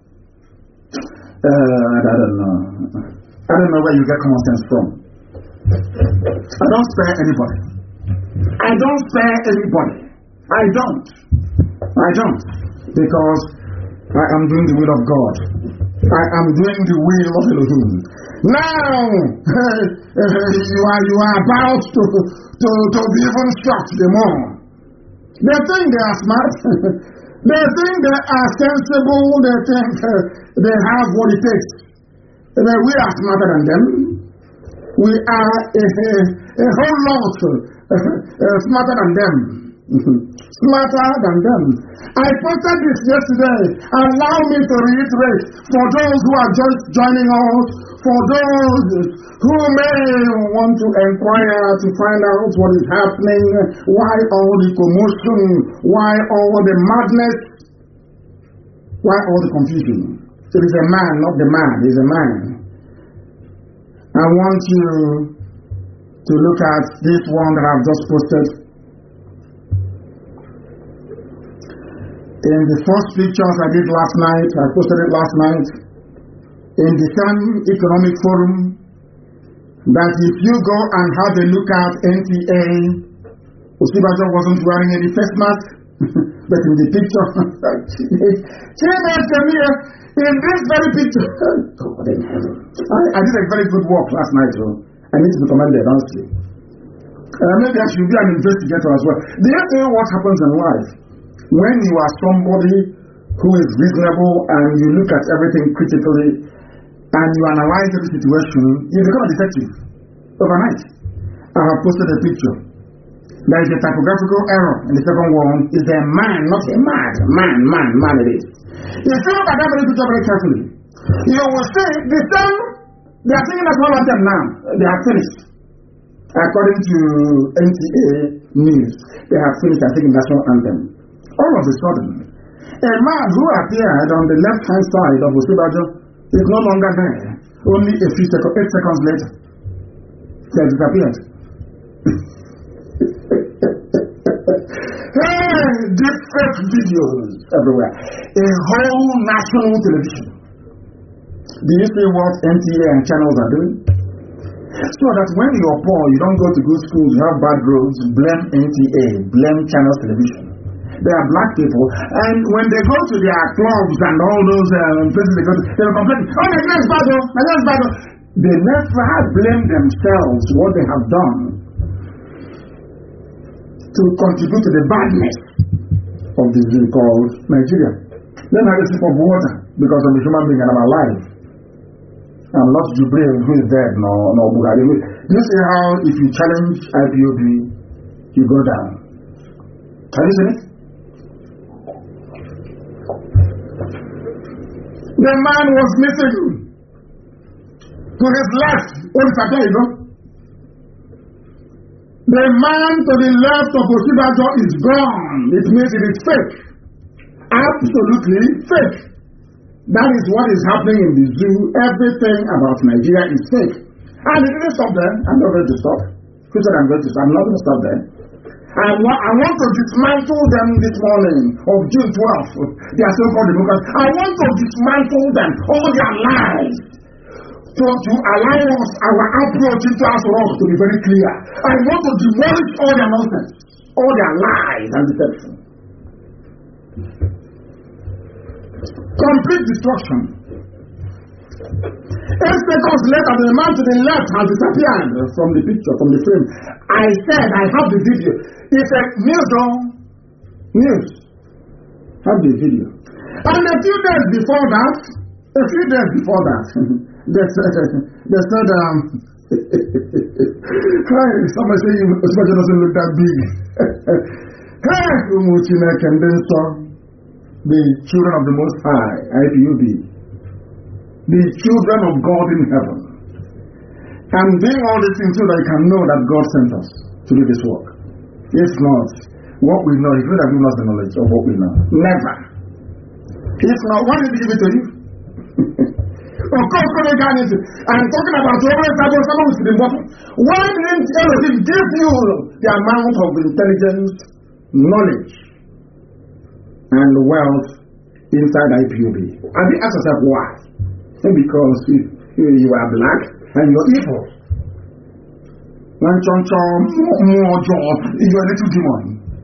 uh, I don't know. I don't know where you get common sense from. I don't spare anybody. I don't spare anybody. I don't. I don't. Because I am doing the will of God. I am doing the will of Elohim. Now, you are you are about to, to, to be even shocked the more. They think they are smart. They think they are sensible. They think uh, they have what it takes. And we are smarter than them. We are a, a, a whole lot uh, uh, smarter than them. Smarter than them. I posted this yesterday. Allow me to reiterate for those who are just joining us, for those who may want to inquire to find out what is happening, why all the commotion, why all the madness, why all the confusion. It is a man, not the man, it is a man. I want you to look at this one that I've just posted. In the first pictures I did last night, I posted it last night, in the same economic forum, that if you go and have a look at N T A, Osinbajo wasn't wearing any face mask, but in the picture, in this very picture, God in heaven, I, I did a very good work last night, so I need to be commended, honestly. Uh, maybe I should be an investigator as well. Do you know what happens in life? When you are somebody who is reasonable and you look at everything critically and you analyze every situation, you become a detective overnight. I have posted a picture. There is a typographical error in the second one. Is a man, not a man. Man, man, man it is. If you look at that very picture very carefully, You will see the same, they are singing national anthem now. They have finished. According to N T A News, they have finished I think national anthem. All of a sudden, a man who appeared on the left-hand side of Osibajo is no longer there. Only a few seconds, eight seconds later, he has disappeared. Hey, deep fake videos everywhere. A whole national television. Do you see what N T A and channels are doing? So that when you're poor, you don't go to good schools, you have bad roads, blame N T A, blame channels television. They are black people, and when they go to their clubs and all those um, places they go to, they will complain, oh, Nigeria is bad, oh, Nigeria is bad. They never blame themselves what they have done to contribute to the badness of this thing called Nigeria. Then I have a sip of water because I'm a human being and I'm alive. I'm not Jubril who is dead, no, no Buhari. Do you see how if you challenge I P O B, you go down? Can you see it? The man was missing. To his left, what is that there, you know? The man to the left of Osibajo is gone. It means it is fake. Absolutely fake. That is what is happening in the zoo. Everything about Nigeria is fake. And it didn't stop there. I'm not going to stop. Who said I'm going to stop? I'm not going to stop there. I, wa- I want to dismantle them this morning of June twelfth. They are so-called democrats. I want to dismantle them, all their lies. To, to allow us, our approach into our rock to be very clear. I want to demolish all their nonsense, all their lies and deception. Complete destruction. Eight seconds later, the man to the left has disappeared from the picture, from the frame. I said, I have the video. It's a news, though. News. Have the video. And a few days before that, a few days before that, they said, they said, um, hi, somebody say you doesn't look that big. Hey, the children of the Most High, I P O B, the children of God in heaven. I'm doing all these things so that you can know that God sent us to do this work. If not, what we know, He could have given us the knowledge of what we know. Never. If not, why did He give it to you? Of course, I'm talking about someone with the bottom. Why didn't Elohim give you the amount of intelligence, knowledge, and wealth inside I P O B? And you ask yourself why? Because you, you are black and you're evil. One chon more job, you're a little demon.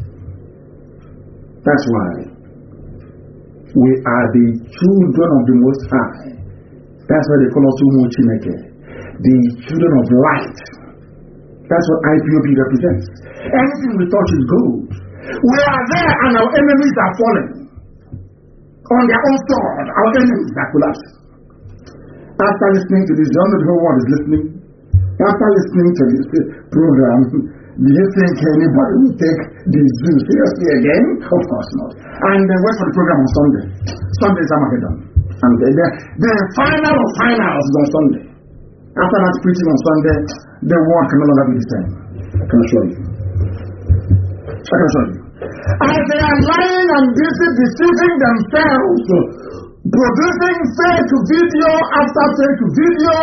That's why we are the children of the Most High. That's why they call us Umu Chineke, the children of light. That's what I P O B represents. Anything we touch is gold. We are there and our enemies are falling. On their own sword, our enemies are collapsing. After listening to this, you know the whole world is listening. After listening to this program, do you think anybody will take the zoo seriously again? Of course not. And they wait for the program on Sunday. Sunday is Armageddon. And the, the, the final of finals is on Sunday. After that preaching on Sunday, the world can no longer be the same. I can assure you. I can assure you. As they are lying and busy deceiving themselves, producing fake video after fake video,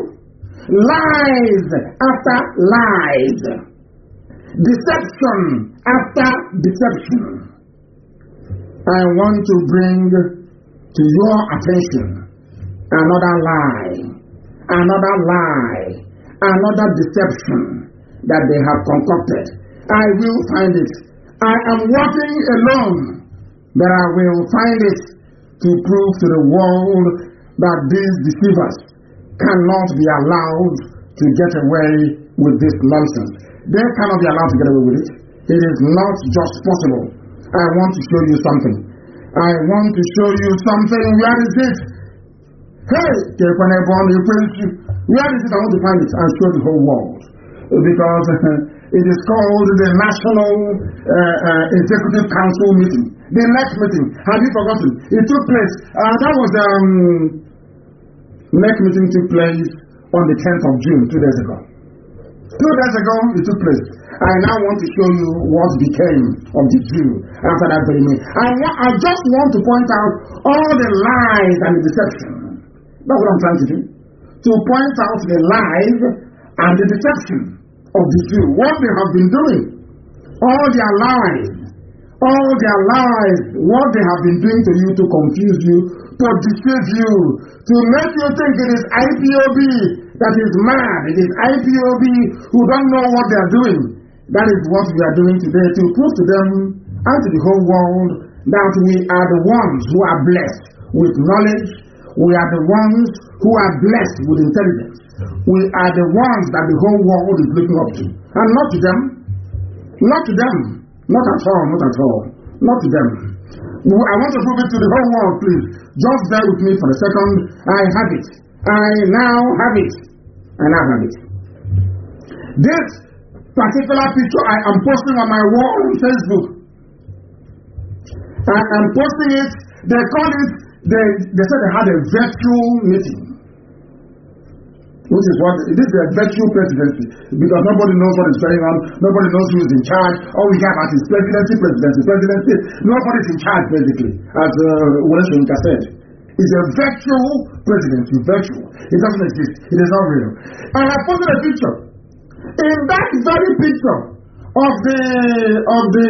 lies after lies, deception after deception. I want to bring to your attention another lie, another lie, another deception that they have concocted. I will find it. I am working alone, but I will find it to prove to the world that these deceivers cannot be allowed to get away with this nonsense. They cannot be allowed to get away with it. It is not just possible. I want to show you something. I want to show you something. Where is it? Hey, where is it? I want to find it and show the whole world. Because it is called the National uh, uh, Executive Council meeting. The next meeting, have you forgotten? It took place. Uh, that was um, Next meeting took place on the tenth of June, two days ago. Two days ago, it took place. I now want to show you what became of the Jew after that very meeting. I, wa- I just want to point out all the lies and the deception. That's what I'm trying to do. To point out the lies and the deception of the Jew. What they have been doing. All their lies. All their lies. What they have been doing to you to confuse you, to deceive you, to make you think it is I P O B that is mad. It is I P O B who don't know what they are doing. That is what we are doing today, to prove to them and to the whole world that we are the ones who are blessed with knowledge. We are the ones who are blessed with intelligence. We are the ones that the whole world is looking up to. And not to them. Not to them. Not at all. Not at all. Not to them. I want to prove it to the whole world, please. Just bear with me for a second. I have it. I now have it. I now have it. This particular picture I am posting on my wall on Facebook. I am posting it. They call it, they, they said they had a virtual meeting. Which is what, this is a virtual presidency. Because nobody knows what is going on. Nobody knows who is in charge. All we have is presidency, presidency, presidency. Nobody is in charge, basically. As uh, Wole Soyinka said. It's a virtual presidency, virtual. It doesn't exist. It is not real. And I posted a picture. In that very picture of the of the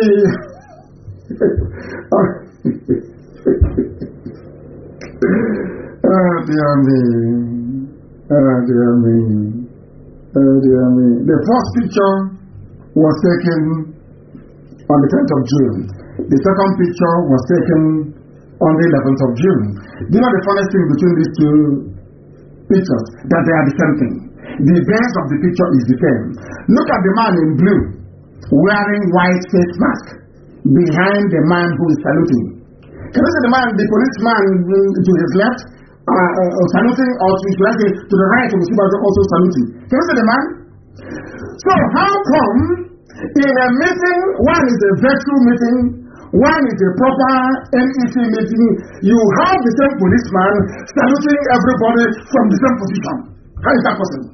oh dear me, oh dear me, oh dear me. The first picture was taken on the tenth of June. The second picture was taken on the eleventh of June. Do you know the funniest thing between these two pictures? That they are the same thing. The base of the picture is the same. Look at the man in blue wearing white face mask behind the man who is saluting. Can you see the man, the policeman to his left uh, uh, saluting, or to his left, to the right of the supervisor also saluting? Can you see the man? So how come in a meeting, one is a virtual meeting, one is a proper N E C meeting, you have the same policeman saluting everybody from the same position? How is that possible?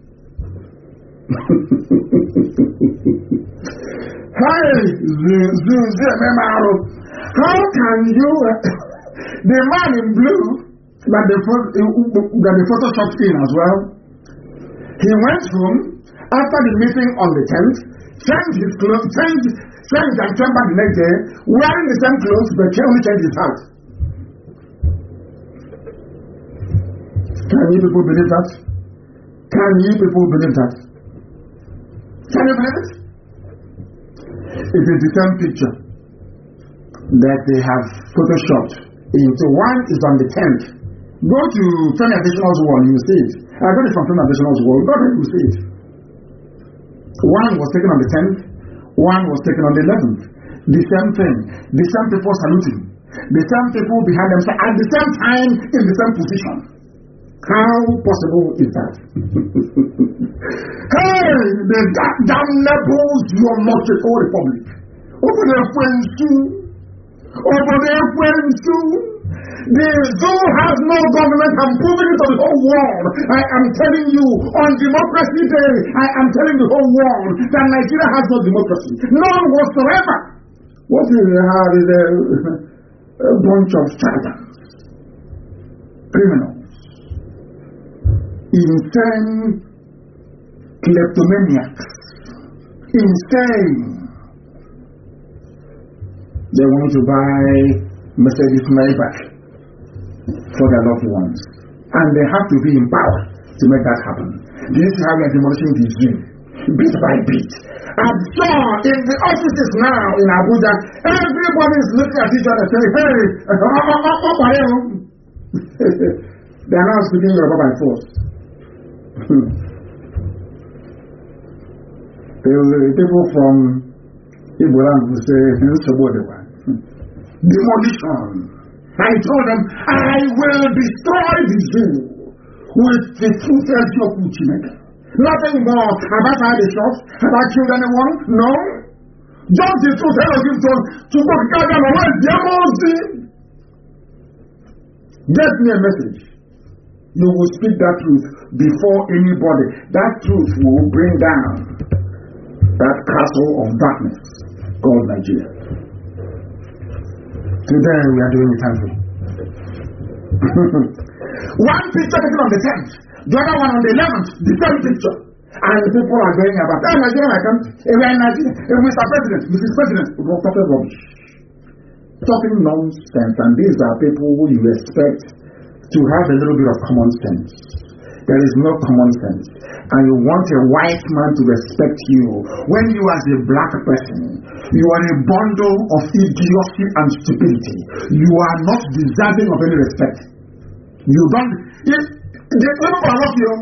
Hi, how can you, the man in blue that the, that the photoshopped in as well, he went home after the meeting on the tenth, changed his clothes, changed, changed and came back the next day, wearing the same clothes, but he only changed his hat. Can you people believe that? Can you people believe that? Can you believe it? It is the same picture that they have photoshopped into. One is on the tenth. Go to Femi Adesina's wall, you will see it. I got it from Femi Adesina's wall. Go there, you will see it. One was taken on the tenth. One was taken on the eleventh. The same thing. The same people saluting. The same people behind them at the same time in the same position. How possible is that? Hey, the damnable zoological republic. Over there, friends, too. Over there, friends, too. The zoo has no government. I'm proving it to the whole world. I am telling you, on Democracy Day, I am telling the whole world that Nigeria has no democracy. None whatsoever. What we have is a, a bunch of charlatans, criminals, insane kleptomaniacs, insane. They want to buy Mercedes Maybach for their loved ones, and they have to be in power to make that happen. Do you see how we are demolishing the zoo, bit by bit? I'm sure in the offices now in Abuja, everybody is looking at each other saying, hey, they are now speaking Yoruba by force. People from Iboland will say, demolition. I told them, I will destroy the zoo with the fruited Yokuchimeka. Nothing more. Have I fired a shot? Have I killed anyone? No. Just the truth. Elohim told to go gather away. Get me a message. You will speak that truth before anybody. That truth will bring down that castle of darkness called Nigeria. Today we are doing it angry. One picture taken on the tenth, the other one on the eleventh, the same picture. And people are going about, oh, Nigeria, I come, we are in Nigeria, Mister President, Missus President, we're talking rubbish. Talking nonsense, and these are people who you expect to have a little bit of common sense. There is no common sense. And you want a white man to respect you when you as a black person, you are a bundle of idiocy and stupidity. You are not deserving of any respect. You don't, if, if I love you,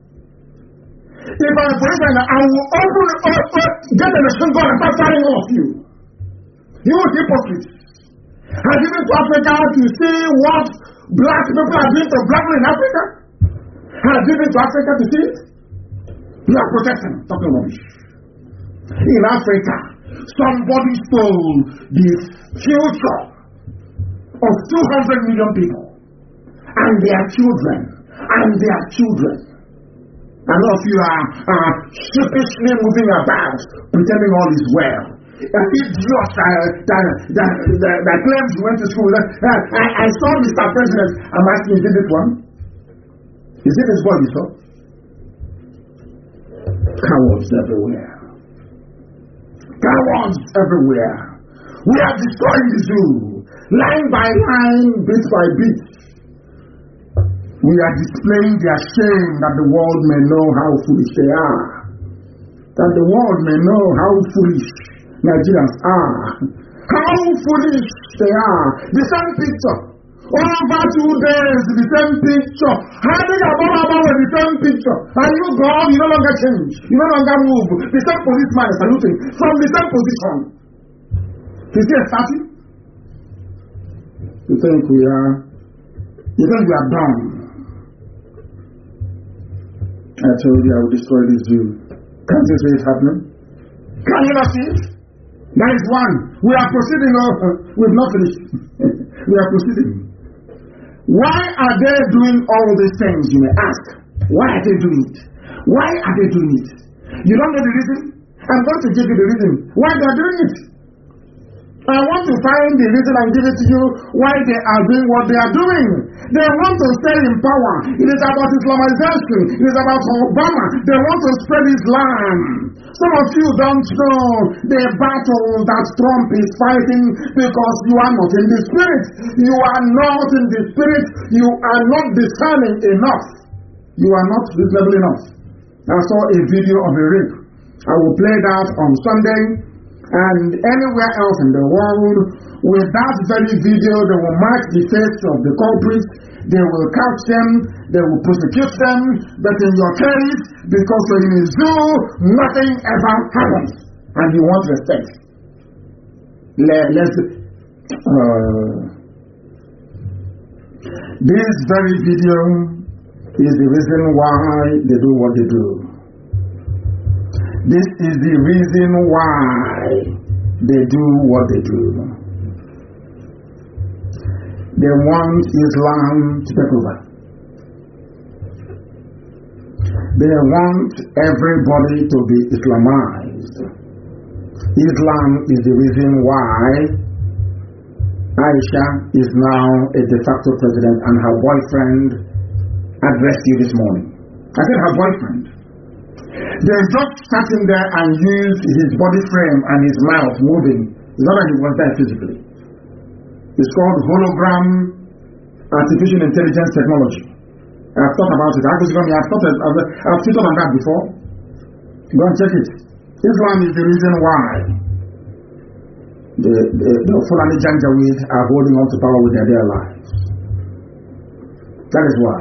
if I'm a policeman, I will open, open get a machine gun and start firing all of you. You hypocrites. Have you been to Africa to see what black people are doing to black people in Africa? Have you been to Africa to see it? You are protecting, talking rubbish. In Africa, somebody stole the future of two hundred million people and their children and their children. And all of you are, are sheepishly moving about, pretending all is well. An idiot uh, that, that, that, that claims you went to school. That, uh, I, I saw Mister President. I'm asking, is it this one? Is it this boy you saw? Cowards everywhere. Cowards everywhere. We are destroying the zoo. Line by line, bit by bit. We are displaying their shame that the world may know how foolish they are. That the world may know how foolish Nigerians are. How foolish they are. The same picture. Over two days, the same picture. Having a Baba with the same picture. And you go, you no longer change. You no longer move. The same policeman is saluting from the same position. Is there a starting? You think we are, you think we are done? I told you I would destroy this zoo. Can't you see it happening? Can you not see it? That is one. We are proceeding. Oh, we've not finished. We are proceeding. Why are they doing all these things, you may ask? Why are they doing it? Why are they doing it? You don't know the reason? I'm going to give you the reason why they are doing it. I want to find the reason and give it to you why they are doing what they are doing. They want to stay in power. It is about Islamization. It is about Obama. They want to spread Islam. Some of you don't know the battle that Trump is fighting because you are not in the spirit. You are not in the spirit. You are not discerning enough. You are not reasonable enough. I saw a video of a rape. I will play that on Sunday. And anywhere else in the world, with that very video, they will mark the face of the culprits, they will catch them, they will prosecute them, but in your case, because you're in a zoo, nothing ever happens. And you want respect. Let, let's, uh, this very video is the reason why they do what they do. This is the reason why they do what they do. They want Islam to take over. They want everybody to be Islamized. Islam is the reason why Aisha is now a de facto president and her boyfriend addressed you this morning. I said her boyfriend. They just sat in there and used his body frame and his mouth moving. It's not that he was there physically. It's called hologram artificial intelligence technology. I've thought about it. I've thought I've, I've tweeted on that before. Go and check it. Islam is the reason why the, the, the Fulani Janjaweed are holding on to power with their, their lives. That is why.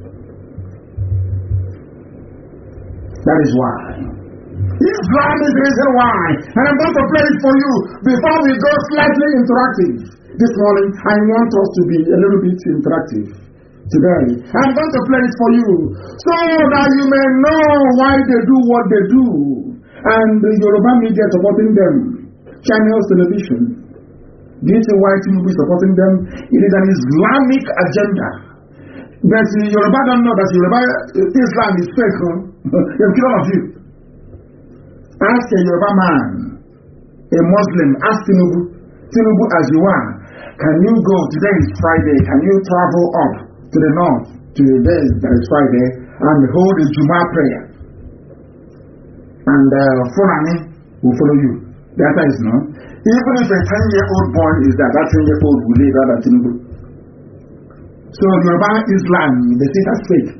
That is why. Islam is the reason why. And I'm going to play it for you before we go slightly interactive. This morning, I want us to be a little bit interactive today. I'm going to play it for you so that you may know why they do what they do. And the Yoruba media supporting them. Channels television. Do you see why Tinubu is supporting them? It is an Islamic agenda. But the Yoruba don't know that Yoruba Islam is fake. Huh? They'll kill all of you. Ask a Yoruba man, a Muslim, ask Tinubu, Tinubu as you are, can you go, today is Friday, can you travel up to the north, to the day that is Friday, and hold a Juma prayer? And uh, Fulani will follow you. The answer is no. Even if a ten-year-old boy is there, that ten-year-old will live rather than Tinubu. So Yoruba Islam, they say that's fake.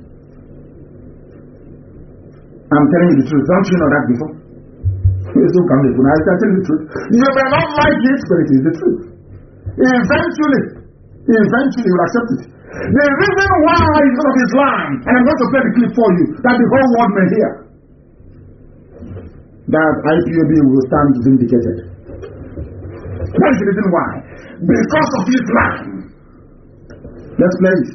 I'm telling you the truth. Don't you know that before? It's so come I can tell you the truth. You may not like it, but it is the truth. Eventually, eventually you will accept it. The reason why is because of Islam, and I'm going to play the clip for you, that the whole world may hear, that I P O B will stand vindicated. That is the reason why. Because of Islam. Let's play it.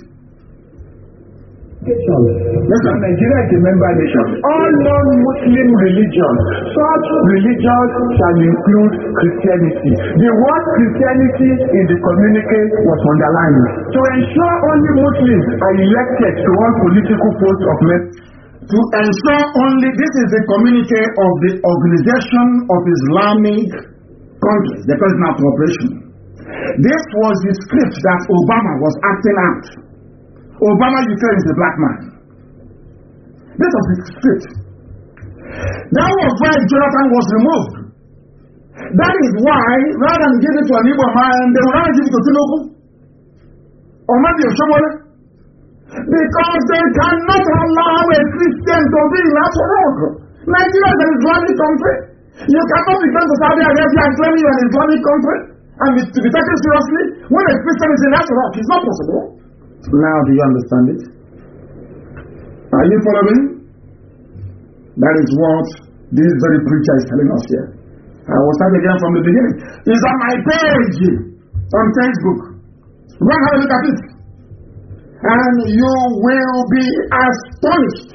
Listen, Nigeria is a member nation. All non-Muslim religions, such religions shall include Christianity. The word Christianity in the communique was underlined to ensure only Muslims are elected to one political post of men. To ensure only, this is the communique of the Organization of Islamic Countries, the National Cooperation. This was the script that Obama was acting out. Obama, you say, is a black man. This was the script. That was why Jonathan was removed. That is why, rather than give it to an Igbo man, they would rather give it to Tinubu or maybe a Shomole. Because they cannot allow a Christian to be in that rock. Nigeria is an Islamic country. You cannot be going to Saudi Arabia and claim you're an Islamic country and be, to be taken seriously when a Christian is in that rock. It's not possible. Now do you understand it? Are you following? That is what this very preacher is telling us here. I will start again from the beginning. It's on my page on Facebook. Go and have a look at it. And you will be astonished.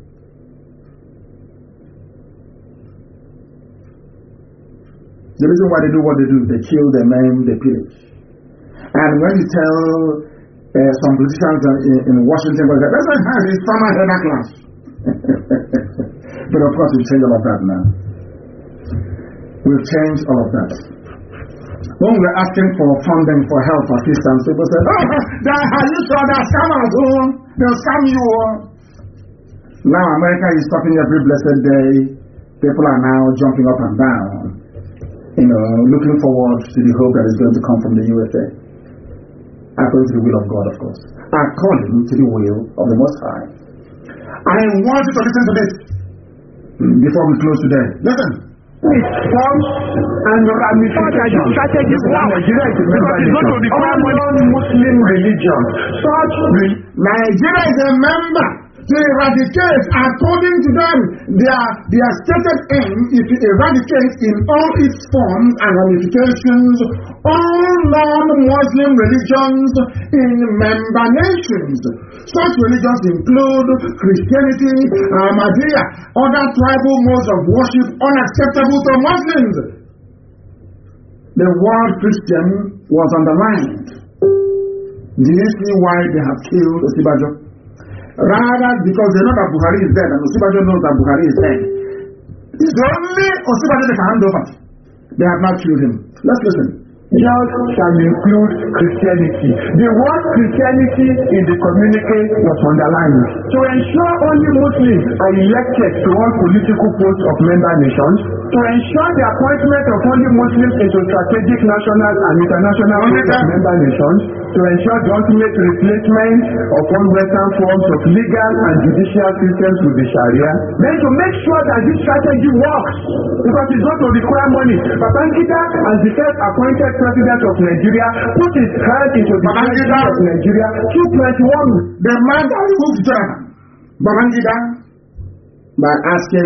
The reason why they do what they do, they kill, they maim, they pillage. And when you tell Uh, some politicians in, in Washington, but that's not how it's from my header class. But of course, we've changed all of that now. We've changed all of that. When we're asking for funding for health assistance, people say, oh, are you sure they're scammers? Oh, they'll scam you. Now America is talking every blessed day. People are now jumping up and down, you know, looking forward to the hope that is going to come from the U S A. According to the will of God, of course. According to the will of the Most High. I want you to listen to this before we close today. Listen. It forms and ramifications. Strategies. Nigeria is a member nation. All non-Muslim religion. Such re- Nigeria is a member to eradicate, according to them, their, their stated aim is to eradicate in all its forms and ramifications all non-Muslim religions in member nations. Such religions include Christianity, Ahmadiyya, other tribal modes of worship unacceptable to Muslims. The word Christian was underlined. Do you see why they have killed Osibajo? Rather, because they know that Buhari is dead and Osibajo knows that Buhari is dead. It's only Osibajo they can hand over. They have not killed him. Let's listen. Just shall include Christianity. The word Christianity in the communique was underlined to ensure only Muslims are elected to one political post of member nations, to ensure the appointment of only Muslims into strategic national and international posts of member nations, to ensure the ultimate replacement of all Western forms of legal and judicial systems with the Sharia, then to make sure that this strategy works, because it's going to require money. Babangida, as the first appointed president of Nigeria, put his hand into the Babangida of Nigeria two twenty-one. The man that removed Jonathan, Babangida, by asking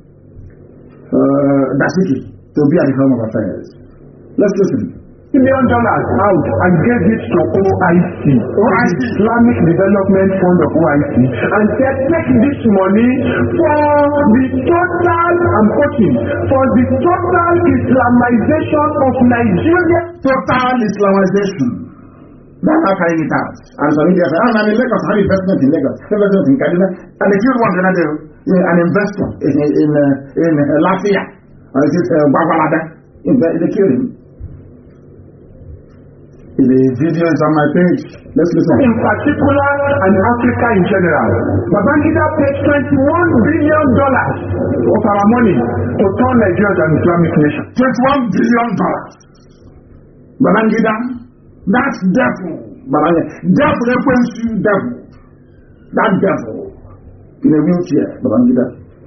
uh, Dasiki to be at the helm of affairs. Let's listen. Million dollars out and gave it to O I C, O I C, Islamic Development Fund of O I C, and said, take this money for the total, I'm quoting, for the total Islamization of Nigeria. Total Islamization. They're not carrying it out. And some Indians say, I'm in Lagos, I have investment in Lagos, investment in Kaduna. And they killed one another, an investor in, in, uh, in uh, Lafia, or is it uh, Bagwalada? They killed him. The video is on my page. Let's listen. In particular, and Africa in general, Babangida paid twenty-one billion dollars of our money to turn Nigeria to an Islamic nation. twenty-one billion dollars. Babangida, that's devil. Babangida, devil, devil, devil. That devil in a wheelchair, Babangida,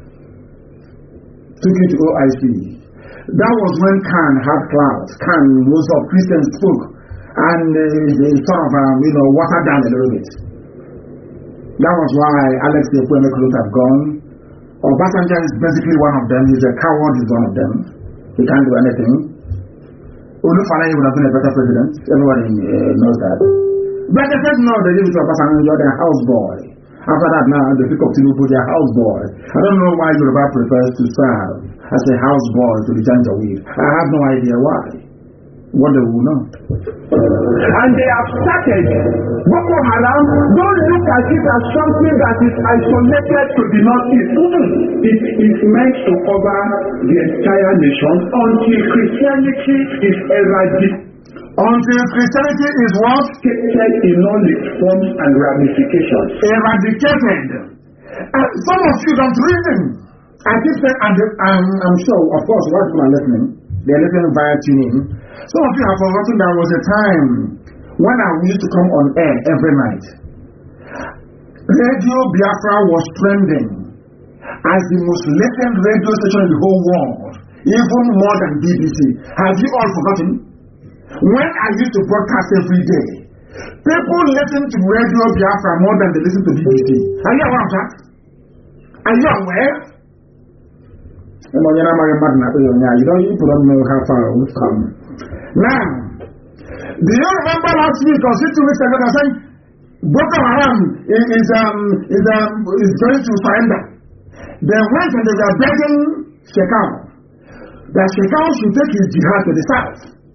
took it to O I C. That was when Khan had clouds. Khan, most of Christians spoke. And uh, they sort of, um, you know, watered down a little bit. That was why Alex Ekweme could have gone. Obasanjo is basically one of them. He's a coward, he's one of them. He can't do anything. Olufalaye would have been a better president. Everybody uh, knows that. But they said no, they give it to Obasanjo, their houseboy. After that, now they pick up Tinubu, their houseboy. I don't know why Yoruba prefers to serve as a houseboy to the Janjaweed. I have no idea why. What they will know. And they have started. Boko Haram, don't look at it as something that is isolated to the northeast. It is meant to cover the entire nation until Christianity is eradicated. Until Christianity is what? Taken in all its forms and ramifications. Eradicated. And some of you don't reason. I keep saying, and I'm, I'm sure, of course, while people are listening, they're listening via tuning. Some of you have forgotten there was a time when I used to come on air every night. Radio Biafra was trending as the most listened radio station in the whole world, even more than B B C. Have you all forgotten? When I used to broadcast every day, people listen to Radio Biafra more than they listen to B B C. Are you aware of that? Are you aware? You don't even know how far we've come. Now, do you remember last week or six weeks ago I said Boko Haram is, is, um, is, um, is going to surrender? They went and they were begging Shekau that Shekau should take his jihad to the south.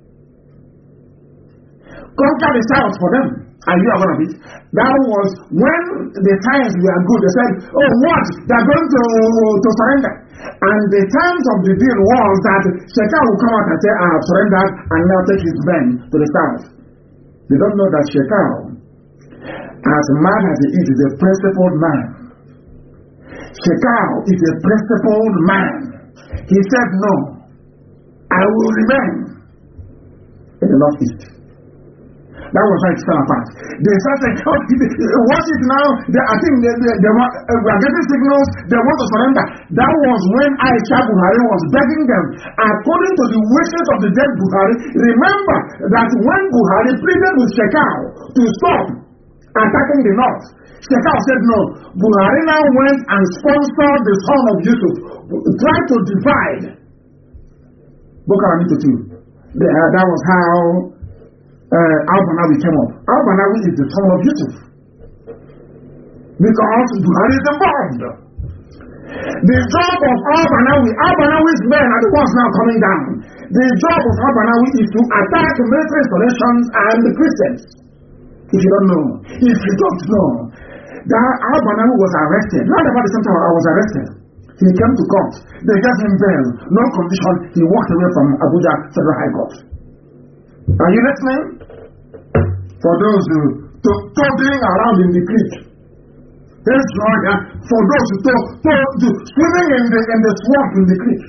Conquer the south for them. Are you aware of it? That was when the times were good. They said, oh, what? They're going to, to surrender. And the terms of the deal was that Shekau will come out and say, I have surrendered, and now take his men to the south. They don't know that Shekau, as mad as he is, is a principled man. Shekau is a principled man. He said, no, I will remain in the northeast. That was how it fell apart. They started saying, oh, watch it now. They, I think they, they, they were, uh, we are getting signals. They want to surrender. That was when Aisha Buhari was begging them. According to the wishes of the dead Buhari, remember that when Buhari pleaded with Shekau to stop attacking the north, Shekau said no. Buhari now went and sponsored the son of Yusuf, tried to divide Boko Haram into two. The, uh, that was how Uh, Al-Banawi came up. Al-Banawi is the son of Yusuf. Because Buhari is involved. The job of Al-Banawi, Al-Banawi's men are the ones now coming down. The job of Al-Banawi is to attack military installations and the Christians. If you don't know. If you don't know. That Al-Banawi was arrested. Not about the same time I was arrested. He came to court. They gave him bail. No condition. He walked away from Abuja Federal High Court. Are you listening? For those who toddling around in the creek. There's Georgia. For those who to, to, to, swimming in the, in the swamp in the creek.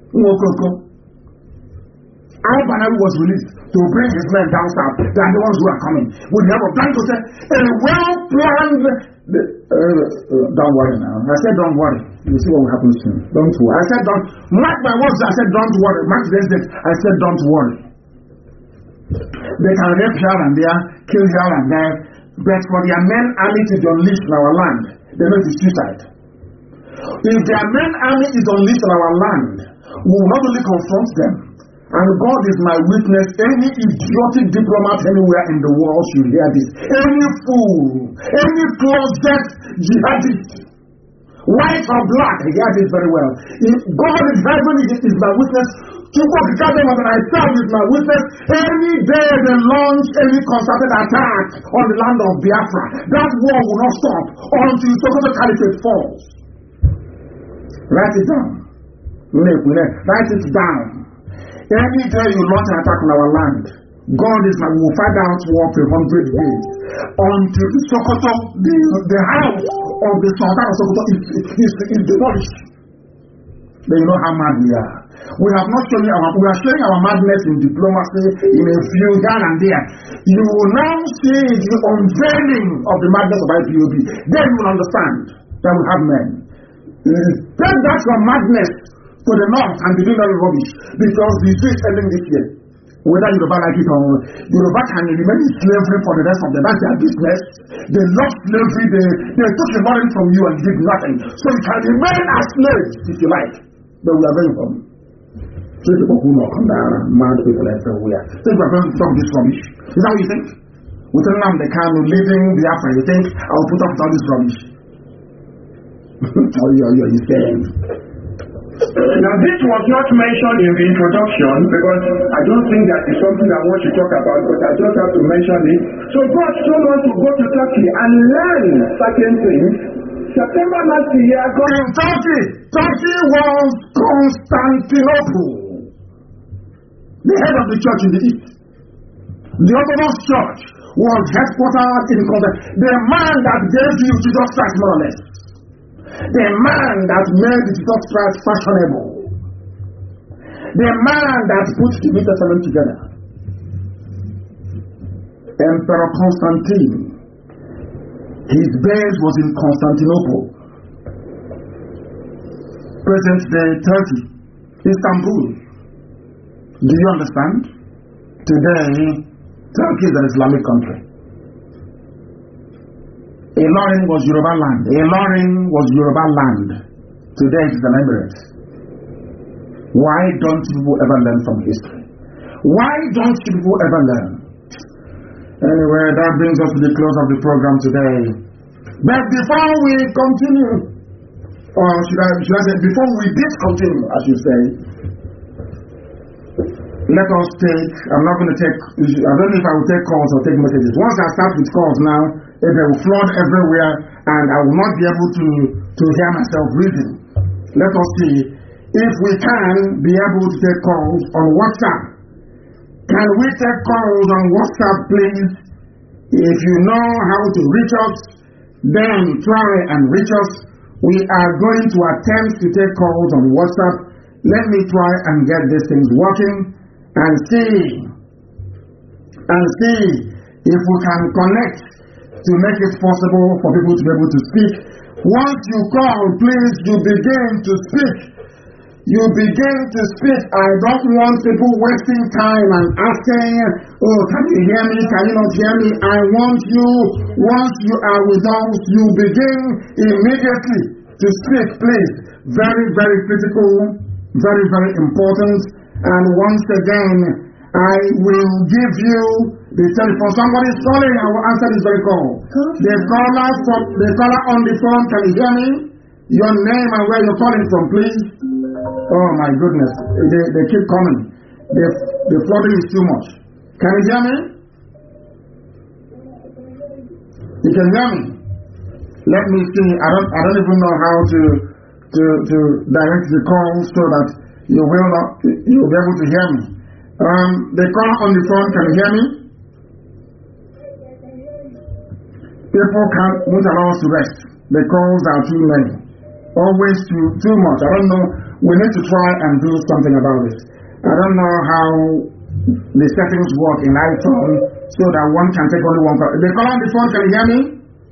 Al-Banawi was released to bring his men down south. They are the ones who are coming. With the help of trying to say a well-planned. Uh, uh, don't worry now. I said don't worry. You see what will happen soon. Don't worry. I said don't. Mark my words. I said don't worry. Mark this date. I said don't worry. They can rape here and there, kill here and there, but for their main army to be unleashed in our land, they know it's suicide. If their main army is unleashed in our land, we will not only confront them, and God is my witness, any idiotic diplomat anywhere in the world should hear this. Any fool, any closet jihadist, white or black, hear this very well. If God in heaven is my witness, and I serve with my witness. Any day they launch any concerted attack on the land of Biafra, that war will not stop until Sokoto Caliphate falls. Write it down. Write it down. Any day you launch an attack on our land, God is like, we will fight out war for a hundred days until the Sokoto, the, the house of the Sultan of Sokoto is, is, is demolished. Then you know how mad we are. We have not shown you our, we are showing our madness in diplomacy, in a few here and there. You will now see the unveiling of the madness of I P O B. Then you will understand that we have men. Take that your madness to the north and be doing that rubbish, because the issue is ending this year. Whether Yoruba like it or not, Yoruba can remain in slavery for the rest of the that's their business. They love slavery, they, they took the money from you and did nothing. So you can remain as slaves if you like. But we are going from three people who knock on down, mad people everywhere. Think we are going to stop this rubbish. Is that what you think? We tell them they can living the Biafra. You think I will put up with all this rubbish? How are you, you saying? Now, this was not mentioned in the introduction because I don't think that is something I want to talk about, but I just have to mention it. So God told us to go to Turkey and learn certain things. September last year, God in Turkey, Turkey was Constantinople, the head of the church in the east. The Orthodox Church was headquartered in Constantinople. The man that gave you Jesus Christ, more or less. The man that made Jesus Christ fashionable. The man that put the New Testament together. Emperor Constantine. His base was in Constantinople. Present day Turkey. Istanbul. Do you understand? Today, Turkey is an Islamic country. Ilorin was Yoruba land. Ilorin was Yoruba land. Today it is an emirate. Why don't people ever learn from history? Why don't people ever learn? Anyway, that brings us to the close of the program today. But before we continue, or should I, should I say, before we discontinue, I should say, let us take, I'm not going to take, I don't know if I will take calls or take messages. Once I start with calls now, they will flood everywhere and I will not be able to, to hear myself reading. Let us see if we can be able to take calls on WhatsApp. Can we take calls on WhatsApp, please? If you know how to reach us, then try and reach us. We are going to attempt to take calls on WhatsApp. Let me try and get these things working and see, and see if we can connect to make it possible for people to be able to speak. Once you call, please, you begin to speak. You begin to speak. I don't want people wasting time and asking, oh, can you hear me? Can you not hear me? I want you, once you are with us, you begin immediately to speak, please. Very, very critical, very, very important. And once again, I will give you the telephone. Somebody is calling, I will answer this very call. The caller, from, the caller on the phone, can you hear me? Your name and where you're calling from, please. Oh my goodness, they, they keep coming. The, the flooding is too much. Can you hear me? You can hear me? Let me see. I don't, I don't even know how to, to, to direct the call so that you will not, you will be able to hear me. Um, the caller on the phone, can you hear me? People can't, won't allow us to rest. The calls are too many. Always too, too much. I don't know. We need to try and do something about it. I don't know how the settings work in iPhone so that one can take only one call. The caller on the phone, can you hear me?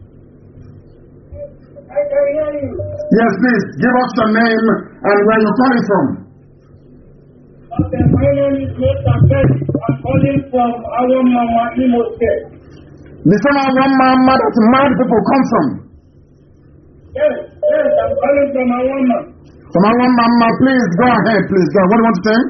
I can hear you. Yes, please. Give us your name and where you're calling from. Okay, my name is Mister Betty. I'm calling from our Mama Imo State. The same one mama that mad people come from. Yes, yes, I'm calling from our mama. From our mama, please go ahead, please go. What do you want to say?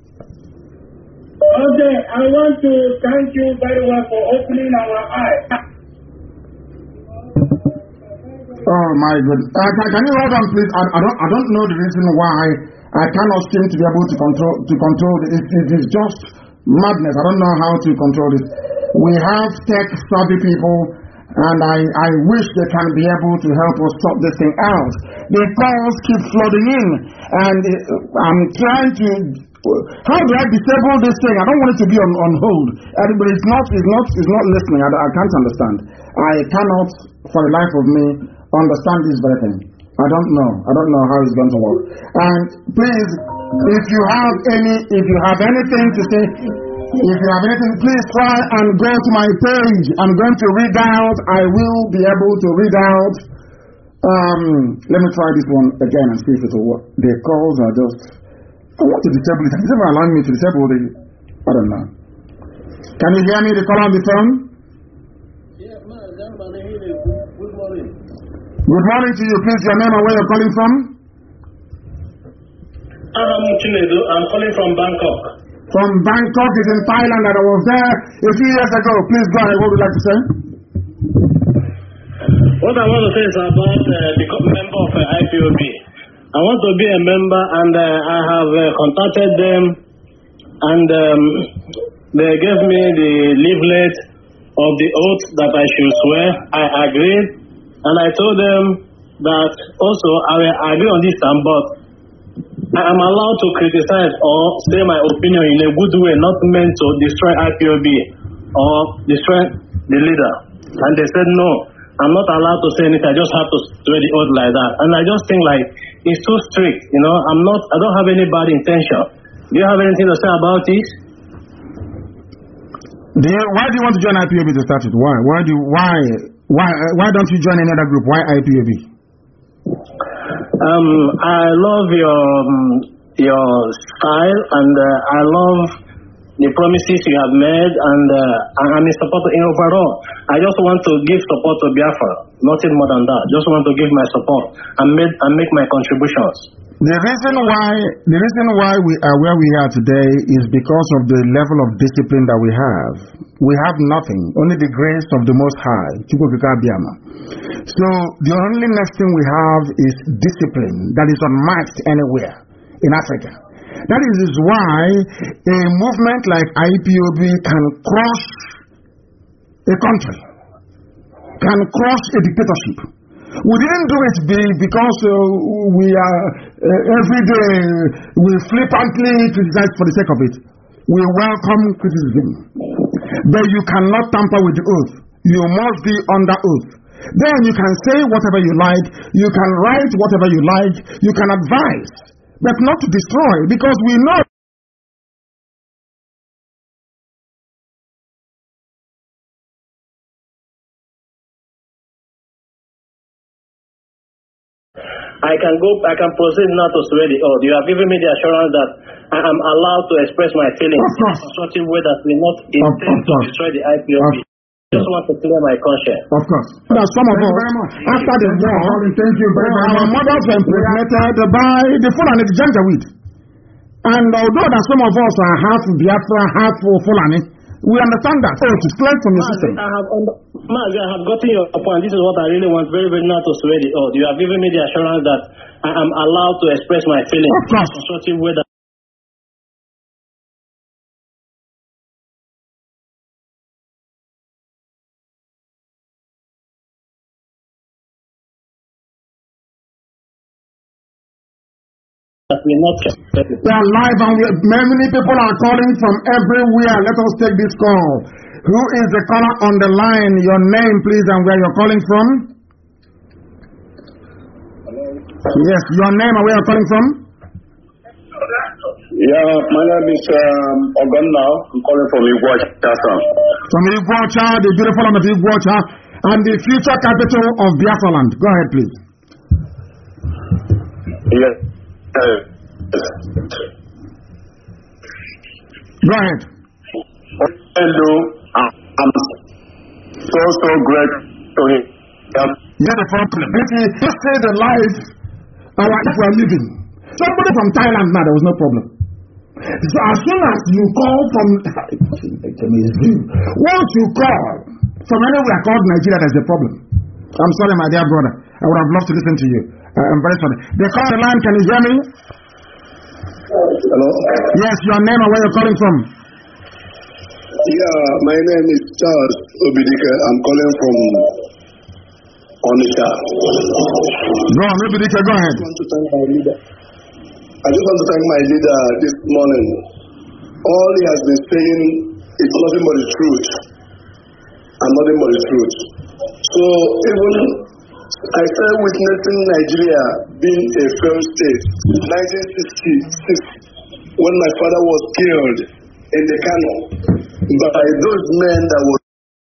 Okay, I want to thank you very well for opening our eyes. Oh my God! Uh, can, can you hold on, please? I, I don't I don't know the reason why I cannot seem to be able to control to control it. It is just madness. I don't know how to control this. We have tech savvy people, and I I wish they can be able to help us sort this thing out. The calls keep flooding in, and uh, I'm trying to. How do I disable this thing? I don't want it to be on, on hold. Uh, but it's not, it's not, it's not listening. I, I can't understand. I cannot, for the life of me, understand this very thing. I don't know. I don't know how it's going to work. And please, if you have any, if you have anything to say, if you have anything, please try and go to my page. I'm going to read out. I will be able to read out. Um, let me try this one again and see if it will work. The calls are just. I want to disable it. It's never allowing me to disable the. I don't know. Can you hear me? The call on the phone? Yeah, man, good morning. Good morning to you. Please, your name and where you're calling from? I'm Chinedu. I'm calling from Bangkok. From Bangkok, is in Thailand, and I was there a few years ago. Please go ahead. What would you like to say? What I want to say is about uh, becoming a member of uh, I P O B. I want to be a member, and uh, I have uh, contacted them, and um, they gave me the leaflet of the oath that I should swear. I agreed, and I told them that also I will agree on this term, but I am allowed to criticize or say my opinion in a good way, not meant to destroy I P O B or destroy the leader. And they said no. I'm not allowed to say anything. I just have to swear the oath like that. And I just think like it's too strict. You know, I'm not. I don't have any bad intention. Do you have anything to say about it? Do you, why do you want to join I P O B to start with? Why? Why do you, why why uh, why don't you join any other group? Why I P O B? Um, I love your um, your style, and uh, I love the promises you have made, and uh, I'm in support in overall. I just want to give support to Biafra, nothing more than that. Just want to give my support and make and make my contributions. The reason why the reason why we are where we are today is because of the level of discipline that we have. We have nothing, only the grace of the Most High. So the only next thing we have is discipline that is unmatched anywhere in Africa. That is why a movement like I P O B can crush a country, can crush a dictatorship. We didn't do it because uh, we are uh, every day we flippantly criticize for the sake of it. We welcome criticism, but you cannot tamper with the oath. You must be under oath. Then you can say whatever you like, you can write whatever you like, you can advise, but not to destroy, because we know. I can go, I can proceed now to swear the oath. You have given me the assurance that I am allowed to express my feelings in a constructive way that will not intend to destroy the I P O B. I just want to clear my conscience. Of course. There are some of us, after the war, thank you very much. Our mothers were impregnated by the Fulani, the Janjaweed. And although that some of us are half Biafra, half Fulani, we understand that. Oh, it's clear from your system. I have, under, Mazi, I have gotten your point. This is what I really want very, very now to swear the oath. You have given me the assurance that I am allowed to express my feelings in a constructive way. That we not they are live, and we, many people are calling from everywhere. Let us take this call. Who is the caller on the line? Your name, please, and where you're calling from? Hello. Yes, your name and where you're calling from? Yeah, my name is um, Ogonna. I'm calling from Iguacha. From Iguacha, the beautiful land of Iguacha, and the future capital of Biafra land. Go ahead, please. Yes. Go ahead. Hello. I'm so, so grateful to him. Yeah, the problem. This is the life our life we are living. Somebody from Thailand now, there was no problem. So as soon as you call from, once you call from anywhere called Nigeria, there's a problem. I'm sorry, my dear brother. I would have loved to listen to you. Uh, I'm very sorry. They call the line. Can you hear me? Hello? Yes, your name and where you're calling from. Yeah, my name is Charles Obidike. I'm calling from Onitsha. Go on, Obidike, go ahead. I just want to thank my leader. I just want to thank my leader this morning. All he has been saying is nothing but the truth. And nothing but the truth. So even I started witnessing Nigeria being a failed state in nineteen sixty-six when my father was killed in the Kano by those men that were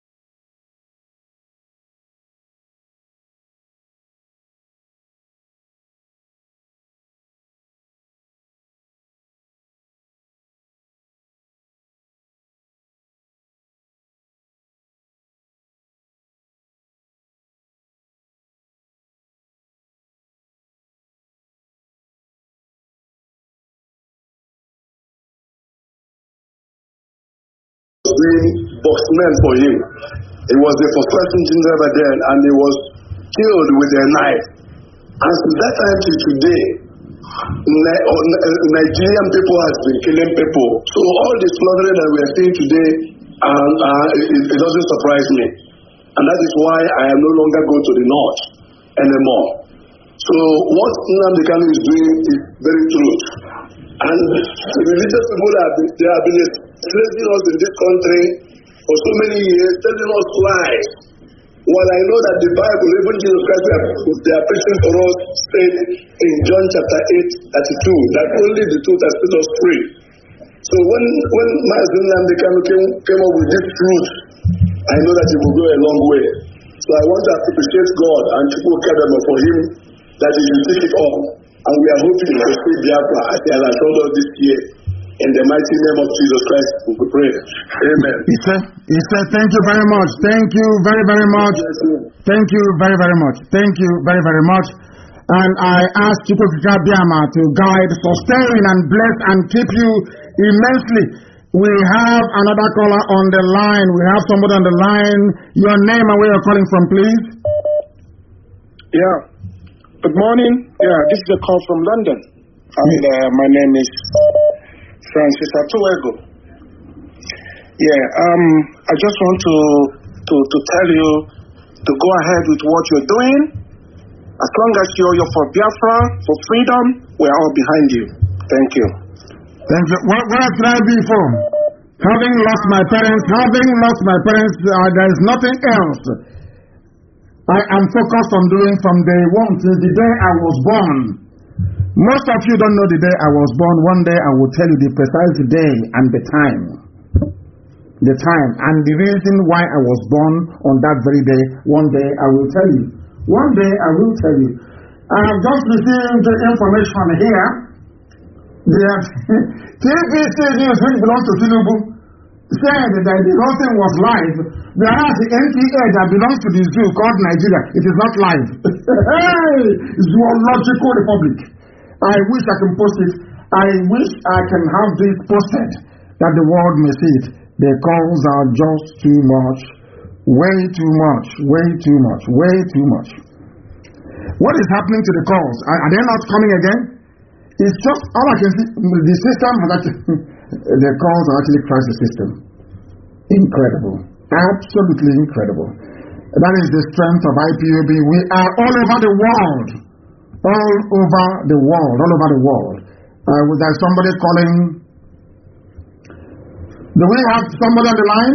doing boxmen for him. He was the first person driver then, and he was killed with a knife. And from that time till today, Nigerian people has been killing people. So all the slaughtering that we are seeing today, um, uh, it, it doesn't surprise me. And that is why I am no longer going to the north anymore. So what Nnamdi Kanu is doing is very true. And the religious people that have been, they have been enslaving us in this country for so many years, telling us lies. While I know that the Bible, even Jesus Christ, they are, they are preaching for us, said in John chapter eight, thirty-two, that only the truth has set us free. So when when Mazi Nnamdi Kanu came, came up with this truth, I know that it will go a long way. So I want to appreciate God and people Kadama for him, that he will take it on. And we are hoping to see Biafra as he has told us this year. In the mighty name of Jesus Christ, we pray. Amen. He said, he said, thank you very much. Thank you very, very much. Thank you very, very much. Thank you very, very much. And I ask Chukwuka Biama to guide, sustain, and bless and keep you immensely. We have another caller on the line. We have somebody on the line. Your name and where you're calling from, please. Yeah. Good morning. Yeah, this is a call from London. And uh, my name is Francis Atuego. Yeah, um, I just want to, to to tell you to go ahead with what you're doing. As long as you're, you're for Biafra, for freedom, we're all behind you. Thank you. Thank you. Where, where can I be from? Having lost my parents, having lost my parents, uh, there is nothing else I am focused on doing from day one since the day I was born. Most of you don't know the day I was born. One day I will tell you the precise day and the time. The time and the reason why I was born on that very day. One day I will tell you. One day I will tell you. I have just received the information here. The T V C News, which belongs to Tinubu, said that the whole thing was live. Whereas the N T A that belongs to the zoo called Nigeria, it is not live. Hey! Zoological Republic. I wish I can post it. I wish I can have this posted that the world may see it. The calls are just too much. Way too much. Way too much. Way too much. What is happening to the calls? Are, are they not coming again? It's just, all I can see, the system has actually, the calls are actually crisis system. Incredible. Absolutely incredible. That is the strength of I P O B. We are all over the world. All over the world. All over the world. Uh, there's somebody calling. Do we have somebody on the line?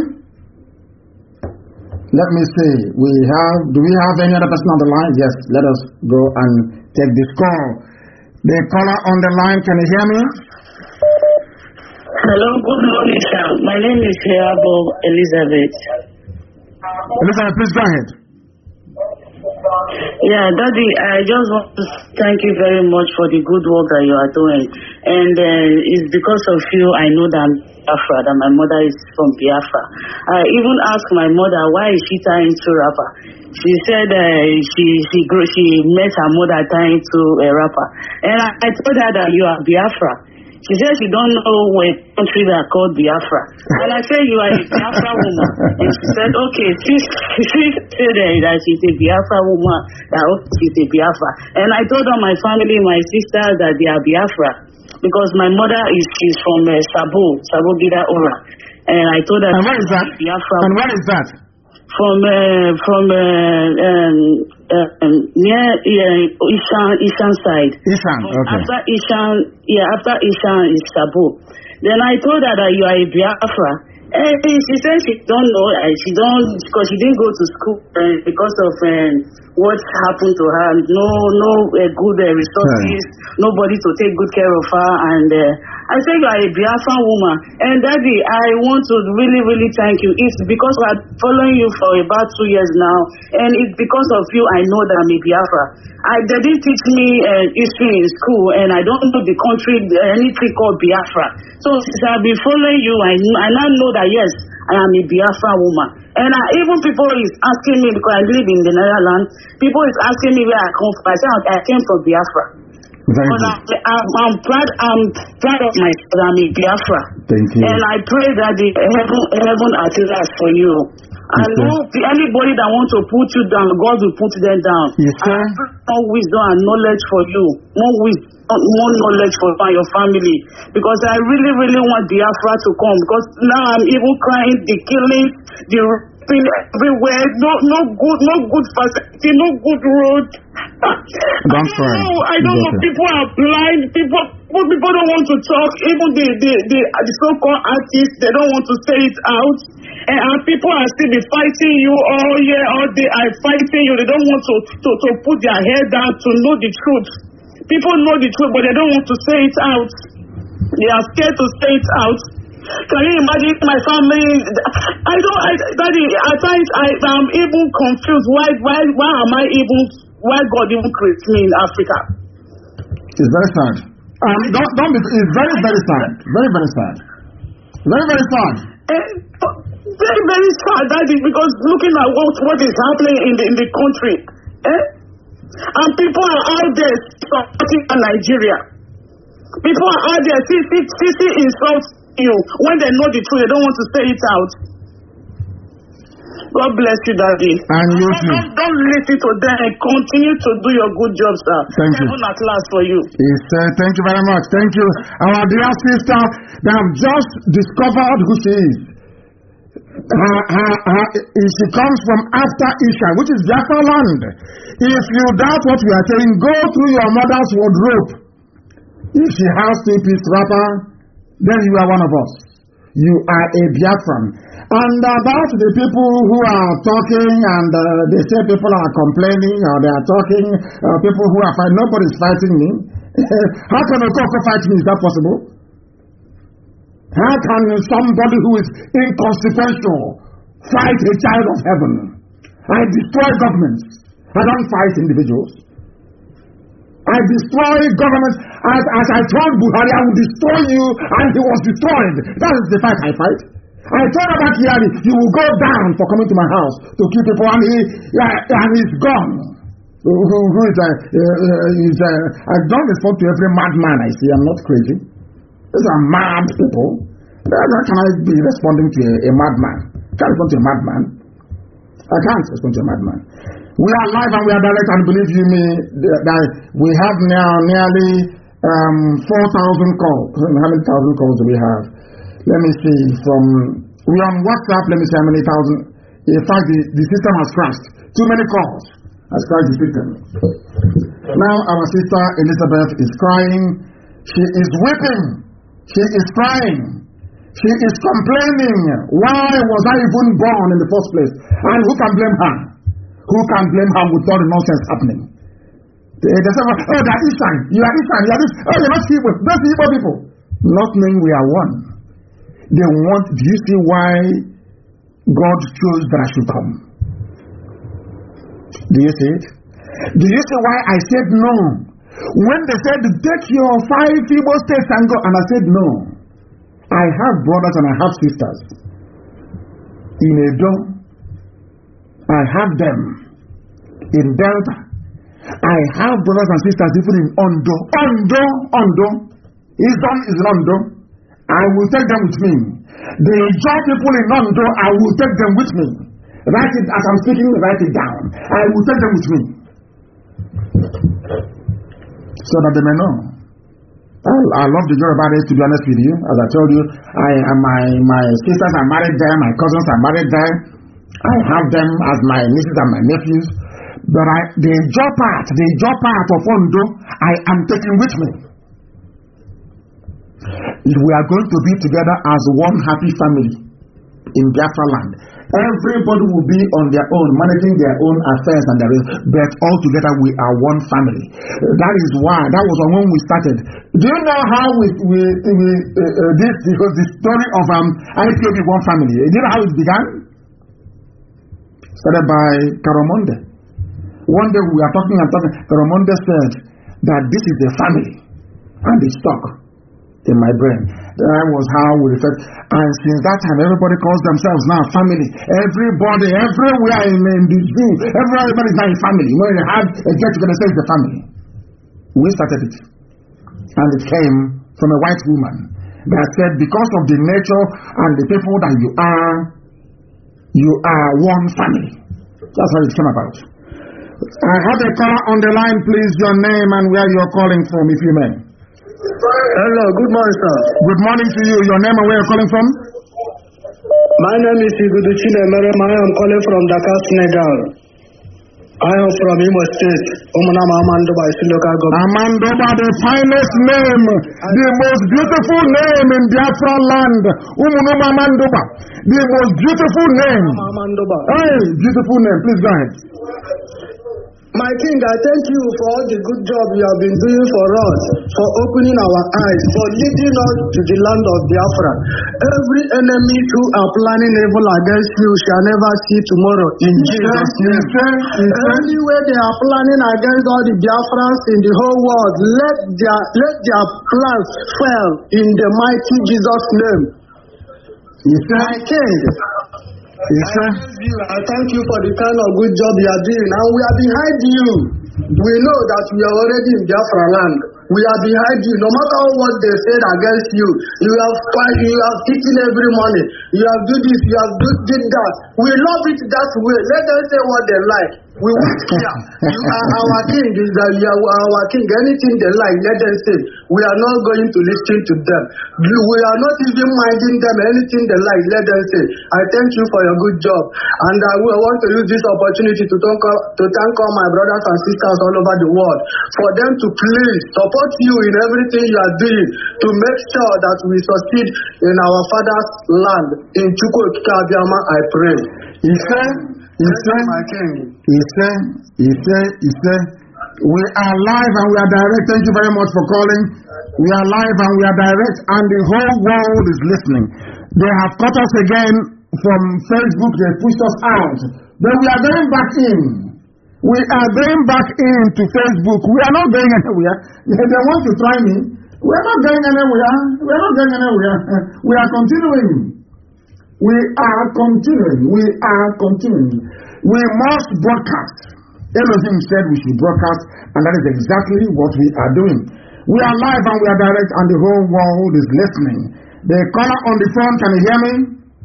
Let me see. We have, do we have any other person on the line? Yes, let us go and take this call. The caller on the line, can you hear me? Hello, good morning, sir. My name is Heabo Elizabeth. Elizabeth, please go ahead. Yeah, Daddy, I just want to thank you very much for the good work that you are doing. And uh, it's because of you I know that I'm Biafra, that my mother is from Biafra. I even asked my mother, why is she tying to rapper? She said uh, she she she met her mother tying to a rapper. And I, I told her that you are Biafra. She said she don't know a country that called Biafra. And I said, you are a Biafra woman. And she said, okay, she, she said that she's a Biafra woman, that she's a Biafra. And I told her my family, my sisters, that they are Biafra. Because my mother is she's from uh, Sabo, Sabo Gida Ora. And I told her... And where is that? Biafra. And where is that? From, uh, from uh, um, uh, um, near uh, Ishan, Ishan side. Ishan, okay. After Ishan, yeah, after Ishan is Sabo. Then I told her that you are a Biafra. And she said she don't know, uh, she don't, because she didn't go to school uh, because of um, what happened to her. No, no uh, good uh, resources, yeah. Nobody to take good care of her. And uh, I said you are a Biafra woman. And Daddy, I want to really, really thank you. It's because I'm following you for about two years now. And it's because of you I know that I'm a Biafra. I, they didn't teach me uh, history in school, and I don't know the country, uh, anything called Biafra. So since I've been following you, I, I now know that yes, I am a Biafra woman. And I, even people is asking me, because I live in the Netherlands, people is asking me where I come from. I say I came from Biafra. Very but I, I'm, I'm proud. I'm proud of myself. I'm a Biafra. Thank you. And I pray that the heaven, heaven at last for you. And no, anybody that wants to put you down, God will put them down. Yes, sir. And more wisdom and knowledge for you. More wisdom, more knowledge for you and your family. Because I really, really want Biafra to come. Because now I'm even crying the killing, the raping everywhere. No, no good, no good facility, no good road. Don't cry. No, I don't know. Okay. People are blind. People, people don't want to talk. Even the the the, the so-called artists, they don't want to say it out. And, and people are still be fighting you all year, all day. Are fighting you. They don't want to, to, to put their head down to know the truth. People know the truth, but they don't want to say it out. They are scared to say it out. Can you imagine my family? I don't. I, Daddy, at times I am even confused. Why? Why? Why am I even? Why God even created me in Africa? It's very sad. Um, don't, don't be, it's very, very sad. Very, very sad. Very, very sad. And, very, very sad, Daddy, because looking at what, what is happening in the, in the country. Eh? And people are out there supporting Nigeria. People are out there, see, see, see, see insults you. When they know the truth, they don't want to say it out. God bless you, Daddy. And you don't, don't, don't listen to them. Continue to do your good job, sir. Thank you. Heaven at last for you. Yes, uh, thank you very much. Thank you. Our dear sister, they have just discovered who she is. Her, her, her, she comes from after Isha, which is Biafra land. If you doubt what we are saying, go through your mother's wardrobe. If she has two-piece wrapper, then you are one of us. You are a Biafran. And about the people who are talking and uh, they say people are complaining or they are talking, uh, people who are fighting, nobody is fighting me. How can a coco fight me? Is that possible? How can somebody who is inconsequential fight a child of heaven? I destroy governments. I don't fight individuals. I destroy governments. As, as I told Buhari, I will destroy you, and he was destroyed. That is the fight I fight. I told about Kiari, you will go down for coming to my house to kill people, and he uh, and he's gone. Who, who, who is uh, uh, is uh, I don't respond to every madman I see. I'm not crazy. These are mad people. How can I be responding to a, a madman? I can't respond to a madman. I can't respond to a madman. We are live and we are direct, and believe you me, that we have now nearly um, four thousand calls. How many thousand calls do we have? Let me see. From we are on WhatsApp. Let me see how many thousand. In fact, the, the system has crashed. Too many calls has crashed the system. Now our sister Elizabeth is crying. She is weeping. She is crying. She is complaining. Why was I even born in the first place? And who can blame her? Who can blame her with all the nonsense happening? They, they say, oh, they're Ishan. You are Ishan. You are this. Oh, you're not Igbo. Those Igbo people. Not knowing we are one. They want, do you see why God chose that I should come? Do you see it? Do you see why I said no? When they said, take your five Igbo states and go, and I said no. I have brothers and I have sisters in Edo. I have them in Delta. I have brothers and sisters even in Ondo. Ondo, Ondo. His son is in Ondo. I will take them with me. The Ijaw people in Ondo, I will take them with me. Write it as I'm speaking, write it down. I will take them with me. So that they may know. I, I love the Yoruba race, to be honest with you. As I told you, I uh, my my sisters are married there, my cousins are married there. I have them as my nieces and my nephews. But I, the Ijaw part, the Ijaw part of Ondo, I am taking with me. We are going to be together as one happy family in Biafra land. Everybody will be on their own, managing their own affairs and their own, but all together we are one family. That is why, that was when we started. Do you know how we, we, we uh, uh, this, because the story of um, I P O B One Family, do you know how it began? Started by Karamonde. One day we are talking and talking, Karamonde said that this is a family, and it stuck in my brain. That was how we referred. And since that time, everybody calls themselves now family. Everybody, everywhere in, in the zoo, everybody is now a family. When you have a get together, say it's a family. We started it. And it came from a white woman that said, because of the nature and the people that you are, you are one family. That's how it came about. I have a caller on the line, please, your name and where you're calling from, if you may. Hello, good morning, sir. Good morning to you. Your name and where you're calling from? My name is Iguduchine Merem. I am calling from Dakar, Senegal. I am from Imo State. Umunama Amandoba is local government. Amandoba, the finest name, the most beautiful name in Biafra land. Umunama Amandoba, the most beautiful name. Amandoba. Hey, beautiful name. Please go ahead. My king, I thank you for all the good job you have been doing for us, for opening our eyes, for leading us to the land of Biafra. Every enemy who are planning evil against you shall never see tomorrow in Jesus' name. Any way they are planning against all the Biafrans in the whole world, let their, let their plans fail in the mighty Jesus' name. My king, I thank you. I thank you for the kind of good job you are doing, and we are behind you. We know that we are already in Biafra land. We are behind you. No matter what they said against you, you have you have eaten every morning. You have do this. You have do, did that. We love it that way. Let them say what they like. We won't care. You are our king. Is that you are our king. Anything they like, let them say. We are not going to listen to them. We are not even minding them. Anything they like, let them say. I thank you for your good job, and I will want to use this opportunity to thank to thank all my brothers and sisters all over the world for them to please support you in everything you are doing to make sure that we succeed in our father's land in Chukwuokike Abiama. I pray. He said, he said, my king. He said, he said, he said, we are live and we are direct. Thank you very much for calling. We are live and we are direct, and the whole world is listening. They have cut us again from Facebook. They pushed us out. But we are going back in. We are going back into Facebook. We are not going anywhere. They want to try me. We are not going anywhere. We are not going anywhere. We are continuing. We are continuing. We are continuing. We must broadcast. Elohim said we should broadcast, and that is exactly what we are doing. We are live and we are direct, and the whole world is listening. The caller on the phone, can you hear me?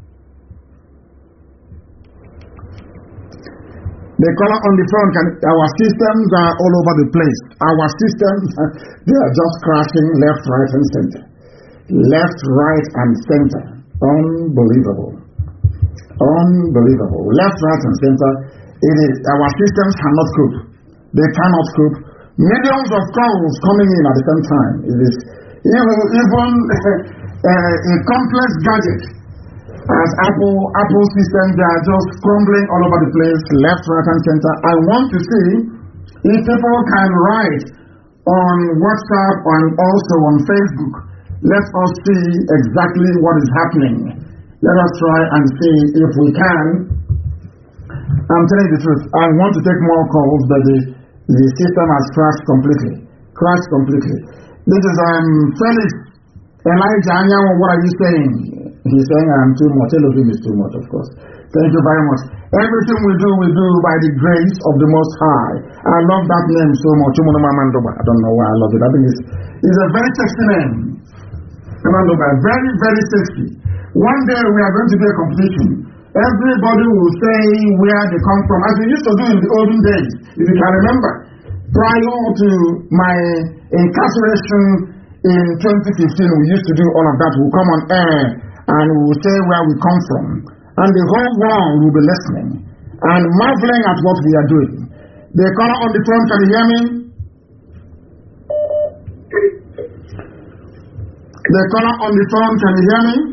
The caller on the phone, can, our systems are all over the place. Our systems, they are just crashing left, right, and center. Left, right, and center. Unbelievable. Unbelievable. Left, right, and center. It is, our systems cannot cope. They cannot cope. Millions of calls coming in at the same time. It is even, even uh, a complex gadget. As Apple, Apple systems, they are just crumbling all over the place, left, right, and center. I want to see if people can write on WhatsApp and also on Facebook. Let us see exactly what is happening. Let us try and see if we can. I'm telling you the truth. I want to take more calls, but the, the system has crashed completely. Crashed completely. This is um, Felix. Elijah, what are you saying? He's saying I'm too much. Elohim is too much, of course. Thank you very much. Everything we do, we do by the grace of the Most High. I love that name so much. I don't know why I love it. I think it's, it's a very sexy name. Very, very sexy. One day we are going to do a competition. Everybody will say where they come from, as we used to do in the olden days, if you can remember. Prior to my incarceration in twenty fifteen, we used to do all of that. We'll come on air and we'll say where we come from. And the whole world will be listening and marveling at what we are doing. The caller on the phone, can you hear me? The caller on the phone, can you hear me?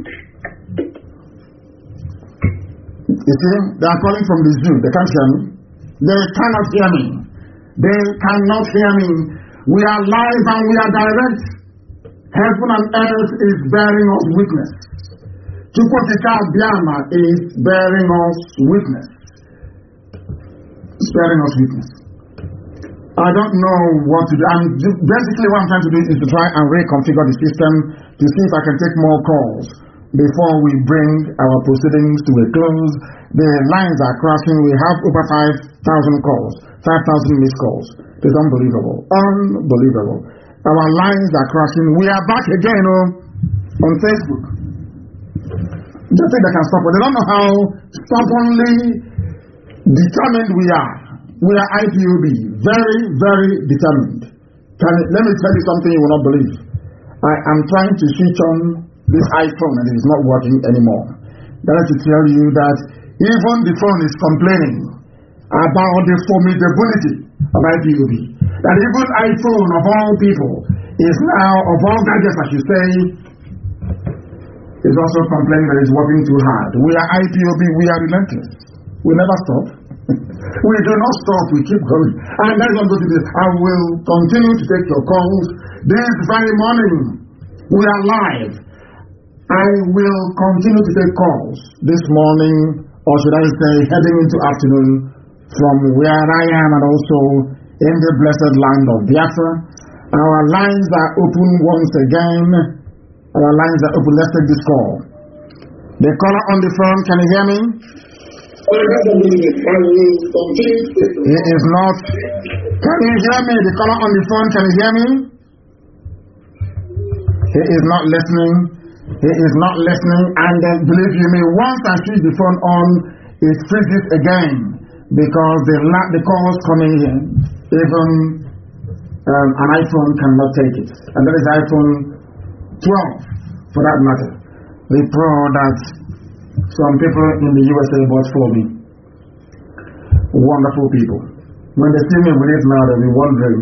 You see, they are calling from the zoo. They can't hear me. They cannot hear me. They cannot hear me. We are live and we are direct. Heaven and earth is bearing us witness. Chukwokika Biama is bearing us witness. It's bearing us witness. I don't know what to do. I'm basically what I'm trying to do is to try and reconfigure the system to see if I can take more calls before we bring our proceedings to a close. The lines are crashing. We have over five thousand calls, five thousand missed calls. It's unbelievable. Unbelievable. Our lines are crashing. We are back again oh, on Facebook. Just think they can stop it. They don't know how stubbornly determined we are. We are I P O B. Very, very determined. Can it, let me tell you something you will not believe. I am trying to switch on this iPhone and it is not working anymore. That is to tell you that even the phone is complaining about the formidability of I P O B. That even iPhone of all people is now, of all gadgets I should say, is also complaining that it's working too hard. We are I P O B, we are relentless. We never stop. We do not stop, we keep going. And that is what I'm going to do. I will continue to take your calls this very morning. We are live. I will continue to take calls this morning, or should I say heading into afternoon, from where I am and also in the blessed land of Biafra. Our lines are open once again. Our lines are open. Let's take this call. The caller on the phone, can you hear me? He is not. Can you hear me? The caller on the phone, can you hear me? He is not listening. He is not listening. And then, believe you me, once I switch the phone on, it freezes again because the the calls coming in, even um, an iPhone cannot take it. And that is iPhone twelve, for that matter. The Pro that some people in the U S A bought for me. Wonderful people. When they see me with it now, they'll be wondering,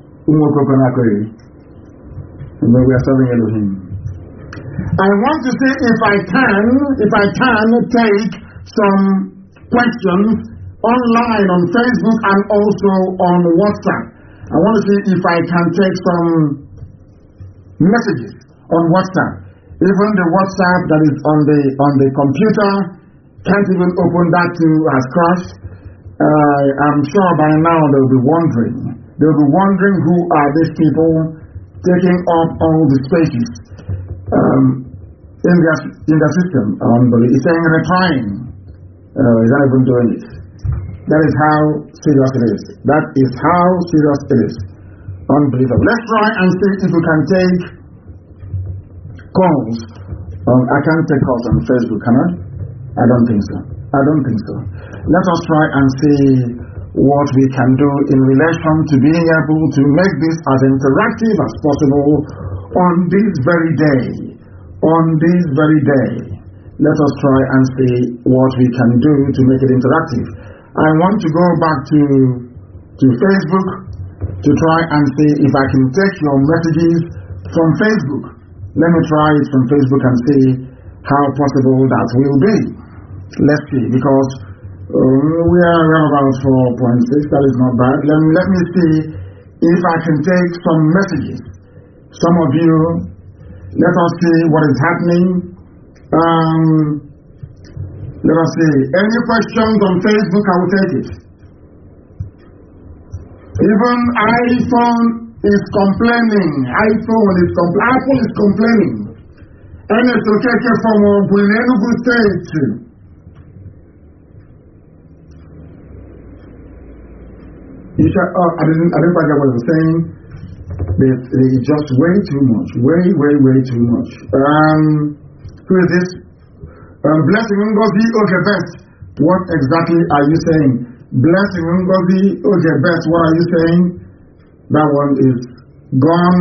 and then we are serving Elohim. I want to see if I can, if I can take some questions online on Facebook and also on WhatsApp. I want to see if I can take some messages on WhatsApp. Even the WhatsApp that is on the on the computer can't even open. That too has crashed. Uh, I'm sure by now they'll be wondering. They'll be wondering who are these people taking up all the spaces um, in their in their system. Unbelievable. It's saying retrying. Uh, is not even doing it. That is how serious it is. That is how serious it is. Unbelievable. Let's try and see if we can take calls. Um, I can't take calls on Facebook, can I? I don't think so. I don't think so. Let us try and see what we can do in relation to being able to make this as interactive as possible on this very day. On this very day. Let us try and see what we can do to make it interactive. I want to go back to, to Facebook to try and see if I can take your messages from Facebook. Let me try it from Facebook and see how possible that will be. Let's see, because uh, we are around about four point six. That is not bad. Let me, let me see if I can take some messages. Some of you, let us see what is happening. Um, let us see. Any questions on Facebook, I will take it. Even iPhone is complaining. iPhone is complaining. Apple is complaining. And it's okay from Enugu State. You said, oh, I didn't, I didn't get what I was saying. It's just way too much. Way, way, way too much. Um, who is this? Um, Blessing Ngozi Ogebet. What exactly are you saying? Blessing Ngozi Ogebet, what are you saying? That one is gone.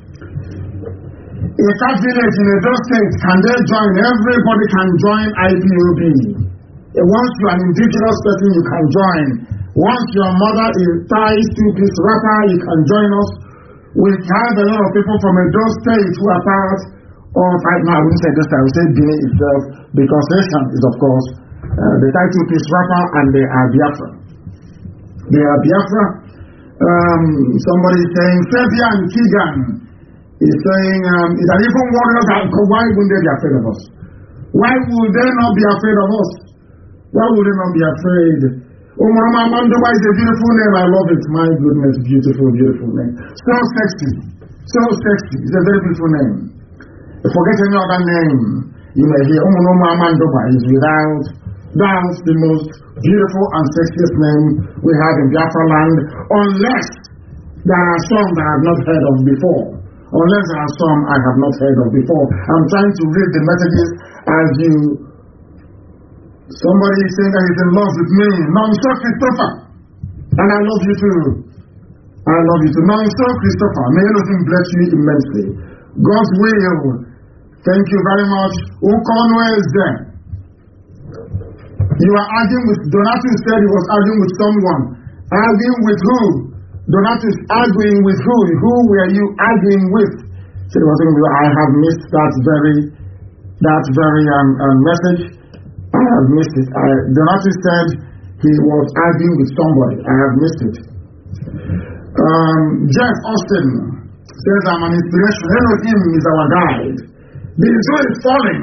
In that village in Edo State, can they join? Everybody can join I P O B. Once you're an indigenous person, you can join. Once your mother is Thai two-piece rapper, you can join us. We have a lot of people from Edo State who are part of, right now I wouldn't say this, I would say Benin itself, because Asian is of course uh, the Thai two-piece rapper, and they are Biafra. They are Biafra. Um, somebody is saying, Fabian Keegan is saying, um, is that even warriors, why wouldn't they be afraid of us? Why would they not be afraid of us? Why would they not be afraid? Oh, Mama Mandoba is a beautiful name. I love it. My goodness, beautiful, beautiful name. So sexy. So sexy. It's a very beautiful name. Forget any other name. You may hear, oh, Mama Mandoba is without doubt the most beautiful and sexiest name we have in Biafra land, unless there are some that I have not heard of before. Unless there are some I have not heard of before. I'm trying to read the messages as you. Somebody is saying that he's in love with me. Non-so Christopher. And I love you too. I love you too. Non-so Christopher. May Elohim bless you immensely. God's will. Thank you very much. Ukonwe is there. You are arguing with, Donatus said he was arguing with someone. Arguing with who? Donatus arguing with who? Who were you arguing with? So I have missed that very, that very um, um, message. I have missed it. I, Donatus said he was arguing with somebody. I have missed it. Um, Jeff Austin says I'm an inspiration. Elohim is our guide. The zoo is falling.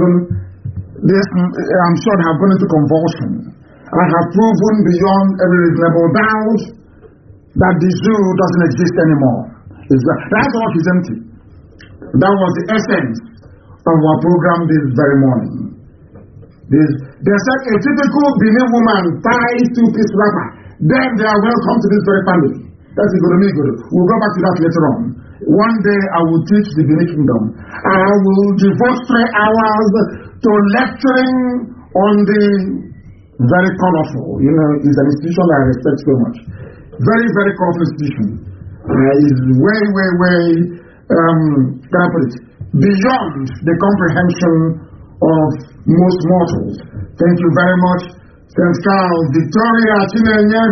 This, I'm sure they have gone into convulsion. I have proven beyond every reasonable doubt that the zoo doesn't exist anymore. That work is empty. That was the essence of our program this very morning. This, they said a typical Benin woman ties two-piece rapper. Then they are welcome to this very family. That's the good of me good. We'll go back to that later on. One day I will teach the Benin Kingdom. I will devote three hours to lecturing on the very colorful. You know, it's an institution that I respect so much. Very, very colorful institution. Uh, it's way, way, way, um, can I put it, beyond the comprehension of most mortals. Thank you very much. Saint Charles, Victoria, Chinenye.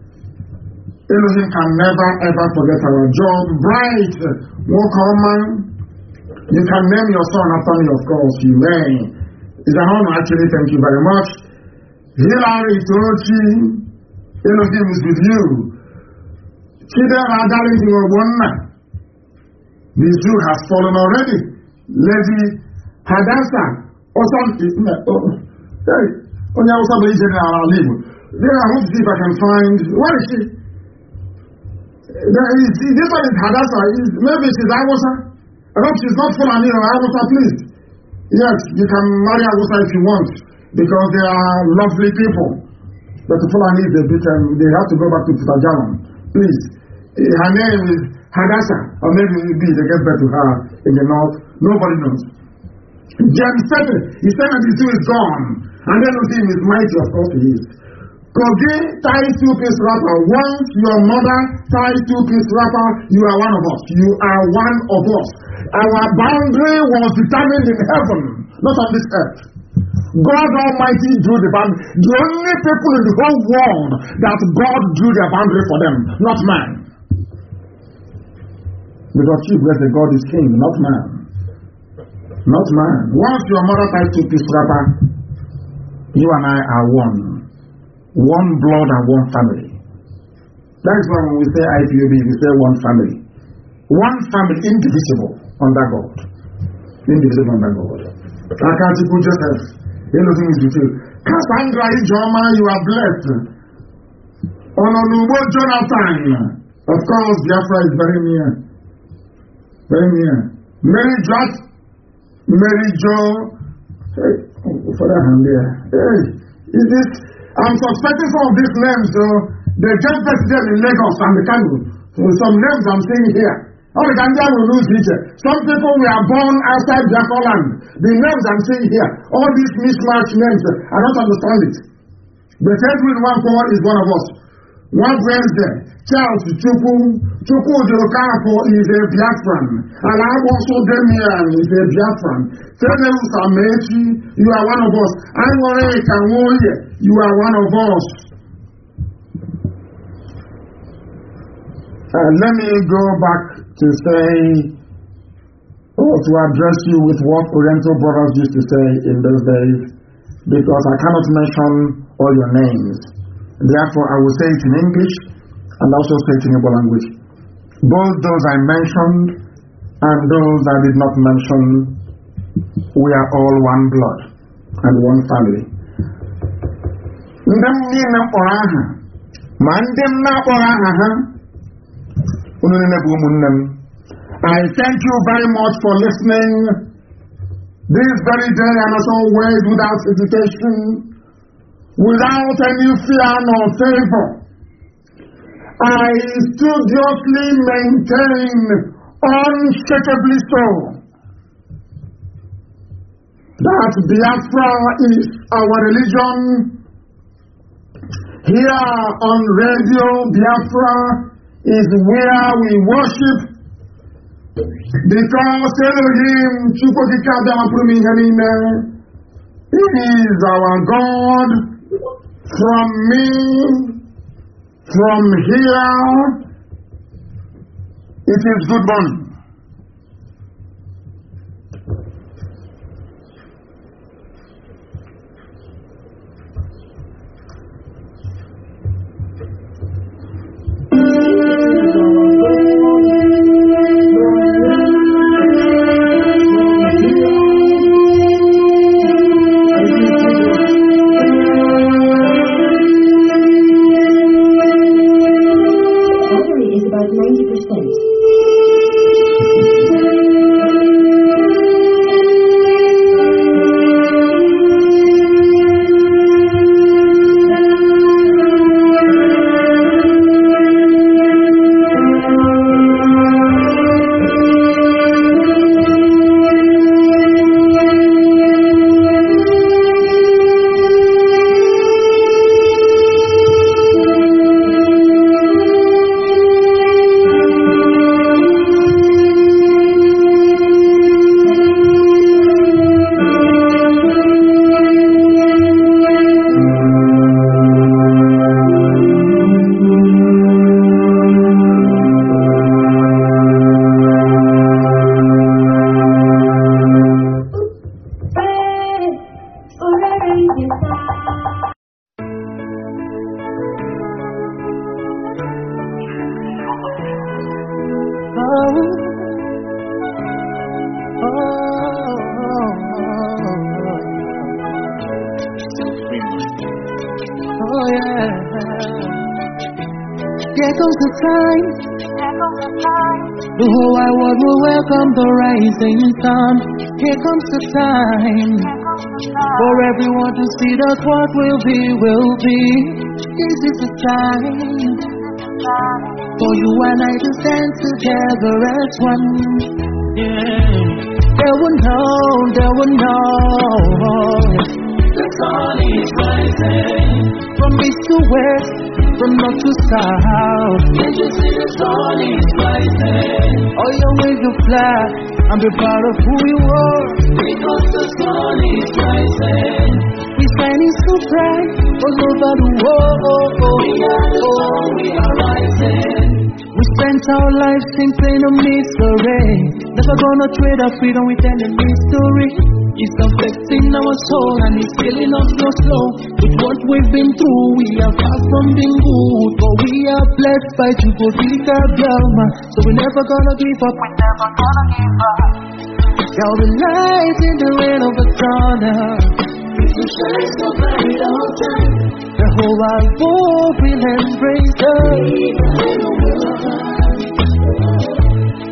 Elohim can never ever forget our job. Bright, Wokoman. You can name your son after me, of course, you may. It's an honor, actually. Thank you very much. Hilary Tochi, Elohim is with you. Chidera Darlington Wabona. The zoo has fallen already. Lady Hadassah, or something. Hey, on your other general level. Then I want to see if I can find. Where is she? There is, this one is Hadassah. Is, maybe she's Awosa. I hope she's not Fulani or Awosa, please. Yes, you can marry Awosa if you want, because they are lovely people. But the Fulani is a bit, um, they have to go back to Tutajalan. Please. Her name is Hadassah, or maybe it will be, they get back to her in the north. Nobody knows. James said it. He said that the zoo is gone. And then Elohim is mighty, of course he is. Kogi ties two-piece rapper. Once your mother ties two-piece rapper, you are one of us. You are one of us. Our boundary was determined in heaven, not on this earth. God Almighty drew the boundary. The only people in the whole world that God drew their boundary for them, not man. Because chief bless the God is king, not man. Not man. Once your mother ties two-piece rapper, you and I are one. One blood and one family. That is why when we say I P O B, we say one family. One family, indivisible under God. Indivisible under God. Akantiku Joseph, Elohim is with you. Cassandra Ijoma, you are blessed. Ononubo Jonathan, of course, Biafra is very near. Very near. Mary Jack, Mary Jo. Hey, for that hand there. Hey, is this? I'm suspecting some of these names. So they just visited in Lagos and the Kanu. So some names I'm seeing here. All the Gambia will lose each. Some people were born outside Biafra land. The names I'm seeing here, all these mismatched names, I don't understand it. The Edwin Wanko is one of us. One Wednesday, Charles Chukwu, Chukwu Jokapo is a Biafran. And I also Demian is a Biafran. Fedeu Samechi, you are one of us. Anwore Kawoye, you are one of us. Uh, let me go back to say, or to address you with what Oriental brothers used to say in those days, because I cannot mention all your names. Therefore, I will say it in English and also say it in Igbo language. Both those I mentioned and those I did not mention, we are all one blood and one family. Ndem ni na oraha, ma ndem na oraha ha. I thank you very much for listening. This very day and also word without hesitation, without any fear nor favor. I studiously maintain, unshakably so, that Biafra is our religion. Here on Radio Biafra is where we worship, because Elohim He is our God. From me, from here, it is good morning. The whole wide world will welcome the rising sun. Here comes the time for everyone to see that what will be, will be. This is the time for you and I to stand together as one. Yeah. They will know, they will know. The sun is rising from east to west, from north to south. Can't you see the sun is rising? Oh, you wave your flag and be proud of who you are. Because the sun is rising. We're shining so bright all over the world. We are the sun, we are rising. We spent our lives in pain and misery. Never gonna trade our freedom with any mystery. It's affecting our soul and it's killing us so slow. With what we've been through, we are far from being good, but we are blessed by Chukwuka Bialma. So we're never gonna give up. We're never gonna give up. There'll be light in the rain of the tunnel. You shine so bright all time. The whole wide world will embrace us.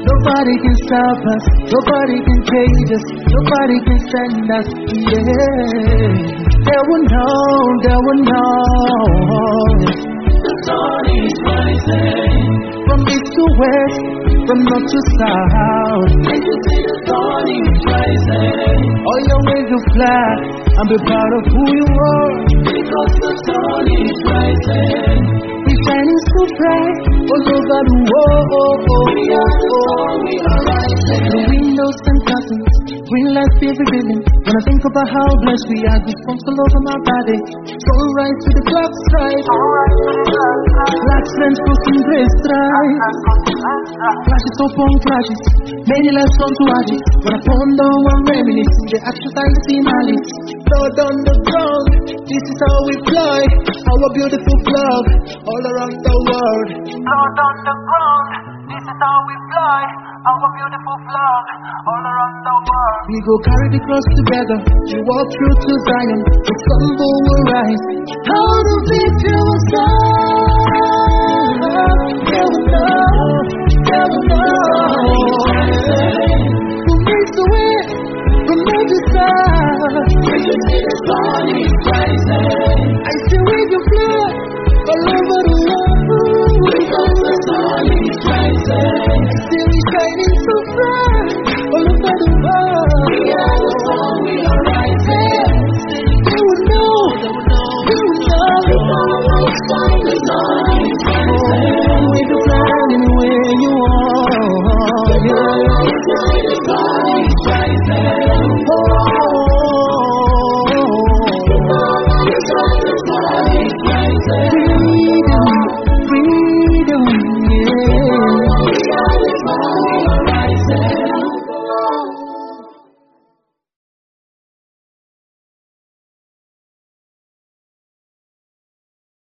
Nobody can stop us, nobody can cage us, nobody can stand us. Yeah, they will know, they will know. The sun is rising from east to west, from north to south. Can you see the sun is rising? All your ways to fly and be proud of who you are. Because the sun is rising, it's shining so bright all over the world. We are the sun, we are rising. The windows and curtains, green lights be every building. When I think about how blessed we are, goosebumps all over my body. Sunrise to the clock strike, black friends crossing gray stripes, flashes upon flashes, many lives come to add. When I ponder and reminisce, the actions I see malice. Lord on the ground, this is how we fly, our beautiful flag all around the world. Lord on the ground, this is how we fly, our beautiful flag all around the world. We go carry the cross together, we walk through to Zion, the sun will rise. Out of victory will stand, they will know, they will know. Who makes the way from every side? Can you see the sun is rising? I see wave your flag all over the world. Because the sun is rising, I see we shining so bright all over the world. We are the sun, we are rising. They will know, they will know. The sun is rising. We can fly anywhere you are. The sun is rising. Freedom, freedom.